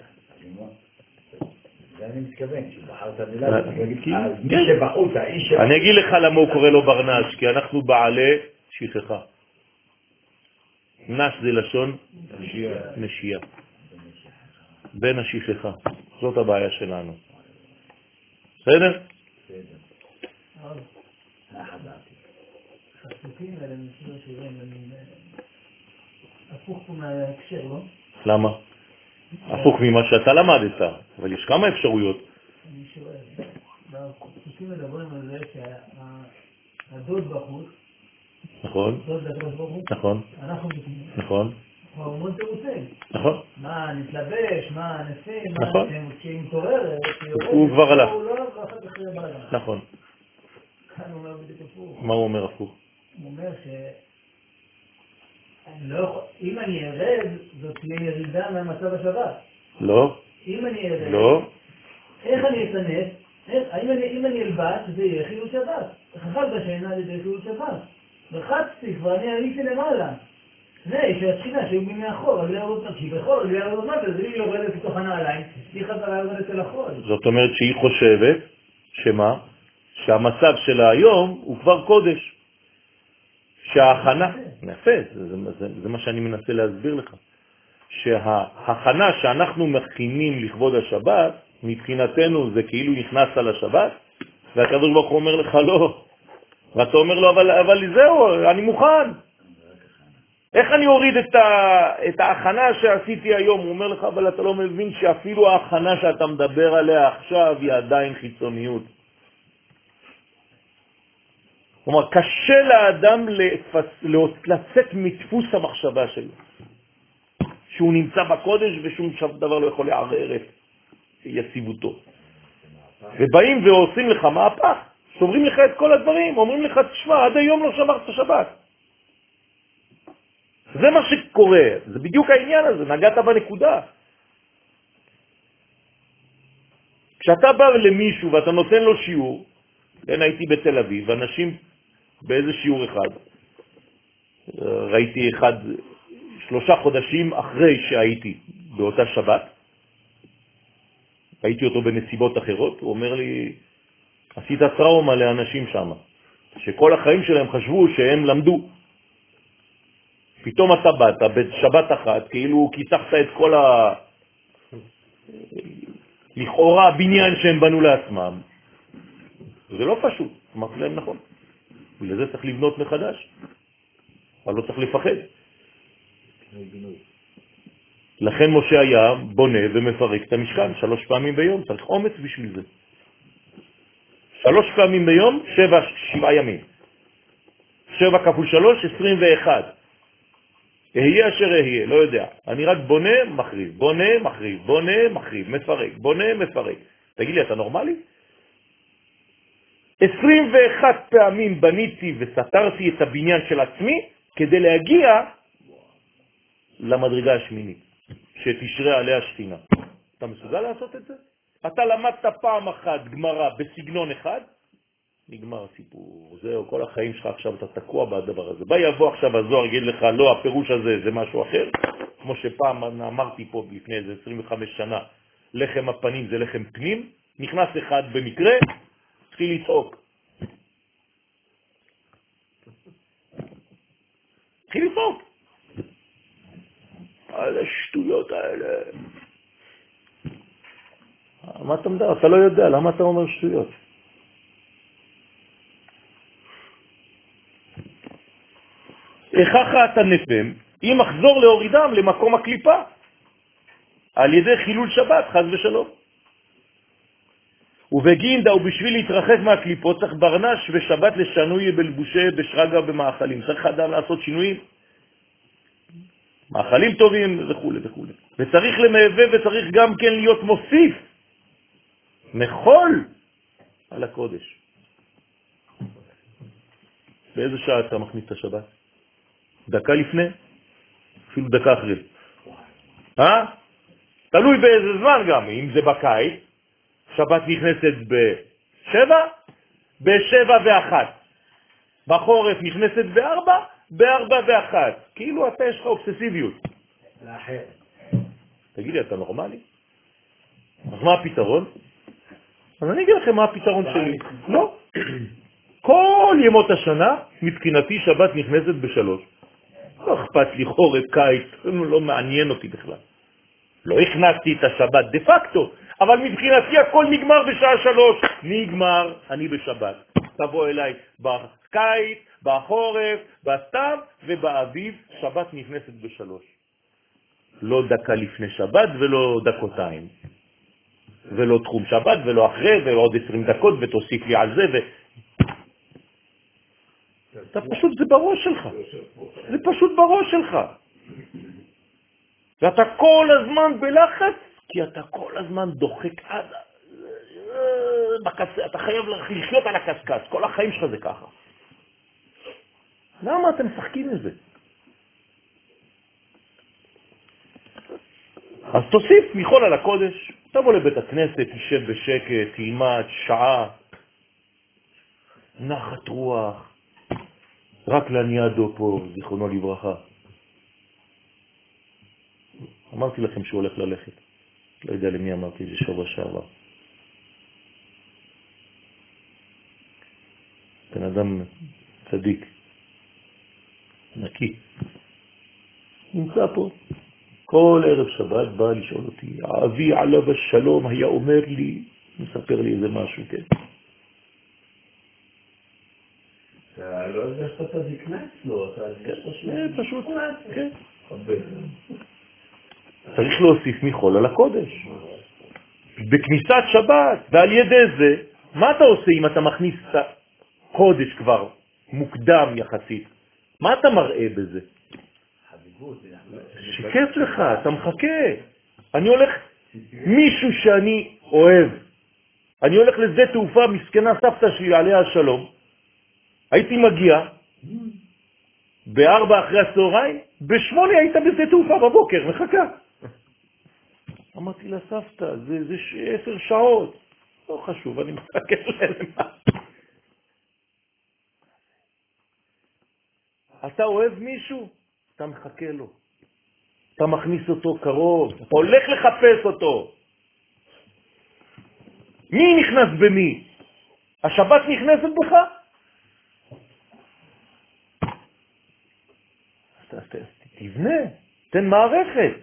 זה אני מתכוון, שבחרת מילה, מי כן. שבחוץ, האיש שבחוץ. אני אגיד לך למה הוא קורא לו ברנש, כי אנחנו בעלי שכחה. נש זה לשון נשייה. בין השכחה. זאת הבעיה שלנו. בסדר? בסדר. מה חזרתי? הפסוקים האלה, משהו שירים, הפוך פה מההקשר, לא? למה? הפוך ממה שאתה למדת, אבל יש כמה אפשרויות. אני שואל, בפסוקים מדברים על זה שהדוד בחוץ, נכון, דוד לקדוש ברוך הוא, נכון, אנחנו בפנים. נכון, הוא המון תירוצים. נכון. מה, נתלבש, מה, נשים, נכון. מה, כשהיא מתעוררת, הוא כבר הלך. הוא לא, ואחר כך בלגן. נכון. כאן הוא אומר בדיוק הפוך. מה הוא אומר הפוך? הוא אומר ש... אני לא יכול... אם אני ארד, זאת תהיה ירידה מהמצב השבת. לא, אם אני ארד, לא. איך אני אכנס? האם אני, אם אני אלבש, זה יהיה חילול שבת. חכם בשינה על ידי חילול שבת. וחצתי כבר, אני עליתי למעלה. זה שהתחינה שהיו בי מאחור, על ירוד נפשי, בכל על ירוד נפשי, אז היא יורדת לתוך הנעליים, היא חזרה יורדת אל החול. זאת אומרת שהיא חושבת, שמה? שהמצב שלה היום הוא כבר קודש. שההכנה, נפה, זה, זה, זה, זה מה שאני מנסה להסביר לך. שההכנה שאנחנו מכינים לכבוד השבת, מבחינתנו זה כאילו נכנס על השבת, והקדוש ברוך הוא אומר לך לא. ואתה אומר לו, אבל, אבל זהו, אני מוכן. איך אני אוריד את, ה... את ההכנה שעשיתי היום? הוא אומר לך, אבל אתה לא מבין שאפילו ההכנה שאתה מדבר עליה עכשיו היא עדיין חיצוניות. כלומר, קשה לאדם לפס... לצאת מדפוס המחשבה שלו, שהוא נמצא בקודש ושום דבר לא יכול לערער את יציבותו. ובאים ועושים לך מהפך, שומרים לך את כל הדברים, אומרים לך, תשמע, עד היום לא שמרת שבת. זה מה שקורה, זה בדיוק העניין הזה, נגעת בנקודה. כשאתה בא למישהו ואתה נותן לו שיעור, כן, הייתי בתל אביב, אנשים באיזה שיעור אחד, ראיתי אחד שלושה חודשים אחרי שהייתי באותה שבת, ראיתי אותו בנסיבות אחרות, הוא אומר לי, עשית טראומה לאנשים שם, שכל החיים שלהם חשבו שהם למדו. פתאום אתה באת בשבת אחת, כאילו כיסחת את כל ה... לכאורה בניין שהם בנו לעצמם. זה לא פשוט, אמרתי להם נכון. ולזה צריך לבנות מחדש, אבל לא צריך לפחד. לכן משה היה בונה ומפרק את המשכן שלוש פעמים ביום, צריך אומץ בשביל זה. שלוש פעמים ביום, שבע, שבעה ימים. שבע כפול שלוש, עשרים ואחת. אהיה אשר אהיה, לא יודע. אני רק בונה, מחריב, בונה, מחריב, בונה, מחריב, מפרק, בונה, מפרק. תגיד לי, אתה נורמלי? עשרים ואחת פעמים בניתי וסתרתי את הבניין של עצמי כדי להגיע למדרגה השמינית, שתשרה עליה שכינה. אתה מסוגל לעשות את זה? אתה למדת פעם אחת גמרא בסגנון אחד, נגמר הסיפור. זהו, כל החיים שלך עכשיו אתה תקוע בדבר הזה. בא יבוא עכשיו הזוהר, יגיד לך, לא, הפירוש הזה זה משהו אחר, כמו שפעם אמרתי פה לפני איזה עשרים וחמש שנה, לחם הפנים זה לחם פנים, נכנס אחד במקרה, התחיל לצעוק. התחיל לצעוק. על השטויות האלה. מה אתה מדבר? אתה לא יודע, למה אתה אומר שטויות? הכרח את הנפם, אם אחזור להורידם למקום הקליפה, על ידי חילול שבת, חז ושלום. ובגינדה, ובשביל להתרחק מהקליפות, צריך ברנש ושבת לשנוי בלבושי בשרגה במאכלים. צריך אדם לעשות שינויים, מאכלים טובים וכו' וכו'. וצריך למהווה וצריך גם כן להיות מוסיף מחול על הקודש. באיזה שעה אתה מכניס את השבת? דקה לפני? אפילו דקה אחרי. אה? תלוי באיזה זמן גם. אם זה בקיץ, שבת נכנסת בשבע, בשבע ואחת. בחורף נכנסת בארבע, בארבע ואחת. כאילו אתה יש לך אובססיביות. לאחר. תגיד לי, אתה נורמלי? אז מה הפתרון? אז אני אגיד לכם מה הפתרון שלי. לא. כל ימות השנה, מבחינתי שבת נכנסת בשלוש. לא אכפת לי חורף, קיץ, לא מעניין אותי בכלל. לא הכנסתי את השבת דה פקטו, אבל מבחינתי הכל נגמר בשעה שלוש. נגמר, אני בשבת. תבוא אליי בקיץ, בחורף, בסתיו ובאביב, שבת נכנסת בשלוש. לא דקה לפני שבת ולא דקותיים. ולא תחום שבת ולא אחרי ועוד עשרים דקות ותוסיף לי על זה ו... אתה פשוט, זה בראש שלך. זה פשוט בראש שלך. ואתה כל הזמן בלחץ, כי אתה כל הזמן דוחק עד... בקצה, אתה חייב לחיות על הקסקס. כל החיים שלך זה ככה. למה אתם משחקים עם זה? אז תוסיף מחול על הקודש, תבוא לבית הכנסת, תשב בשקט, תלמד שעה, נחת רוח, רק לניאדו פה, זיכרונו לברכה. אמרתי לכם שהוא הולך ללכת. לא יודע למי אמרתי, זה שבוע שעבר. בן אדם צדיק, נקי. נמצא פה. כל ערב שבת בא לשאול אותי, אבי עליו השלום היה אומר לי, מספר לי איזה משהו, כן. אתה לא יודע שאתה תזיקנה אצלו, אתה פשוט, כן. צריך להוסיף מחול על הקודש. בכניסת שבת, ועל ידי זה, מה אתה עושה אם אתה מכניס את הקודש כבר מוקדם יחסית? מה אתה מראה בזה? שיקף לך, אתה מחכה. אני הולך, מישהו שאני אוהב, אני הולך לשדה תעופה, מסכנה סבתא שלי עליה השלום, הייתי מגיע בארבע אחרי הצהריים, בשמונה היית בשדה תעופה בבוקר, מחכה. אמרתי לה, סבתא, זה, זה ש... עשר שעות. לא חשוב, אני מחכה למה. אתה אוהב מישהו? אתה מחכה לו. אתה מכניס אותו קרוב, אתה הולך לחפש אותו. מי נכנס במי? השבת נכנסת בך? תבנה, תן מערכת.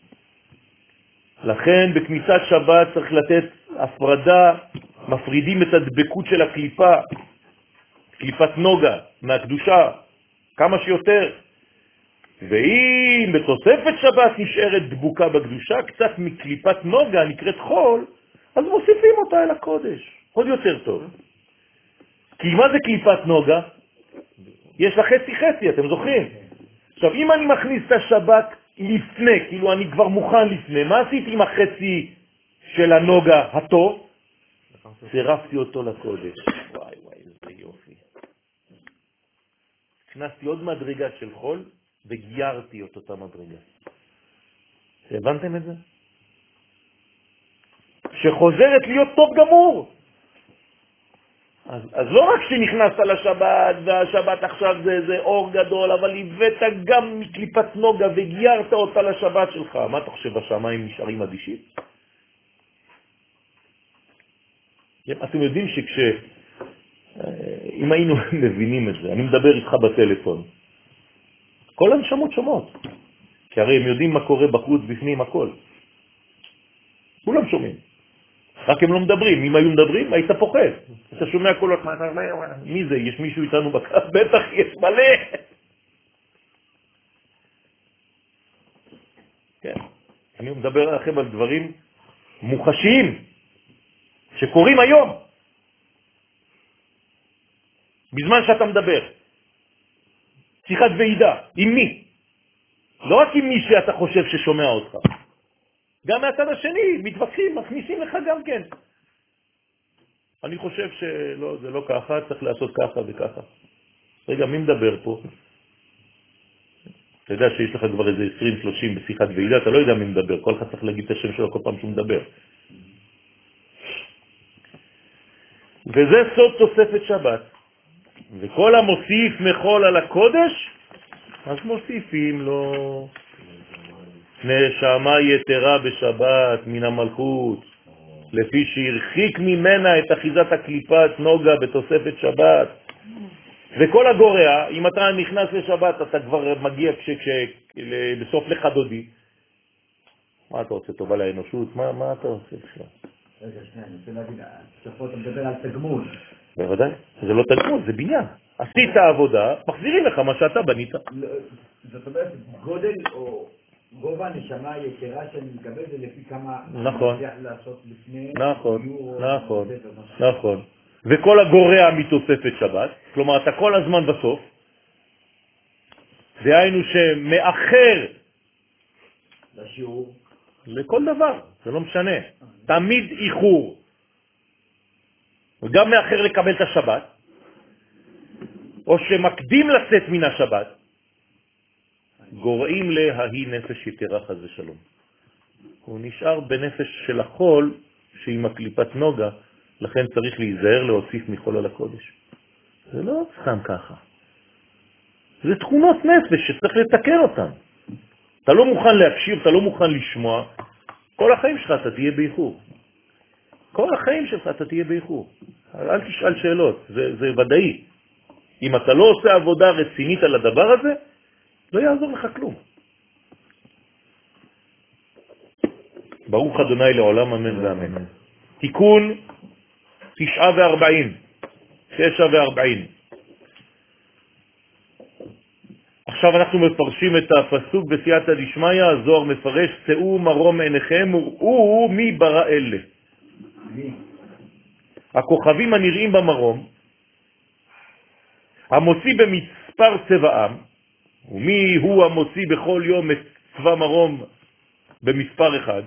לכן בכניסת שבת צריך לתת הפרדה, מפרידים את הדבקות של הקליפה, קליפת נוגה, מהקדושה, כמה שיותר. ואם בתוספת שבת נשארת דבוקה בקדושה, קצת מקליפת נוגה נקראת חול, אז מוסיפים אותה אל הקודש, עוד יותר טוב. כי מה זה קליפת נוגה? יש לה חצי חצי, אתם זוכרים? עכשיו, אם אני מכניס את השבת לפני, כאילו אני כבר מוכן לפני, מה עשיתי עם החצי של הנוגה הטוב? צירפתי אותו לקודש. וואי וואי, זה יופי. הכנסתי עוד מדרגה של חול וגיירתי את אותה מדרגה. הבנתם את זה? שחוזרת להיות טוב גמור. אז, אז לא רק שנכנסת לשבת, והשבת עכשיו זה, זה אור גדול, אבל הבאת גם מקליפת נוגה וגיירת אותה לשבת שלך. מה אתה חושב, השמיים נשארים אדישים? אתם יודעים שכש... אם היינו מבינים את זה, אני מדבר איתך בטלפון, כל הנשמות שומעות, כי הרי הם יודעים מה קורה בחוץ, בפנים, הכל. כולם שומעים. רק הם לא מדברים. אם היו מדברים, היית פוחד. אתה שומע קולות, מי זה? יש מישהו איתנו בקו? בטח, יש מלא. כן. אני מדבר לכם על דברים מוחשיים, שקורים היום, בזמן שאתה מדבר. שיחת ועידה. עם מי? לא רק עם מי שאתה חושב ששומע אותך. גם מהצד השני, מתווכחים, מכניסים לך גם כן. אני חושב שלא, זה לא ככה, צריך לעשות ככה וככה. רגע, מי מדבר פה? אתה יודע שיש לך כבר איזה עשרים שלושים בשיחת ועידה, אתה לא יודע מי מדבר, כל אחד צריך להגיד את השם שלו כל פעם שהוא מדבר. וזה סוד תוספת שבת. וכל המוסיף מחול על הקודש, אז מוסיפים לו נשמה יתרה בשבת מן המלכות, לפי שהרחיק ממנה את אחיזת הקליפת נוגה בתוספת שבת. וכל הגורע, אם אתה נכנס לשבת, אתה כבר מגיע כש, כש, בסוף לך דודי. מה אתה רוצה, טובה לאנושות? מה, מה אתה עושה בכלל? רגע, שנייה, אני רוצה להגיד, שפה אתה מדבר על תגמול. בוודאי, זה לא תגמול, זה בניין. עשית העבודה, מחזירים לך מה שאתה בנית. זאת אומרת, גודל או גובה הנשמה היתרה שאני מקבל זה לפי כמה נכון. אני צריך לעשות לפני. נכון, נכון, נכון. וכל הגורע מתוספת שבת, כלומר אתה כל הזמן בסוף, דהיינו שמאחר לשיעור, לכל דבר, זה לא משנה, תמיד איחור, וגם מאחר לקבל את השבת, או שמקדים לצאת מן השבת, גורעים לההי נפש יתרה חס ושלום. הוא נשאר בנפש של החול שהיא מקליפת נוגה, לכן צריך להיזהר להוסיף מחול על הקודש. זה לא סתם ככה. זה תכונות נפש שצריך לתקן אותן. אתה לא מוכן להקשיב, אתה לא מוכן לשמוע, כל החיים שלך אתה תהיה באיחור. כל החיים שלך אתה תהיה באיחור. אל תשאל שאלות, זה, זה ודאי. אם אתה לא עושה עבודה רצינית על הדבר הזה, לא יעזור לך כלום. ברוך אדוני לעולם אמן ואמן. תיקון תשעה וארבעים, תשע וארבעים. עכשיו אנחנו מפרשים את הפסוק בסייעתא דשמיא, הזוהר מפרש, שאו מרום עיניכם וראו מי ברא אלה. הכוכבים הנראים במרום, המוציא במספר צבעם, ומי הוא המוציא בכל יום את צבע מרום במספר אחד.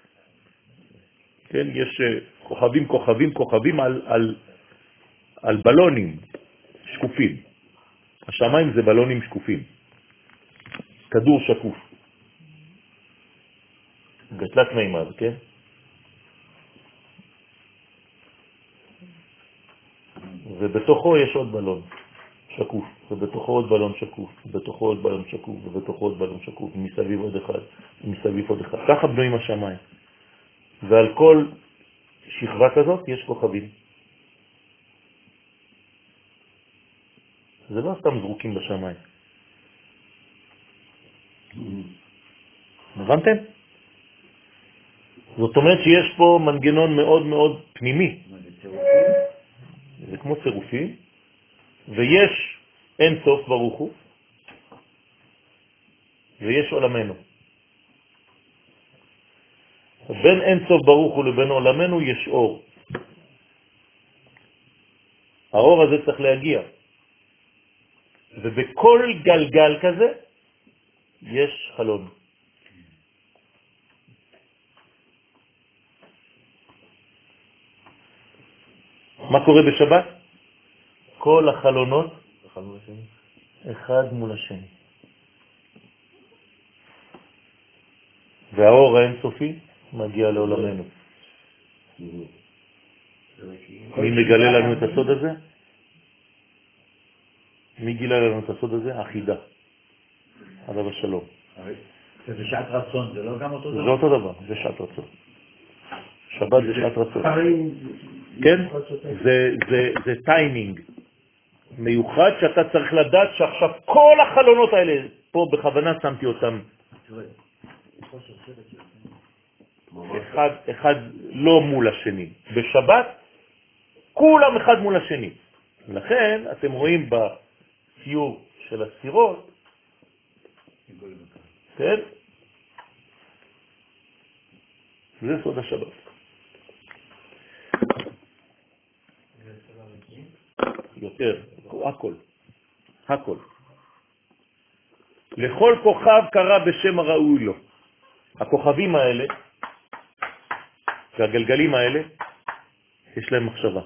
כן, יש כוכבים, כוכבים, כוכבים על, על, על בלונים שקופים. השמיים זה בלונים שקופים. כדור שקוף. גתלת מימד, כן? ובתוכו יש עוד בלון שקוף, ובתוכו עוד בלון שקוף, ובתוכו עוד בלון שקוף, ובתוכו עוד בלון שקוף, ומסביב עוד אחד, ומסביב עוד אחד. ככה בנויים השמיים. ועל כל שכבה כזאת יש כוכבים. זה לא סתם זרוקים בשמיים. הבנתם? זאת אומרת שיש פה מנגנון מאוד מאוד פנימי. זה כמו צירופים, ויש אין סוף ברוך הוא, ויש עולמנו. בין אין סוף ברוך הוא לבין עולמנו יש אור. האור הזה צריך להגיע. ובכל גלגל כזה יש חלון. מה קורה בשבת? כל החלונות אחד מול השני. והאור האינסופי מגיע לעולמנו. מי מגלה לנו את הסוד הזה? מי גילה לנו את הסוד הזה? אחידה. עליו השלום. זה שעת רצון, זה לא גם אותו דבר? זה אותו דבר, זה שעת רצון. שבת זה שעת רצון. כן? זה, זה, זה טיימינג מיוחד שאתה צריך לדעת שעכשיו כל החלונות האלה, פה בכוונה שמתי אותם אחד, אחד לא מול השני. בשבת כולם אחד מול השני. לכן אתם רואים בציור של הספירות, כן? זה סוד השבת. יותר, הכל, הכל. לכל כוכב קרא בשם הראוי לו. הכוכבים האלה, והגלגלים האלה, יש להם מחשבה.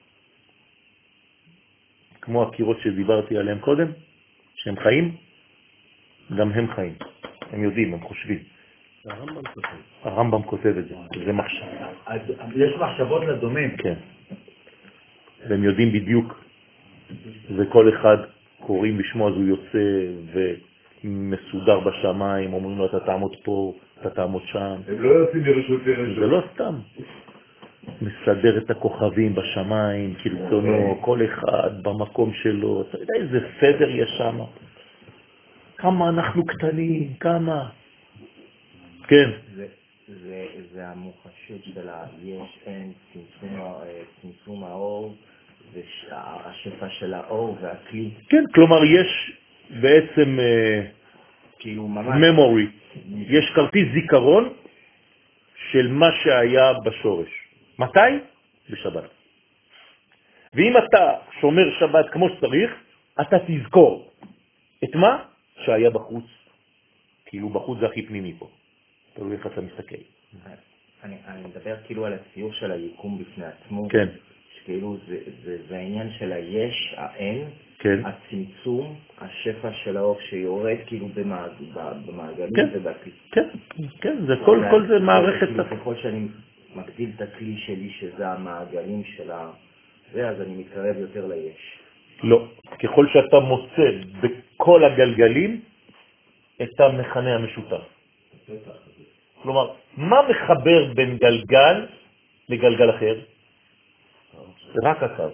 כמו הקירות שדיברתי עליהם קודם, שהם חיים, גם הם חיים. הם יודעים, הם חושבים. הרמב"ם כותב. הרמב"ם כותב את זה, זה מחשבה. יש מחשבות לדומים. כן. והם יודעים בדיוק, וכל אחד קוראים בשמו, אז הוא יוצא ומסודר בשמיים, אומרים לו אתה תעמוד פה, אתה תעמוד שם. הם לא יוצאים לרשות לרשות. זה לא סתם. מסדר את הכוכבים בשמיים, כרצונו, כל אחד במקום שלו. אתה יודע איזה סדר יש שם? כמה אנחנו קטנים, כמה. כן. זה, זה, זה המוחשות של היש, אין, צמצום, צמצום האור, והשפע של האור והכלי. כן, כלומר יש בעצם כאילו ממש memory, יש כרטיס זיכרון של מה שהיה בשורש. מתי? בשבת. ואם אתה שומר שבת כמו שצריך, אתה תזכור את מה שהיה בחוץ. כאילו בחוץ זה הכי פנימי פה. תלוי איך אתה מסתכל. אני, אני מדבר כאילו על הציור של היקום בפני עצמו. כן. שכאילו זה, זה, זה העניין של היש, האין, כן. הצמצום, השפע של האור שיורד כאילו במעג, במעגלים כן. ובכלי. כן, כן, זה כל, כל זה מערכת. כאילו, ככל שאני מגדיל את הכלי שלי שזה המעגלים של ה... זה, אז אני מתקרב יותר ליש. לא, ככל שאתה מוצא בכל הגלגלים את המכנה המשותף. כלומר, מה מחבר בין גלגל לגלגל אחר? רק הקו.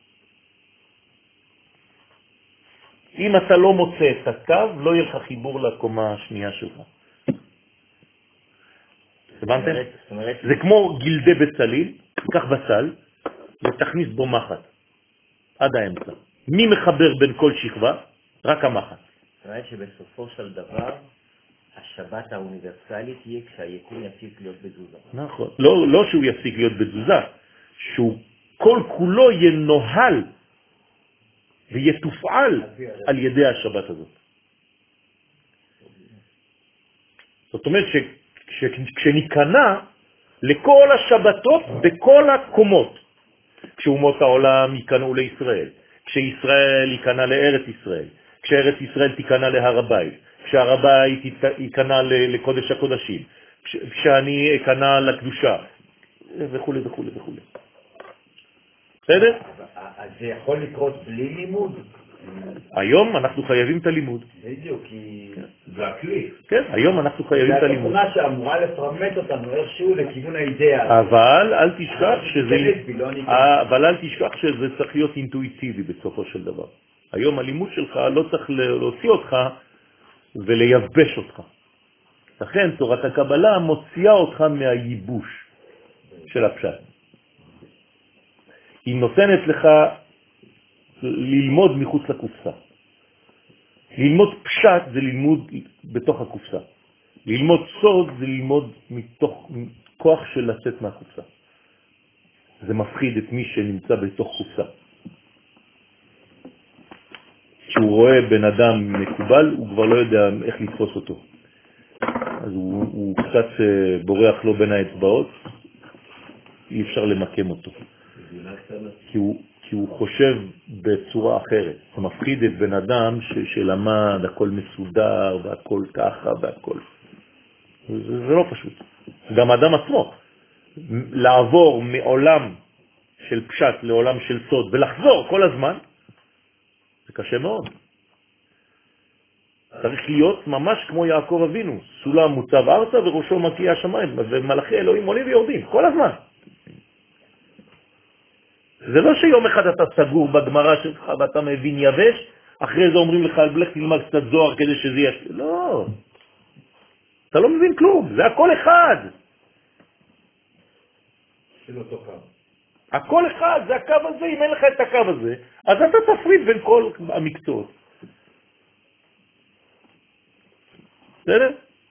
אם אתה לא מוצא את הקו, לא יהיה לך חיבור לקומה השנייה שלך. הבנתם? זה כמו גלדי בצלים, תיקח בצל ותכניס בו מחט עד האמצע. מי מחבר בין כל שכבה? רק המחט. זאת שבסופו של דבר, השבת האוניברסלית תהיה כשהיקום יפסיק להיות בתזוזה. נכון. לא, לא שהוא יפסיק להיות בתזוזה, שהוא כל כולו ינוהל ויתופעל על ידי השבת הזאת. זאת אומרת שכשניכנע לכל השבתות בכל הקומות, כשאומות העולם ייכנעו לישראל, כשישראל ייכנע לארץ ישראל, כשארץ ישראל תיכנע להר הבית, כשהר הבית ייכנע לקודש הקודשים, כשאני אכנע לקדושה, וכו' וכו' וכו'. בסדר? אז זה יכול לקרות בלי לימוד? היום אנחנו חייבים את הלימוד. בדיוק, כי... זה הכלי. כן, היום אנחנו חייבים את הלימוד. זה התוכנה שאמורה לפרמט אותנו איכשהו לכיוון האידאה. אבל אל תשכח שזה... אבל אל תשכח שזה צריך להיות אינטואיטיבי בסופו של דבר. היום הלימוד שלך לא צריך להוציא אותך ולייבש אותך. לכן תורת הקבלה מוציאה אותך מהייבוש של הפשט. היא נותנת לך ללמוד מחוץ לקופסה. ללמוד פשט זה ללמוד בתוך הקופסה. ללמוד סוד זה ללמוד מתוך כוח של לצאת מהקופסה. זה מפחיד את מי שנמצא בתוך קופסה. כשהוא רואה בן אדם מקובל, הוא כבר לא יודע איך לתפוס אותו. אז הוא, הוא קצת בורח לו בין האצבעות, אי אפשר למקם אותו. כי הוא, כי הוא חושב בצורה אחרת. זה מפחיד את בן אדם ש, שלמד, הכל מסודר, והכל ככה, והכל. זה, זה לא פשוט. גם אדם עצמו. לעבור מעולם של פשט לעולם של סוד, ולחזור כל הזמן, זה קשה מאוד. צריך להיות ממש כמו יעקב אבינו, סולם מוצב ארצה וראשו מקיע השמיים, ומלאכי אלוהים עולים ויורדים, כל הזמן. זה לא שיום אחד אתה סגור בגמרא שלך ואתה מבין יבש, אחרי זה אומרים לך, לך תלמד קצת זוהר כדי שזה יש... לא. אתה לא מבין כלום, זה הכל אחד. של אותו קו. הכל אחד, זה הקו הזה, אם אין לך את הקו הזה, אז אתה תפריד בין כל המקצועות. בסדר?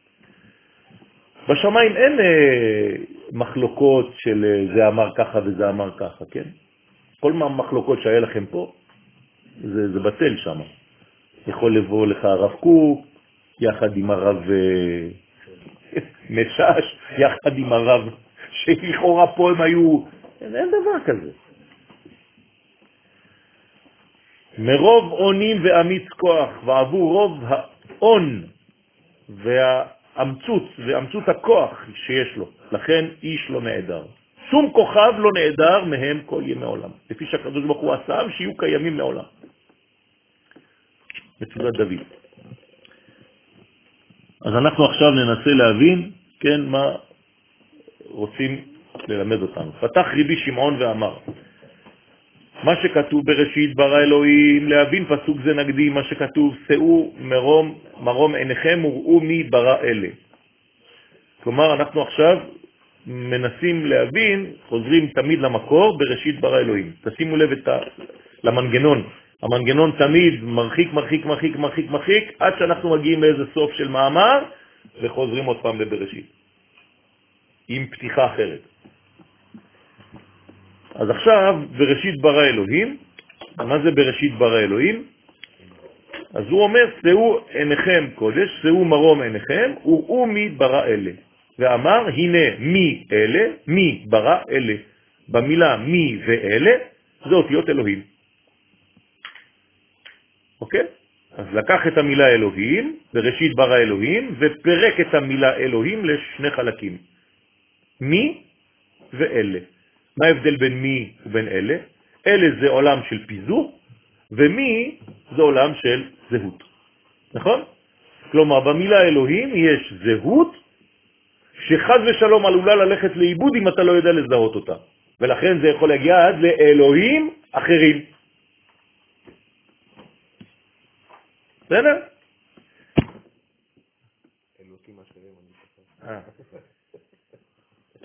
בשמיים אין אה, מחלוקות של אה, זה אמר ככה וזה אמר ככה, כן? כל מה מחלוקות שהיה לכם פה, זה, זה בטל שם. יכול לבוא לך הרב קוק, יחד עם הרב אה, משש, יחד עם הרב שלכאורה פה הם היו... אין, אין דבר כזה. מרוב עונים ואמיץ כוח, ועבור רוב העון והאמצות, ואמצות הכוח שיש לו, לכן איש לא נעדר. שום כוכב לא נעדר מהם כל ימי עולם. לפי שהקדוש ברוך הוא עשם שיהיו קיימים מעולם. מצוות דוד. אז אנחנו עכשיו ננסה להבין, כן, מה רוצים ללמד אותנו. פתח רבי שמעון ואמר, מה שכתוב בראשית ברא אלוהים, להבין פסוק זה נגדי, מה שכתוב, שאו מרום, מרום עיניכם וראו מי ברא אלה. כלומר, אנחנו עכשיו מנסים להבין, חוזרים תמיד למקור, בראשית ברא אלוהים. תשימו לב את ה... למנגנון. המנגנון תמיד מרחיק, מרחיק, מרחיק, מרחיק, מרחיק, עד שאנחנו מגיעים לאיזה סוף של מאמר, וחוזרים עוד פעם לבראשית. עם פתיחה אחרת. אז עכשיו, בראשית ברא אלוהים, מה זה בראשית ברא אלוהים? אז הוא אומר, שאו עיניכם קודש, שאו מרום עיניכם, וראו מי ברא אלה. ואמר, הנה מי אלה, מי ברא אלה. במילה מי ואלה, זה אותיות אלוהים. אוקיי? אז לקח את המילה אלוהים, בראשית ברא אלוהים, ופרק את המילה אלוהים לשני חלקים. מי ואלה. מה ההבדל בין מי ובין אלה? אלה זה עולם של פיזור, ומי זה עולם של זהות. נכון? כלומר, במילה אלוהים יש זהות, שחד ושלום עלולה ללכת לאיבוד אם אתה לא יודע לזהות אותה. ולכן זה יכול להגיע עד לאלוהים אחרים. בסדר? אלוקים אחרים, אני חושב.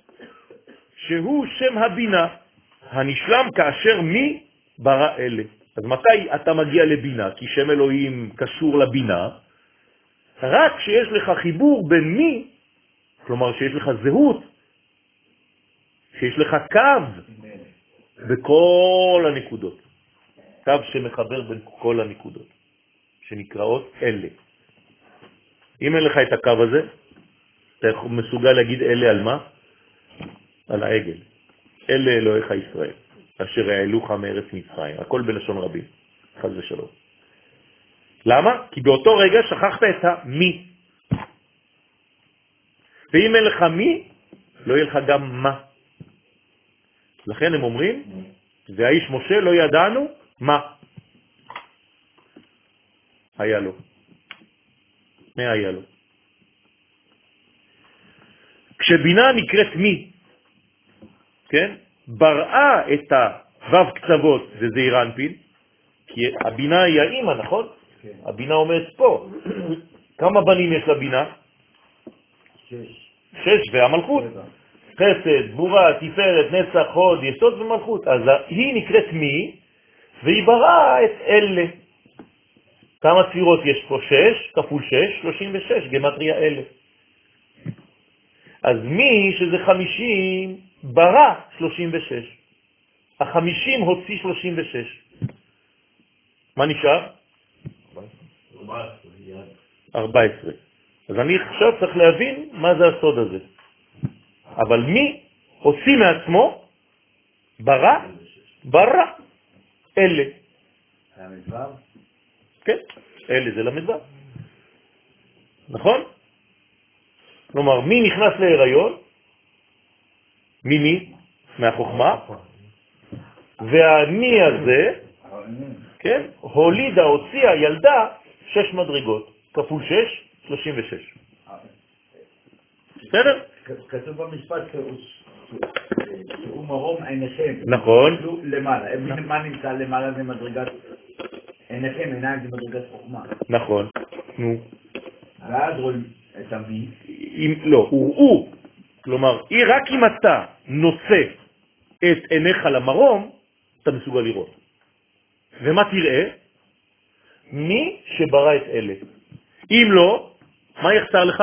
שהוא שם הבינה, הנשלם כאשר מי ברא אלה. אז מתי אתה מגיע לבינה? כי שם אלוהים קשור לבינה, רק כשיש לך חיבור בין מי, כלומר שיש לך זהות, שיש לך קו בכל הנקודות, קו שמחבר בין כל הנקודות, שנקראות אלה. אם אין לך את הקו הזה, אתה מסוגל להגיד אלה על מה? על העגל. אלה אלוהיך ישראל, אשר העלוך מארץ מצרים. הכל בלשון רבים, חס ושלום. למה? כי באותו רגע שכחת את המי. ואם אין לך מי, לא יהיה לך גם מה. לכן הם אומרים, והאיש משה לא ידענו מה היה לו. מה היה לו? כשבינה נקראת מי, כן? בראה את הוו קצוות וזעיר אנפין, כי הבינה היא האמא, נכון? כן. הבינה אומרת פה. כמה בנים יש לבינה? שש. שש, והמלכות. חסד, גבורה, תפארת, נצח, חוד, יסוד ומלכות. אז היא נקראת מי, והיא בראה את אלה. כמה ספירות יש פה? שש, כפול שש, שלושים ושש, גמטריה אלה. אז מי שזה חמישים, ברא שלושים ושש. החמישים הוציא שלושים ושש. מה נשאר? ארבע עשרה. אז אני עכשיו צריך להבין מה זה הסוד הזה. אבל מי הוציא מעצמו, ברא, ברא, אלה. המדבר? כן, אלה זה למדבר. נכון? כלומר, מי נכנס להיריון? מי מי? מהחוכמה. והמי הזה, כן, הולידה, הוציאה, ילדה, שש מדרגות. כפול שש, שלושים ושש. בסדר? כתוב במשפט שהוא מרום עיניכם. נכון. למעלה. מה נמצא למעלה זה מדרגת עיניכם, עיניים זה מדרגת חוכמה. נכון. נו. ואז רואים את המי. לא, הוא הוא. כלומר, רק אם אתה נושא את עיניך למרום, אתה מסוגל לראות. ומה תראה? מי שברא את אלה. אם לא, מה יחסר לך?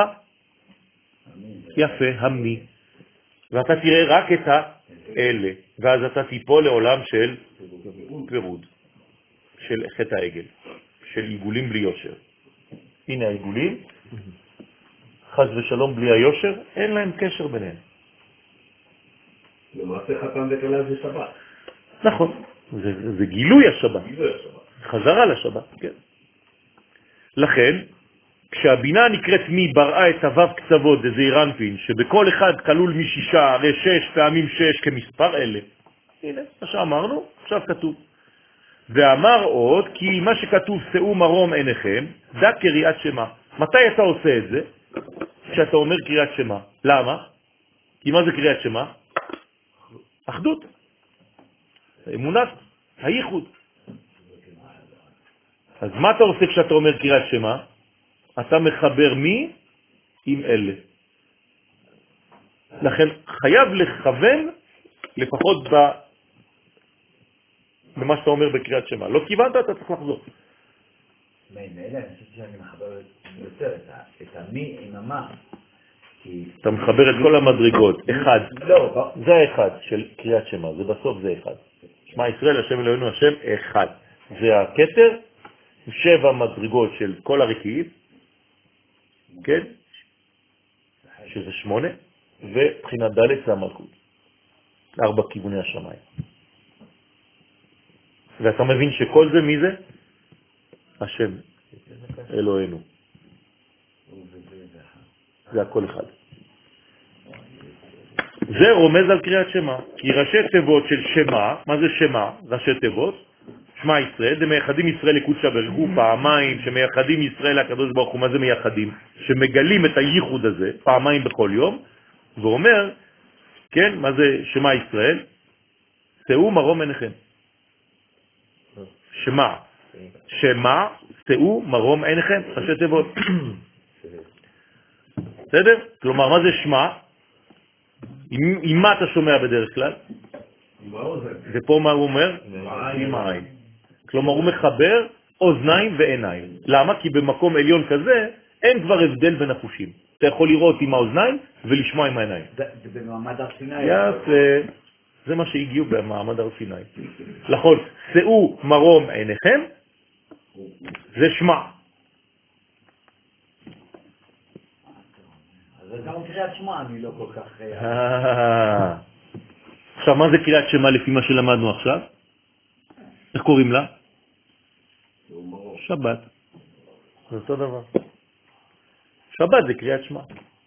יפה, המי. ואתה תראה רק את האלה, ואז אתה תיפול לעולם של פירוד, של חטא העגל, של עיגולים בלי יושר. הנה העיגולים, חס ושלום בלי היושר, אין להם קשר ביניהם. למעשה חתן וכלה זה שבת. נכון, זה, זה גילוי השבת. גילוי השבת. חזרה לשבת, כן. לכן, כשהבינה נקראת מי בראה את הוו קצוות וזעיר אנפין, שבכל אחד כלול משישה, הרי שש פעמים שש כמספר אלה. הנה, מה שאמרנו, עכשיו כתוב. ואמר עוד, כי מה שכתוב שאו מרום עיניכם, זה קריאת שמה. מתי אתה עושה את זה? כשאתה אומר קריאת שמה. למה? כי מה זה קריאת שמה? אחדות. אמונת הייחוד. אז מה אתה עושה כשאתה אומר קריאת שמה? אתה מחבר מי עם אלה. לכן חייב לכוון לפחות ב... במה שאתה אומר בקריאת שמה. לא כיוונת, אתה צריך לחזור. מילא, אני חושב שאני מחבר יותר את המי עם המה. אתה מחבר את כל המדרגות. אחד. לא. זה האחד של קריאת שמה. זה בסוף זה אחד. שמע ישראל, השם אלוהינו, השם אחד. זה הכתר, שבע מדרגות של כל הרקיעים. כן? שזה שמונה, ובחינת ד' זה המלכות. ארבע כיווני השמיים. ואתה מבין שכל זה מי זה? השם, אלוהינו. זה הכל אחד. זה רומז על קריאת שמה, כי ראשי תיבות של שמה, מה זה שמה? ראשי תיבות, שמה ישראל, זה מייחדים ישראל לקודשא בריך הוא, פעמיים שמייחדים ישראל לקדוש ברוך הוא. מה זה מייחדים? שמגלים את הייחוד הזה פעמיים בכל יום, ואומר, כן, מה זה שמה ישראל? שאו מרום עיניכם. שמה, שמה, שאו מרום עיניכם, ראשי תיבות. בסדר? כלומר, מה זה שמה? עם, עם מה אתה שומע בדרך כלל? ופה מה הוא אומר? עם העין. כלומר הוא מחבר אוזניים ועיניים. למה? כי במקום עליון כזה אין כבר הבדל בין החושים. אתה יכול לראות עם האוזניים ולשמוע עם העיניים. זה במעמד הר סיני. יפה. זה מה שהגיעו במעמד הר סיני. לכן, שאו מרום עיניכם, זה שמע. אז זה גם קריאת שמע, אני לא כל כך... עכשיו, מה זה קריאת שמע לפי מה שלמדנו עכשיו? איך קוראים לה? שבת. זה אותו דבר. שבת זה קריאת שמע.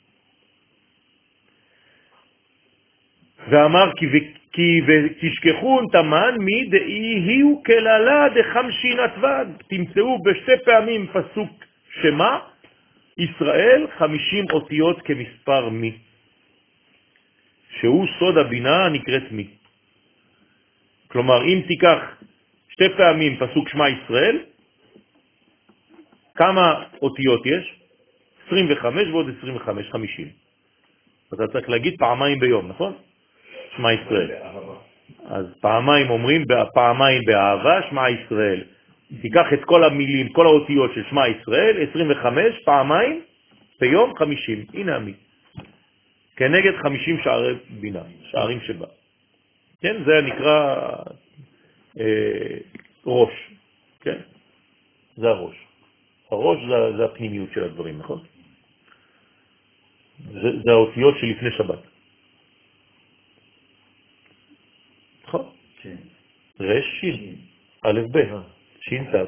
ואמר כי, כי ותשכחון תמן מי דאי הוא כללה דחמשין עטבד. תמצאו בשתי פעמים פסוק שמה, ישראל חמישים אותיות כמספר מי. שהוא סוד הבינה הנקראת מי. כלומר, אם תיקח שתי פעמים פסוק שמה ישראל, כמה אותיות יש? עשרים וחמש ועוד עשרים וחמש, חמישים. אתה צריך להגיד פעמיים ביום, נכון? שמה ישראל. אז פעמיים אומרים, פעמיים באהבה, שמה ישראל. תיקח את כל המילים, כל האותיות של שמה ישראל, עשרים וחמש, פעמיים ביום, חמישים. הנה המי. כנגד חמישים שערי בינה, שערים שבה. כן, זה נקרא אה, ראש. כן? זה הראש. הראש זה, זה הפנימיות של הדברים, נכון? זה, זה האותיות שלפני שבת. נכון? כן. רש שין, א' ב', שין ת'.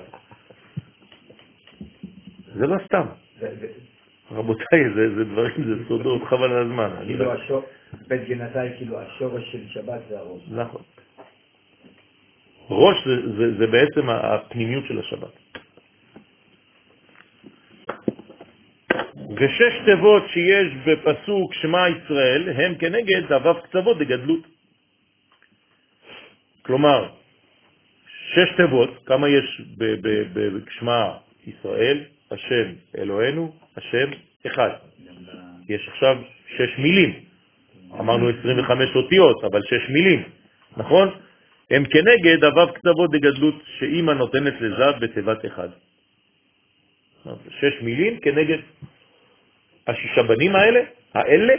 זה לא סתם. רבותיי, זה, זה דברים, זה סודות, חבל על הזמן. כאילו השור, בית גנתאי, כאילו השורש של שבת זה הראש. נכון. ראש זה, זה, זה בעצם הפנימיות של השבת. ושש תיבות שיש בפסוק שמה ישראל הם כנגד הוו קצוות דגדלות. כלומר, שש תיבות, כמה יש בשמה ישראל? השם אלוהינו, השם אחד. יש עכשיו שש מילים. אמרנו עשרים וחמש אותיות, אבל שש מילים. נכון? הם כנגד הוו קצוות דגדלות שאמא נותנת לזה בתיבת אחד. שש מילים כנגד השישה בנים האלה, האלה,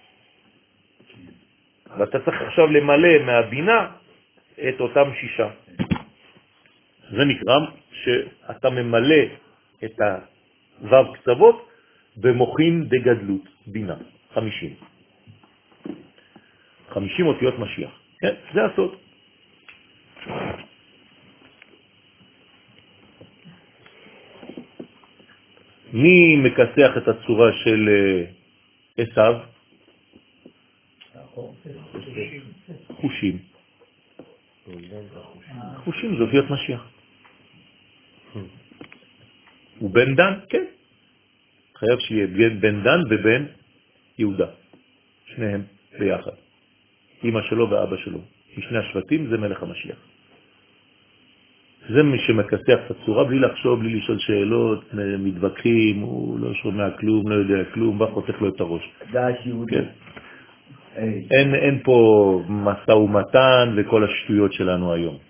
ואתה צריך עכשיו למלא מהבינה את אותם שישה. זה נקרא שאתה ממלא את הוו קצוות במוחין דגדלות, בינה, חמישים. חמישים אותיות משיח. כן, זה הסוד. מי מקסח את הצורה של עשיו? חושים. חושים זה אותיות משיח. ובן דן? כן. חייב שיהיה בן דן ובן יהודה. שניהם ביחד. אמא שלו ואבא שלו. משני השבטים זה מלך המשיח. זה מי שמקסח את הצורה בלי לחשוב, בלי לשאול שאלות, מתווכחים, הוא לא שומע כלום, לא יודע כלום, בא חותך לו את הראש. דעת יהודי. כן. אין, אין פה מסע ומתן וכל השטויות שלנו היום.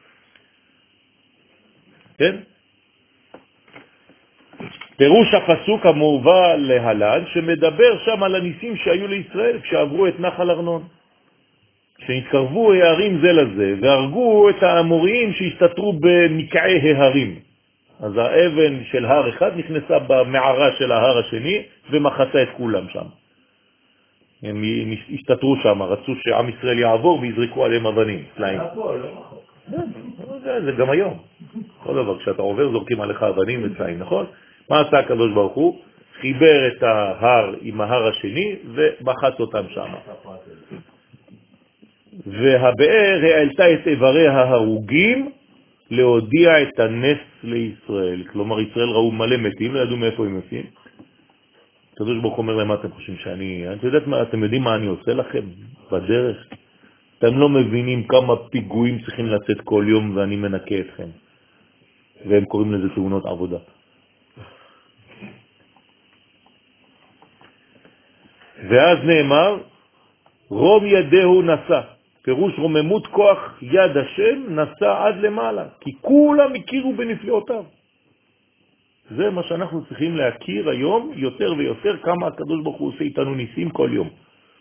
כן? פירוש הפסוק המובא להלן, שמדבר שם על הניסים שהיו לישראל כשעברו את נחל ארנון. כשהתקרבו ההרים זה לזה, והרגו את האמוריים שהסתתרו במקעי ההרים. אז האבן של הר אחד נכנסה במערה של ההר השני, ומחצה את כולם שם. הם הסתתרו שם, רצו שעם ישראל יעבור ויזרקו עליהם אבנים. זה, זה גם היום. כל דבר, כשאתה עובר זורקים עליך אבנים וצעים, נכון? מה עשה הקדוש ברוך הוא? חיבר את ההר עם ההר השני ומחץ אותם שם. והבאר העלתה את איבריה ההרוגים להודיע את הנס לישראל. כלומר, ישראל ראו מלא מתים, לא ידעו מאיפה הם מתים. הקדוש ברוך הוא אומר להם, מה אתם חושבים שאני... אתם יודעים מה, אתם יודעים מה אני עושה לכם בדרך? אתם לא מבינים כמה פיגועים צריכים לצאת כל יום ואני מנקה אתכם. והם קוראים לזה תאונות עבודה. ואז נאמר, רום ידהו נשא. פירוש רוממות כוח יד השם נסע עד למעלה, כי כולם הכירו בנפלאותיו. זה מה שאנחנו צריכים להכיר היום יותר ויותר, כמה הקדוש ברוך הוא עושה איתנו ניסים כל יום.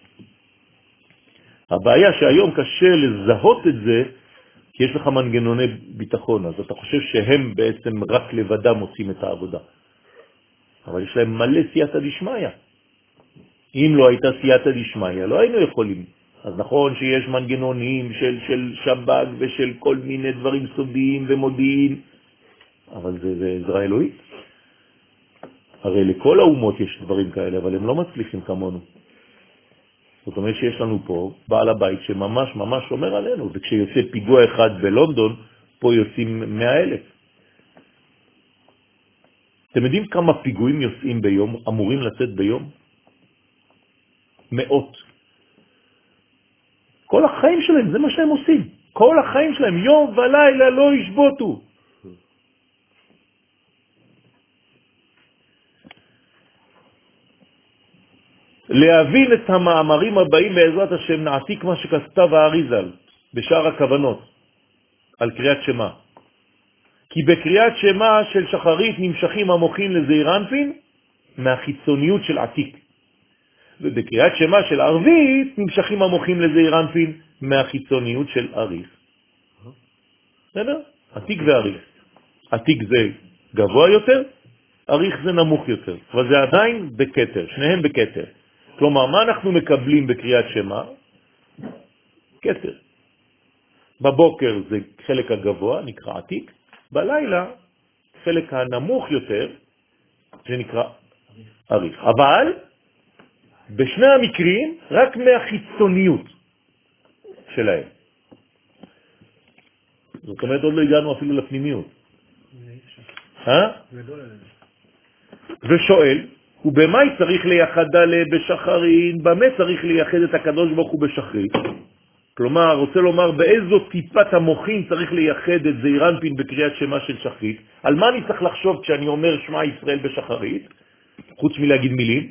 הבעיה שהיום קשה לזהות את זה, כי יש לך מנגנוני ביטחון, אז אתה חושב שהם בעצם רק לבדם עושים את העבודה. אבל יש להם מלא סייעתא דשמיא. אם לא הייתה סייעתא דשמיא, לא היינו יכולים. אז נכון שיש מנגנונים של, של שב"כ ושל כל מיני דברים סודיים ומודיעין, אבל זה, זה עזרה אלוהית. הרי לכל האומות יש דברים כאלה, אבל הם לא מצליחים כמונו. זאת אומרת שיש לנו פה בעל הבית שממש ממש שומר עלינו, וכשיוצא פיגוע אחד בלונדון, פה יוצאים מאה אלף. אתם יודעים כמה פיגועים יוצאים ביום, אמורים לצאת ביום? מאות. כל החיים שלהם, זה מה שהם עושים. כל החיים שלהם, יום ולילה לא ישבותו. להבין את המאמרים הבאים בעזרת השם, נעתיק מה שכתב האריזל בשאר הכוונות על קריאת שמה. כי בקריאת שמה של שחרית נמשכים המוחים לזעיר אנפין מהחיצוניות של עתיק. ובקריאת שמה של ערבית נמשכים המוחים לזעיר אנפין מהחיצוניות של אריך. בסדר? עתיק ואריך. עתיק זה גבוה יותר, אריך זה נמוך יותר. אבל זה עדיין בקטר, שניהם בקטר. כלומר, מה אנחנו מקבלים בקריאת שמה? קטר. בבוקר זה חלק הגבוה, נקרא עתיק. בלילה, חלק הנמוך יותר, זה נקרא אריך. אבל, בשני המקרים, רק מהחיצוניות שלהם. זאת אומרת, עוד לא הגענו אפילו לפנימיות. אה? ושואל, ובמה צריך לייחדה בשחרין? במה צריך לייחד את הקדוש ברוך הוא בשחרית? כלומר, רוצה לומר באיזו טיפת המוחין צריך לייחד את זעיר אנפין בקריאת שמה של שחרית. על מה אני צריך לחשוב כשאני אומר שמע ישראל בשחרית? חוץ מלהגיד מילים.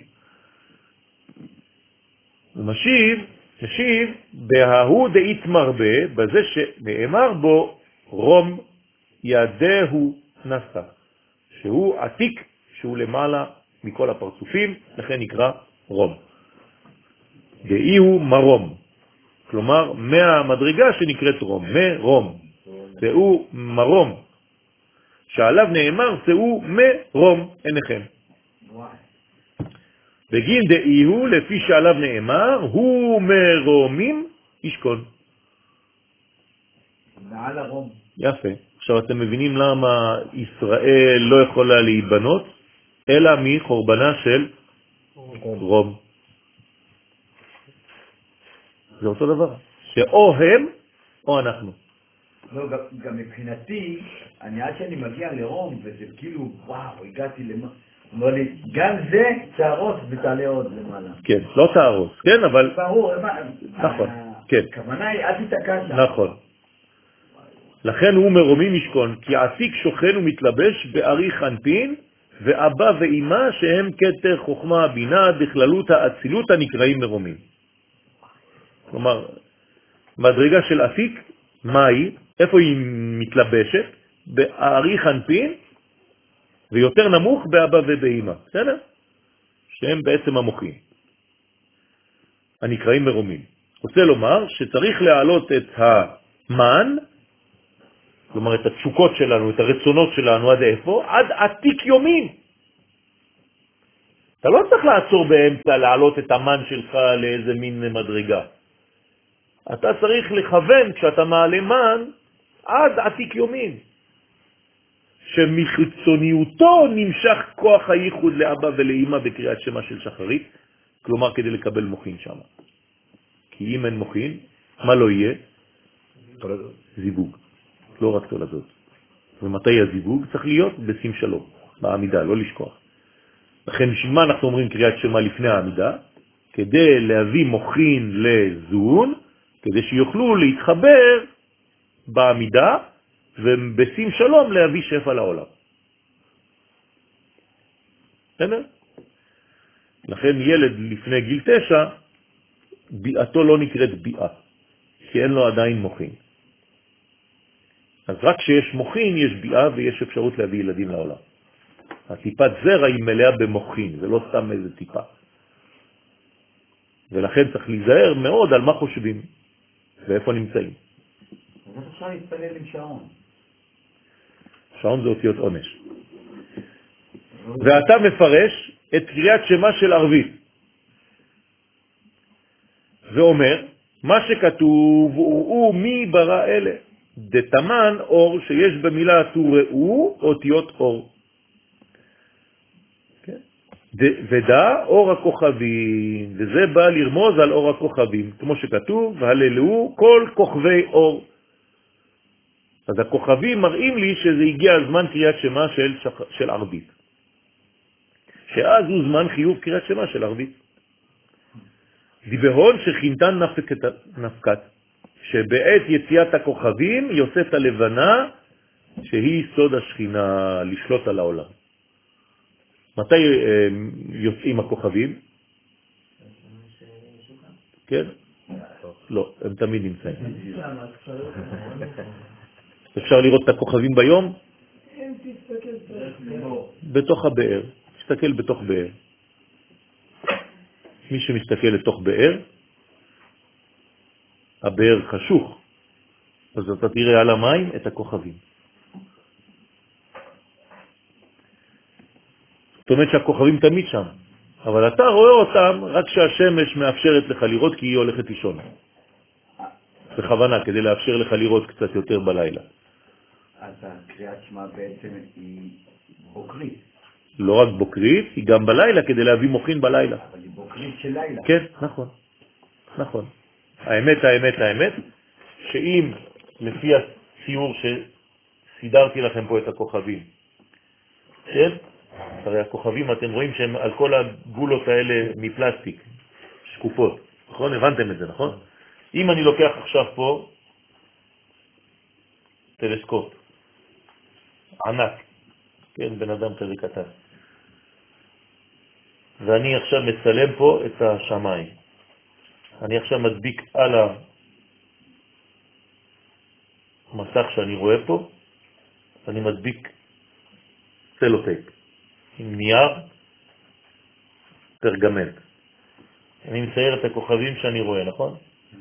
הוא משיב, משיב, בההוא דאית מרבה, בזה שנאמר בו רום ידהו נסע, שהוא עתיק, שהוא למעלה מכל הפרצופים, לכן נקרא רום. דאי הוא מרום, כלומר מהמדרגה שנקראת רום, מרום, זהו מרום, שעליו נאמר זהו מרום עיניכם. בגין דאי הוא, לפי שעליו נאמר, הוא מרומים ישכון. מעל הרום. יפה. עכשיו אתם מבינים למה ישראל לא יכולה להיבנות, אלא מחורבנה של רום. זה אותו דבר. שאו הם או אנחנו. לא, גם, גם מבחינתי, אני עד שאני מגיע לרום, וזה כאילו, וואו, הגעתי למה... אומר לי, גם זה תערוס ותעלה עוד למעלה. כן, לא תערוס, כן, אבל... ברור, נכון, כן. הכוונה היא, אל תתעקש. נכון. לכן הוא מרומים ישכון, כי עתיק שוכן ומתלבש באריך אנפין, ואבא ואמא שהם כתר חוכמה בינה בכללות האצילות הנקראים מרומים. כלומר, מדרגה של עתיק, מה היא? איפה היא מתלבשת? באריך אנפין, ויותר נמוך באבא ובאמא. בסדר? שהם בעצם המוחים. הנקראים מרומים. רוצה לומר שצריך להעלות את המן, כלומר את התשוקות שלנו, את הרצונות שלנו, עד איפה? עד עתיק יומין. אתה לא צריך לעצור באמצע להעלות את המן שלך לאיזה מין מדרגה. אתה צריך לכוון כשאתה מעלה מן עד עתיק יומין. שמחיצוניותו נמשך כוח הייחוד לאבא ולאמא בקריאת שמה של שחרית, כלומר כדי לקבל מוחין שם. כי אם אין מוחין, מה לא יהיה? זיווג. לא רק תולדות. ומתי הזיווג? צריך להיות בשים שלום, בעמידה, לא לשכוח. לכן בשביל מה אנחנו אומרים קריאת שמה לפני העמידה? כדי להביא מוחין לזון, כדי שיוכלו להתחבר בעמידה, ובשים שלום להביא שפע לעולם. בסדר? לכן ילד לפני גיל תשע, ביאתו לא נקראת ביאה. כי אין לו עדיין מוחין. אז רק כשיש מוחין יש ביאה ויש אפשרות להביא ילדים לעולם. הטיפת זרע היא מלאה במוחין, זה לא סתם איזה טיפה. ולכן צריך להיזהר מאוד על מה חושבים ואיפה נמצאים. אז איך אפשר להתפלל עם שעון? שעון זה אותיות עונש. ואתה מפרש את קריאת שמה של ערבית. ואומר, מה שכתוב הוא מי ברא אלה. דתמן אור שיש במילה תוראו אותיות אור. ודע אור הכוכבים, וזה בא לרמוז על אור הכוכבים, כמו שכתוב, והללו כל כוכבי אור. אז הכוכבים מראים לי שזה הגיע הזמן קריאת שמה של, של ערבית. שאז הוא זמן חיוב קריאת שמה של ערבית. דיברון שכינתן נפקת, נפקת, שבעת יציאת הכוכבים יוצאת הלבנה, שהיא סוד השכינה לשלוט על העולם. מתי אה, יוצאים הכוכבים? כן? לא, הם תמיד נמצאים. אפשר לראות את הכוכבים ביום? בתוך הבאר. תסתכל בתוך באר. מי שמסתכל לתוך באר, הבאר חשוך, אז אתה תראה על המים את הכוכבים. זאת אומרת שהכוכבים תמיד שם, אבל אתה רואה אותם רק שהשמש מאפשרת לך לראות, כי היא הולכת לישון. בכוונה, כדי לאפשר לך לראות קצת יותר בלילה. אז הקריאת שמע בעצם היא בוקרית. לא רק בוקרית, היא גם בלילה, כדי להביא מוחין בלילה. אבל היא בוקרית של לילה. כן, נכון. נכון. האמת, האמת, האמת, שאם לפי הציור שסידרתי לכם פה את הכוכבים, כן? הרי הכוכבים, אתם רואים שהם על כל הגולות האלה מפלסטיק, שקופות. נכון? הבנתם את זה, נכון? אם אני לוקח עכשיו פה טלסקופ ענק, כן, בן אדם כזה קטן, ואני עכשיו מצלם פה את השמיים, אני עכשיו מדביק על המסך שאני רואה פה, אני מדביק סלוטייפ עם נייר פרגמנט. אני מצייר את הכוכבים שאני רואה, נכון?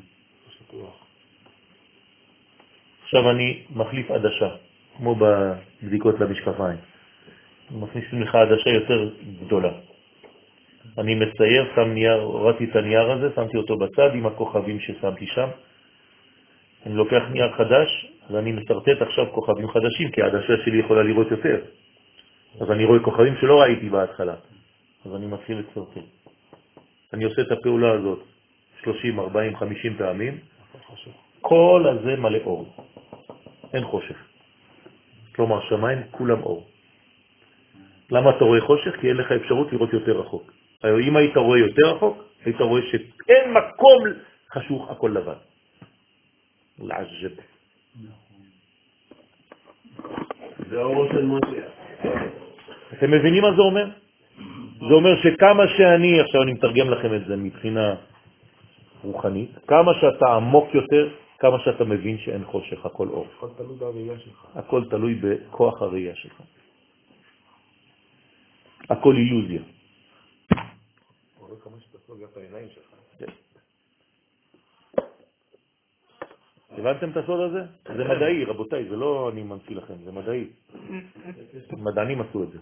עכשיו אני מחליף עדשה, כמו בבדיקות למשקפיים. מכניסים לך עדשה יותר גדולה. אני מצייר, שם נייר, הורדתי את הנייר הזה, שמתי אותו בצד עם הכוכבים ששמתי שם. אני לוקח נייר חדש, ואני מסרטט עכשיו כוכבים חדשים, כי העדשה שלי יכולה לראות יותר. אז אני רואה כוכבים שלא ראיתי בהתחלה. אז אני מתחיל לסרטט. אני עושה את הפעולה הזאת שלושים, ארבעים, חמישים פעמים. כל הזה מלא אור. אין חושך. כלומר, שמיים כולם אור. למה אתה רואה חושך? כי אין לך אפשרות לראות יותר רחוק. אם היית רואה יותר רחוק, היית רואה שאין מקום חשוך, הכל לבן. לעג'ב. זה האור של משיח. אתם מבינים מה זה אומר? זה אומר שכמה שאני, עכשיו אני מתרגם לכם את זה מבחינה רוחנית, כמה שאתה עמוק יותר, כמה שאתה מבין שאין חושך, הכל אור. הכל תלוי בראייה שלך. הכל תלוי בכוח הראייה שלך. הכל אילוזיה. רואה כמה שאתה סוגר את העיניים שלך. הבנתם את הסוד הזה? זה מדעי, רבותיי, זה לא אני ממציא לכם, זה מדעי. מדענים עשו את זה.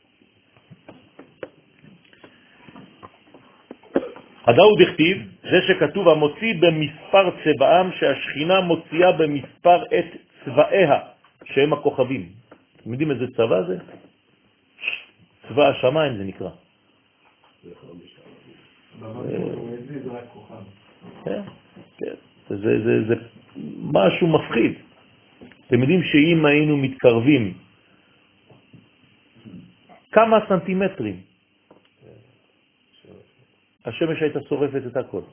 הדאו דכתיב, זה שכתוב המוציא במספר צבעם, שהשכינה מוציאה במספר את צבעיה, שהם הכוכבים. אתם יודעים איזה צבע זה? צבע השמיים זה נקרא. כן, כן. זה, זה, זה משהו מפחיד. אתם יודעים שאם היינו מתקרבים כמה סנטימטרים, השמש הייתה שורפת את הכל.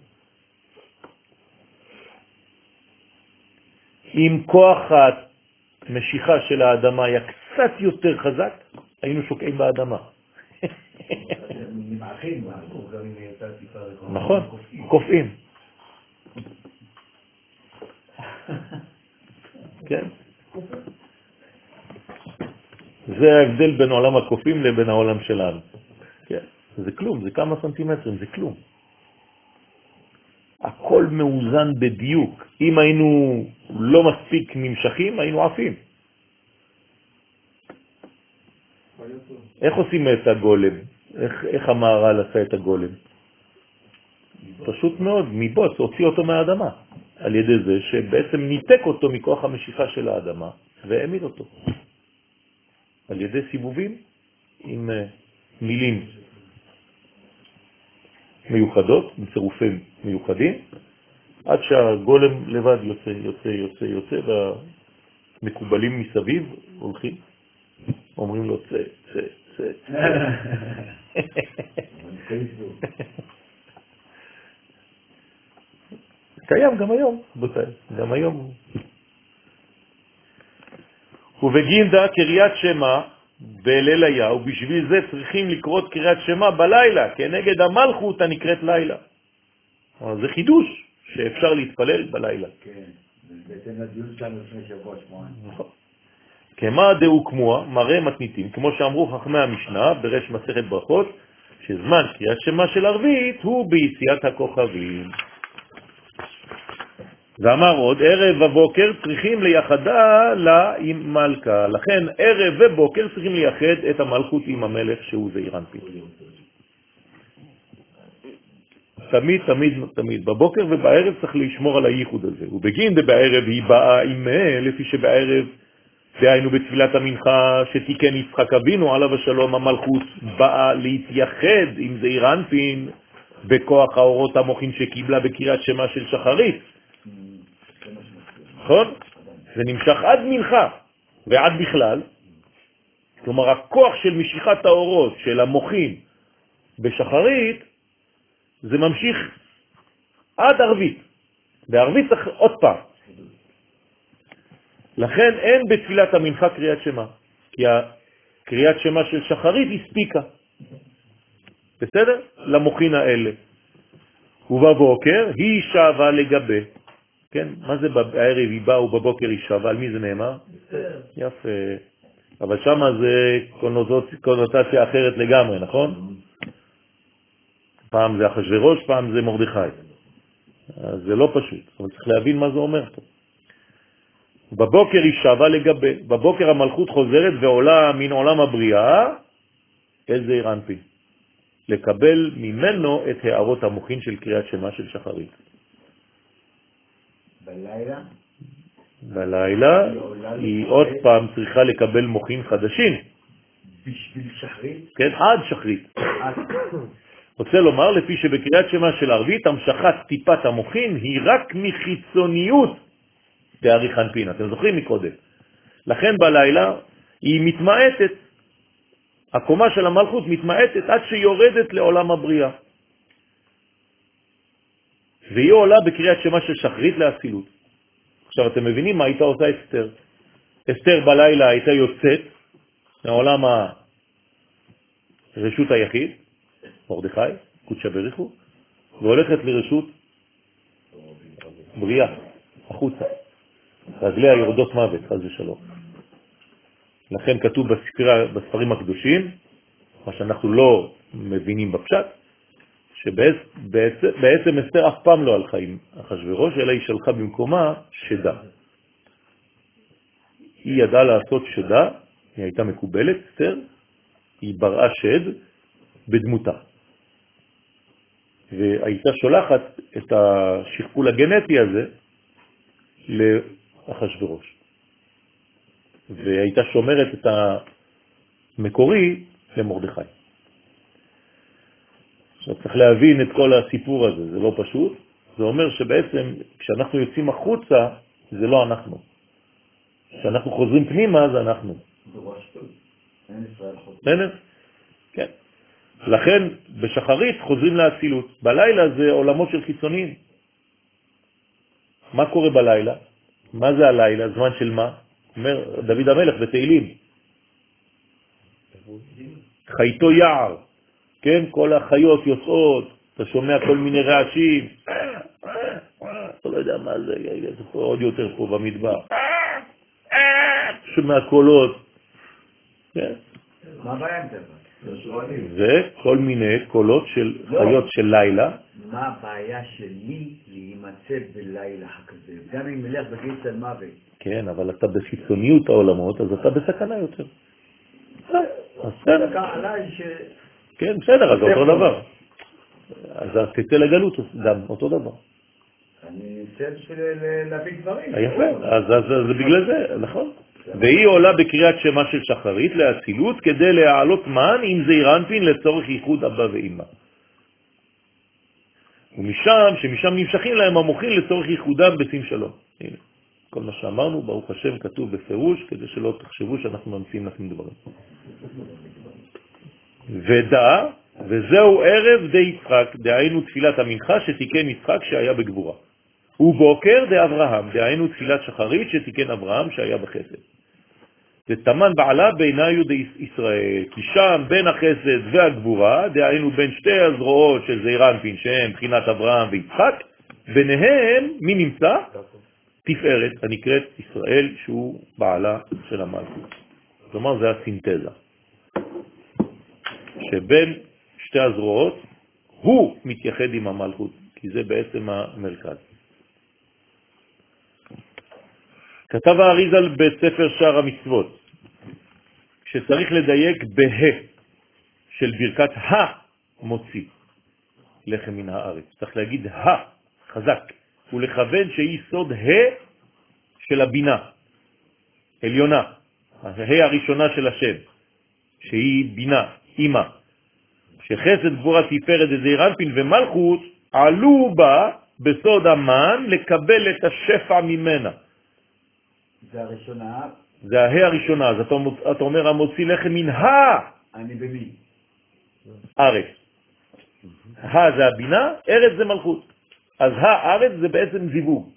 אם כוח המשיכה של האדמה היה קצת יותר חזק, היינו שוקעים באדמה. נכון, קופאים. כן? זה ההבדל בין עולם הקופים לבין העולם שלנו. כן? זה כלום, זה כמה סנטימטרים, זה כלום. הכל מאוזן בדיוק. אם היינו לא מספיק נמשכים, היינו עפים. איך עושים את הגולם? איך, איך המהר"ל עשה את הגולם? פשוט מאוד, מבוץ, הוציא אותו מהאדמה. על ידי זה שבעצם ניתק אותו מכוח המשיכה של האדמה והעמיד אותו. על ידי סיבובים עם מילים מיוחדות, עם צירופים מיוחדים, עד שהגולם לבד יוצא, יוצא, יוצא, יוצא, והמקובלים מסביב הולכים, אומרים לו צא, צא, צא, צא. קיים גם היום, בוטל, גם היום. ובגינדה קריאת שמה בליל היה, ובשביל זה צריכים לקרות קריאת שמה בלילה, כנגד המלכות הנקראת לילה. זה חידוש שאפשר להתפלל בלילה. כן, בעצם לדיון שלנו לפני שבוע שמונה. נכון. כמה דאו כמוה, מראה מתניתים, כמו שאמרו חכמי המשנה ברש מסכת ברכות, שזמן קריאת שמה של ערבית הוא ביציאת הכוכבים. ואמר עוד, ערב ובוקר צריכים לייחדה לה עם מלכה. לכן ערב ובוקר צריכים לייחד את המלכות עם המלך שהוא זעיר אנפין. תמיד, תמיד, תמיד. בבוקר ובערב צריך לשמור על הייחוד הזה. ובגין בערב היא באה עם לפי שבערב, דהיינו בתפילת המנחה שתיקן יצחק אבינו עליו השלום, המלכות באה להתייחד עם זעיר אנפין בכוח האורות המוחין שקיבלה בקריאת שמה של שחרית. נכון? זה נמשך עד מנחה ועד בכלל. כלומר, הכוח של משיכת האורות של המוחין בשחרית, זה ממשיך עד ערבית. בערבית צריך עוד פעם. לכן אין בתפילת המנחה קריאת שמה, כי הקריאת שמה של שחרית הספיקה. בסדר? למוחין האלה. ובבוקר היא שווה לגבי. כן, מה זה בערב היא באה ובבוקר היא שווה? על מי זה נאמר? יפה. אבל שמה זה קונוטציה אחרת לגמרי, נכון? פעם זה אחשוורוש, פעם זה מרדכי. אז זה לא פשוט, אבל צריך להבין מה זה אומר פה. בבוקר היא שווה לגבי, בבוקר המלכות חוזרת ועולה מן עולם הבריאה אל זעיר אנפין, לקבל ממנו את הערות המוחין של קריאת שמה של שחרית. בלילה? בלילה היא עוד פעם צריכה לקבל מוחין חדשים. בשביל שחרית? כן, עד שחרית. רוצה לומר, לפי שבקריאת שמה של ערבית, המשכת טיפת המוחין היא רק מחיצוניות תאריך אנפין. אתם זוכרים מקודם. לכן בלילה היא מתמעטת, הקומה של המלכות מתמעטת עד שיורדת לעולם הבריאה. והיא עולה בקריאת שמה של שחרית לאצילות. עכשיו אתם מבינים מה הייתה עושה אסתר. אסתר בלילה הייתה יוצאת מעולם הרשות היחיד, מרדכי, קודשא בריחו, והולכת לרשות בריאה, החוצה. רגליה יורדות מוות, חס ושלום. לכן כתוב בספרי, בספרים הקדושים, מה שאנחנו לא מבינים בפשט, שבעצם אסתר אף פעם לא הלכה עם אחשוורוש, אלא היא שלחה במקומה שדה. היא ידעה לעשות שדה, היא הייתה מקובלת, אסתר, היא בראה שד בדמותה. והייתה שולחת את השכפול הגנטי הזה לאחשוורוש. והייתה שומרת את המקורי למרדכי. עכשיו צריך להבין את כל הסיפור הזה, זה לא פשוט. זה אומר שבעצם כשאנחנו יוצאים החוצה, זה לא אנחנו. כשאנחנו חוזרים פנימה, זה אנחנו. זה ראש טוב. אין ישראל חוזרים. בסדר? כן. לכן בשחרית חוזרים לאצילות. בלילה זה עולמות של חיצוניים. מה קורה בלילה? מה זה הלילה? זמן של מה? אומר דוד המלך בתהילים. חייתו יער. כן, כל החיות יוצאות, אתה שומע כל מיני רעשים. אתה לא יודע מה זה, זה פה עוד יותר פה במדבר. משהו מהקולות. כן. מה הבעיה עם זה? זה כל מיני קולות של חיות של לילה. מה הבעיה שלי להימצא בלילה כזה? גם אם מלך בגיל של מוות. כן, אבל אתה בחיצוניות העולמות, אז אתה בסכנה יותר. אז בסדר. עליי ש... כן, בסדר, אז אותו דבר. אז תצא לגלות גם אותו דבר. אני אצא בשביל להביא דברים. יפה, אז זה בגלל זה, נכון. והיא עולה בקריאת שמה של שחרית להצילות כדי להעלות מן עם זעיר אנפין לצורך ייחוד אבא ואמא. ומשם, שמשם נמשכים להם המוחים לצורך ייחודם בשים שלום. הנה, כל מה שאמרנו, ברוך השם, כתוב בפירוש, כדי שלא תחשבו שאנחנו ממציאים לכם דברים. ודע, וזהו ערב די יצחק, דהיינו תפילת המנחה שתיקן יצחק שהיה בגבורה. ובוקר דאברהם, דהיינו תפילת שחרית שתיקן אברהם שהיה בחסד. ותמן בעלה בעיניו ישראל, כי שם בין החסד והגבורה, דהיינו בין שתי הזרועות של זעיר אנפין שהם בחינת אברהם ויצחק, ביניהם מי נמצא? תפארת הנקראת ישראל שהוא בעלה של המלכות. כלומר זה הסינתזה. שבין שתי הזרועות הוא מתייחד עם המלכות, כי זה בעצם המרכז. כתב האריזל בספר שער המצוות, שצריך לדייק בה של ברכת המוציא לחם מן הארץ. צריך להגיד ה, חזק, ולכוון שהיא סוד ה של הבינה, עליונה, ה הראשונה של השם, שהיא בינה, אימא. שחסד גבורה תפארת זעיר אנפין ומלכות עלו בה בסוד המן לקבל את השפע ממנה. זה הראשונה. זה ההא הראשונה, אז אתה, אתה אומר המוציא לחם מן ה... אני במי? ארץ. ה זה הבינה, ארץ זה מלכות. אז הארץ זה בעצם זיווג.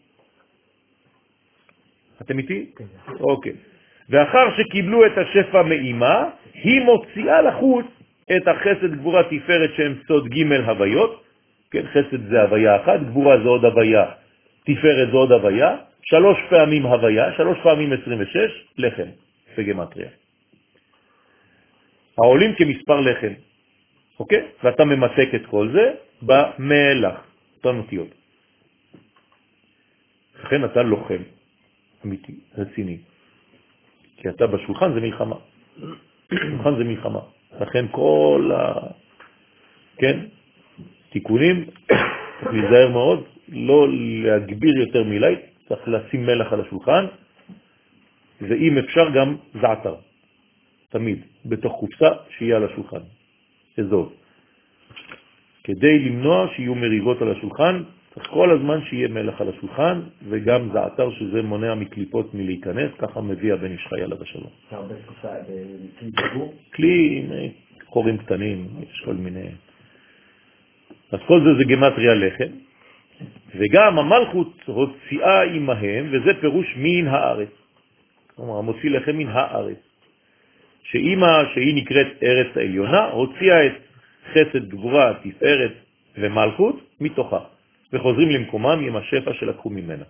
אתם איתי? כן. אוקיי. ואחר שקיבלו את השפע מאימה, היא מוציאה לחוץ את החסד גבורה תפארת שהם סוד ג' הוויות. כן, חסד זה הוויה אחת, גבורה זה עוד הוויה, תפארת זה עוד הוויה. שלוש פעמים הוויה, שלוש פעמים עשרים ושש, לחם, בגמטריה. העולים כמספר לחם, אוקיי? ואתה ממתק את כל זה במלח, אותן אותיות. לכן אתה לוחם, אמיתי, רציני. כי אתה בשולחן זה מלחמה. בשולחן זה מלחמה. לכן כל ה... כן? תיקונים, צריך להיזהר מאוד, לא להגביר יותר מילי, צריך לשים מלח על השולחן, ואם אפשר גם זעתר, תמיד, בתוך קופסה שיהיה על השולחן, אזוב. כדי למנוע שיהיו מריבות על השולחן, צריך כל הזמן שיהיה מלח על השולחן, וגם זעתר שזה מונע מקליפות מלהיכנס, ככה מביא הבן איש חי עליו השלום. אתה הרבה קופסה בכלי דבור? כלי עם חורים קטנים, יש כל מיני... אז כל זה זה גמטריה לחם. וגם המלכות הוציאה עמהם, וזה פירוש מן הארץ. כלומר, המוציא לחם מן הארץ. שאמא, שהיא נקראת ארץ העליונה, הוציאה את חסד גבורה, תפארת ומלכות מתוכה, וחוזרים למקומם עם השפע שלקחו ממנה.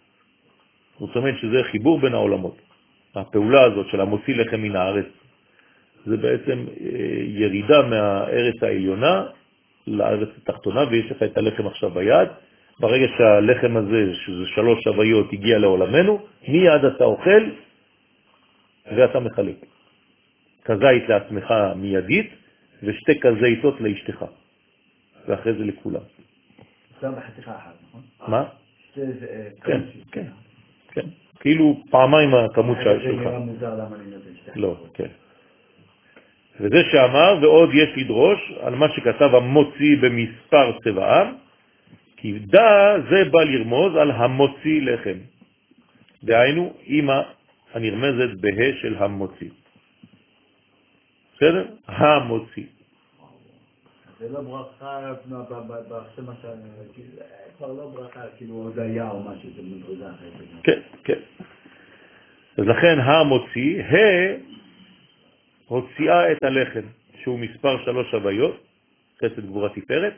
זאת אומרת שזה חיבור בין העולמות. הפעולה הזאת של המוציא לחם מן הארץ, זה בעצם ירידה מהארץ העליונה לארץ התחתונה, ויש לך את הלחם עכשיו ביד. ברגע שהלחם הזה, שזה שלוש הוויות, הגיע לעולמנו, מיד אתה אוכל ואתה מחלק. כזית לעצמך מיידית, ושתי כזיתות לאשתך. ואחרי זה לכולם. זה בחתיכה אחת, נכון? מה? שתי... כן, כן, כן. כאילו פעמיים הכמות שלך. זה נראה מוזר למה אני נותן שתי. לא, כן. וזה שאמר, ועוד יש לדרוש, על מה שכתב המוציא במספר צבעם, כי דע זה בא לרמוז על המוציא לחם. דהיינו, אמא הנרמזת בה של המוציא. בסדר? המוציא. זה לא ברכה, בשמה שאני, זה כבר לא ברכה, כאילו הודיה או משהו, זה מדרודה אחרת. כן, כן. אז לכן המוציא, ה הוציאה את הלחם, שהוא מספר שלוש הוויות, חסד גבורה תפארת.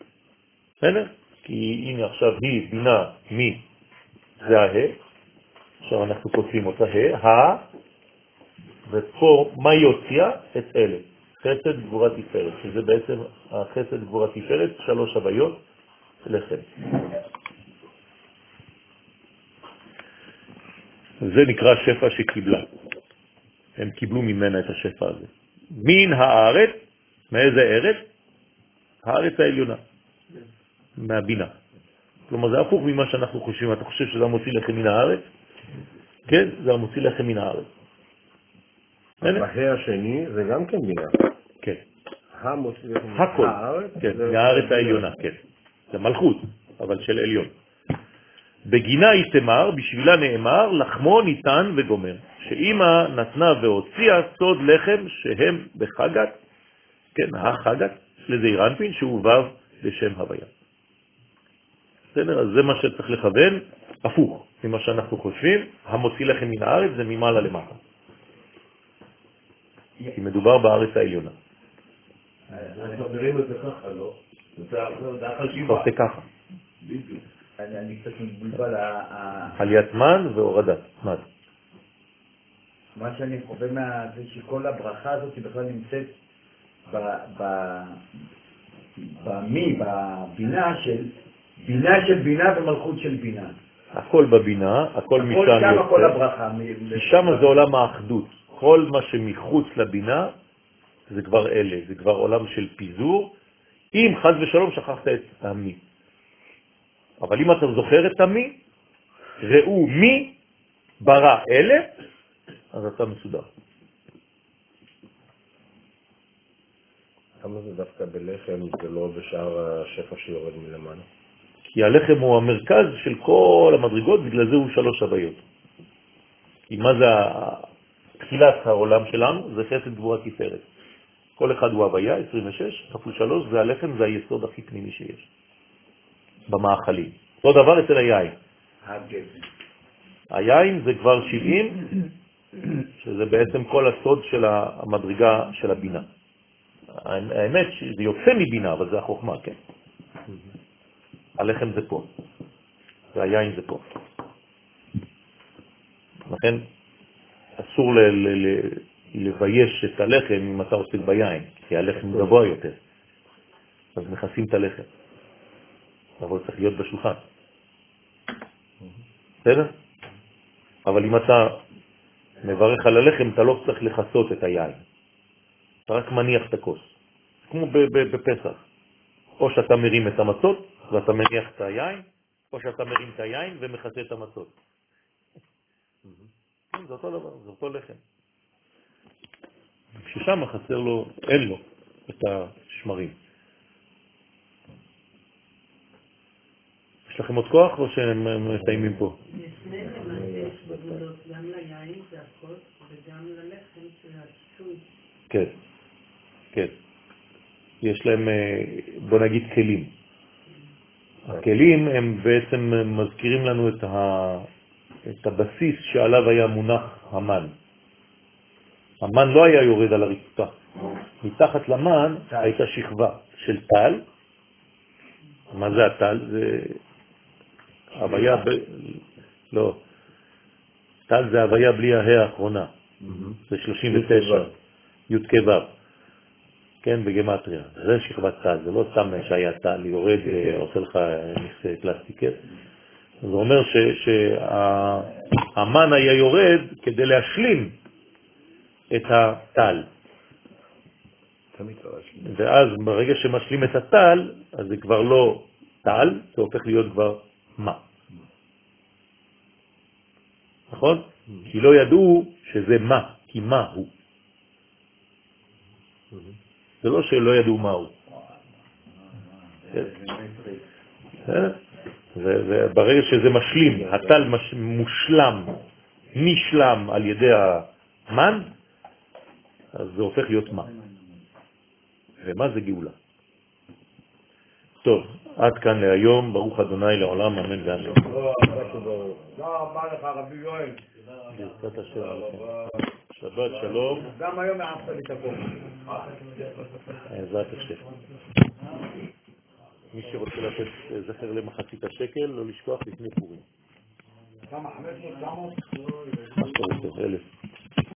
בסדר? כי הנה עכשיו היא בינה מי זה הה, עכשיו אנחנו כותבים אותה ה, ה, ופה מה היא הוציאה? את אלה. חסד גבורה תפארת, שזה בעצם החסד גבורה תפארת, שלוש הוויות, לחם. זה נקרא שפע שקיבלה. הם קיבלו ממנה את השפע הזה. מן הארץ, מאיזה ארץ? הארץ העליונה, מהבינה. כלומר זה הפוך ממה שאנחנו חושבים. אתה חושב שזה מוציא לכם מן הארץ? כן, זה מוציא לכם מן הארץ. בה"א השני זה גם כן בינה. כן. המוציא לכם הכל. מהארץ? כן, מהארץ העליונה, כן. זה מלכות, אבל של עליון. בגינה היא תמר, בשבילה נאמר, לחמו ניתן וגומר. שאמא נתנה והוציאה סוד לחם שהם בחגת, כן, החגת, לזעיר אנפין, שהוא וו בשם הוויה. בסדר? אז זה מה שצריך לכוון, הפוך ממה שאנחנו חושבים. המוציא לחם מן הארץ זה ממעלה למטה. כי מדובר בארץ העליונה. אנחנו מדברים את זה ככה, לא? זה החשיבה. עושה ככה. בדיוק. אני קצת מבולבל. עליית מן והורדת מן. מה שאני חווה מה... זה שכל הברכה הזאת היא בכלל נמצאת במי, בבינה של בינה של בינה ומלכות של בינה. הכל בבינה, הכל משם יוצא. הכל שם, הכל הברכה. משם זה עולם האחדות. כל מה שמחוץ לבינה זה כבר אלה, זה כבר עולם של פיזור. אם חז ושלום שכחת את המי. אבל אם אתה זוכר את המי, ראו מי ברא אלה, אז אתה מסודר. למה זה דווקא בלחם ולא בשאר השפע שיורד מלמעלה? כי הלחם הוא המרכז של כל המדרגות, בגלל זה הוא שלוש הוויות. כי מה זה תחילת העולם שלנו? זה חסד גבורה תפארת. כל אחד הוא הוויה, עשרים ושש, כפול שלוש, זה הלחם, זה היסוד הכי פנימי שיש. במאכלים. אותו דבר אצל היין. היין זה כבר שבעים, שזה בעצם כל הסוד של המדרגה של הבינה. האמת שזה יוצא מבינה, אבל זה החוכמה, כן. הלחם זה פה, והיין זה פה. לכן אסור ל- ל- ל- לבייש את הלחם אם אתה עוסק ביין, כי הלחם גבוה יותר. אז מכסים את הלחם. אבל צריך להיות בשולחן. בסדר? אבל אם אתה מברך על הלחם, אתה לא צריך לחסות את היין. אתה רק מניח את הכוס. כמו בפסח. או שאתה מרים את המצות, ואתה מניח את היין, או שאתה מרים את היין ומכסה את המצות. זה אותו דבר, זה אותו לחם. כששם חסר לו, אין לו את השמרים. יש לכם עוד כוח או שהם מסיימים פה? יש לחם, יש גבולות, גם ליין זה הכל, וגם ללחם של השישוי. כן, כן. יש להם, בוא נגיד, כלים. הכלים הם בעצם מזכירים לנו את, ה... את הבסיס שעליו היה מונח המן. המן לא היה יורד על הרצפה. מתחת למן הייתה שכבה של טל. מה זה הטל? זה הוויה, ב... לא. טל זה הוויה בלי ההא האחרונה. זה שלושים ותשע. י' כ' ו'. כן, בגמטריה. זה שכבת טל, זה לא סתם שהיה טל, יורד ועושה לך נכסי פלסטיקט. זה אומר שהמן היה יורד כדי להשלים את הטל. ואז ברגע שמשלים את הטל, אז זה כבר לא טל, זה הופך להיות כבר מה. נכון? כי לא ידעו שזה מה, כי מה הוא. זה לא שלא ידעו מהו. וברגע שזה משלים, הטל מושלם, נשלם על ידי המן, אז זה הופך להיות מה. ומה זה גאולה? טוב, עד כאן להיום, ברוך אדוני לעולם, אמן ואמן. תודה רבה לך רבי יואל. ברכת השם עליכם. שבת שלום. גם היום אהבת לי את הכל. בעזרת השם. מי שרוצה לתת זכר למחצית השקל, לא לשכוח לפני פורים. כמה? חמש מאות, תשע מאות? מה שאתה רוצה, אלף.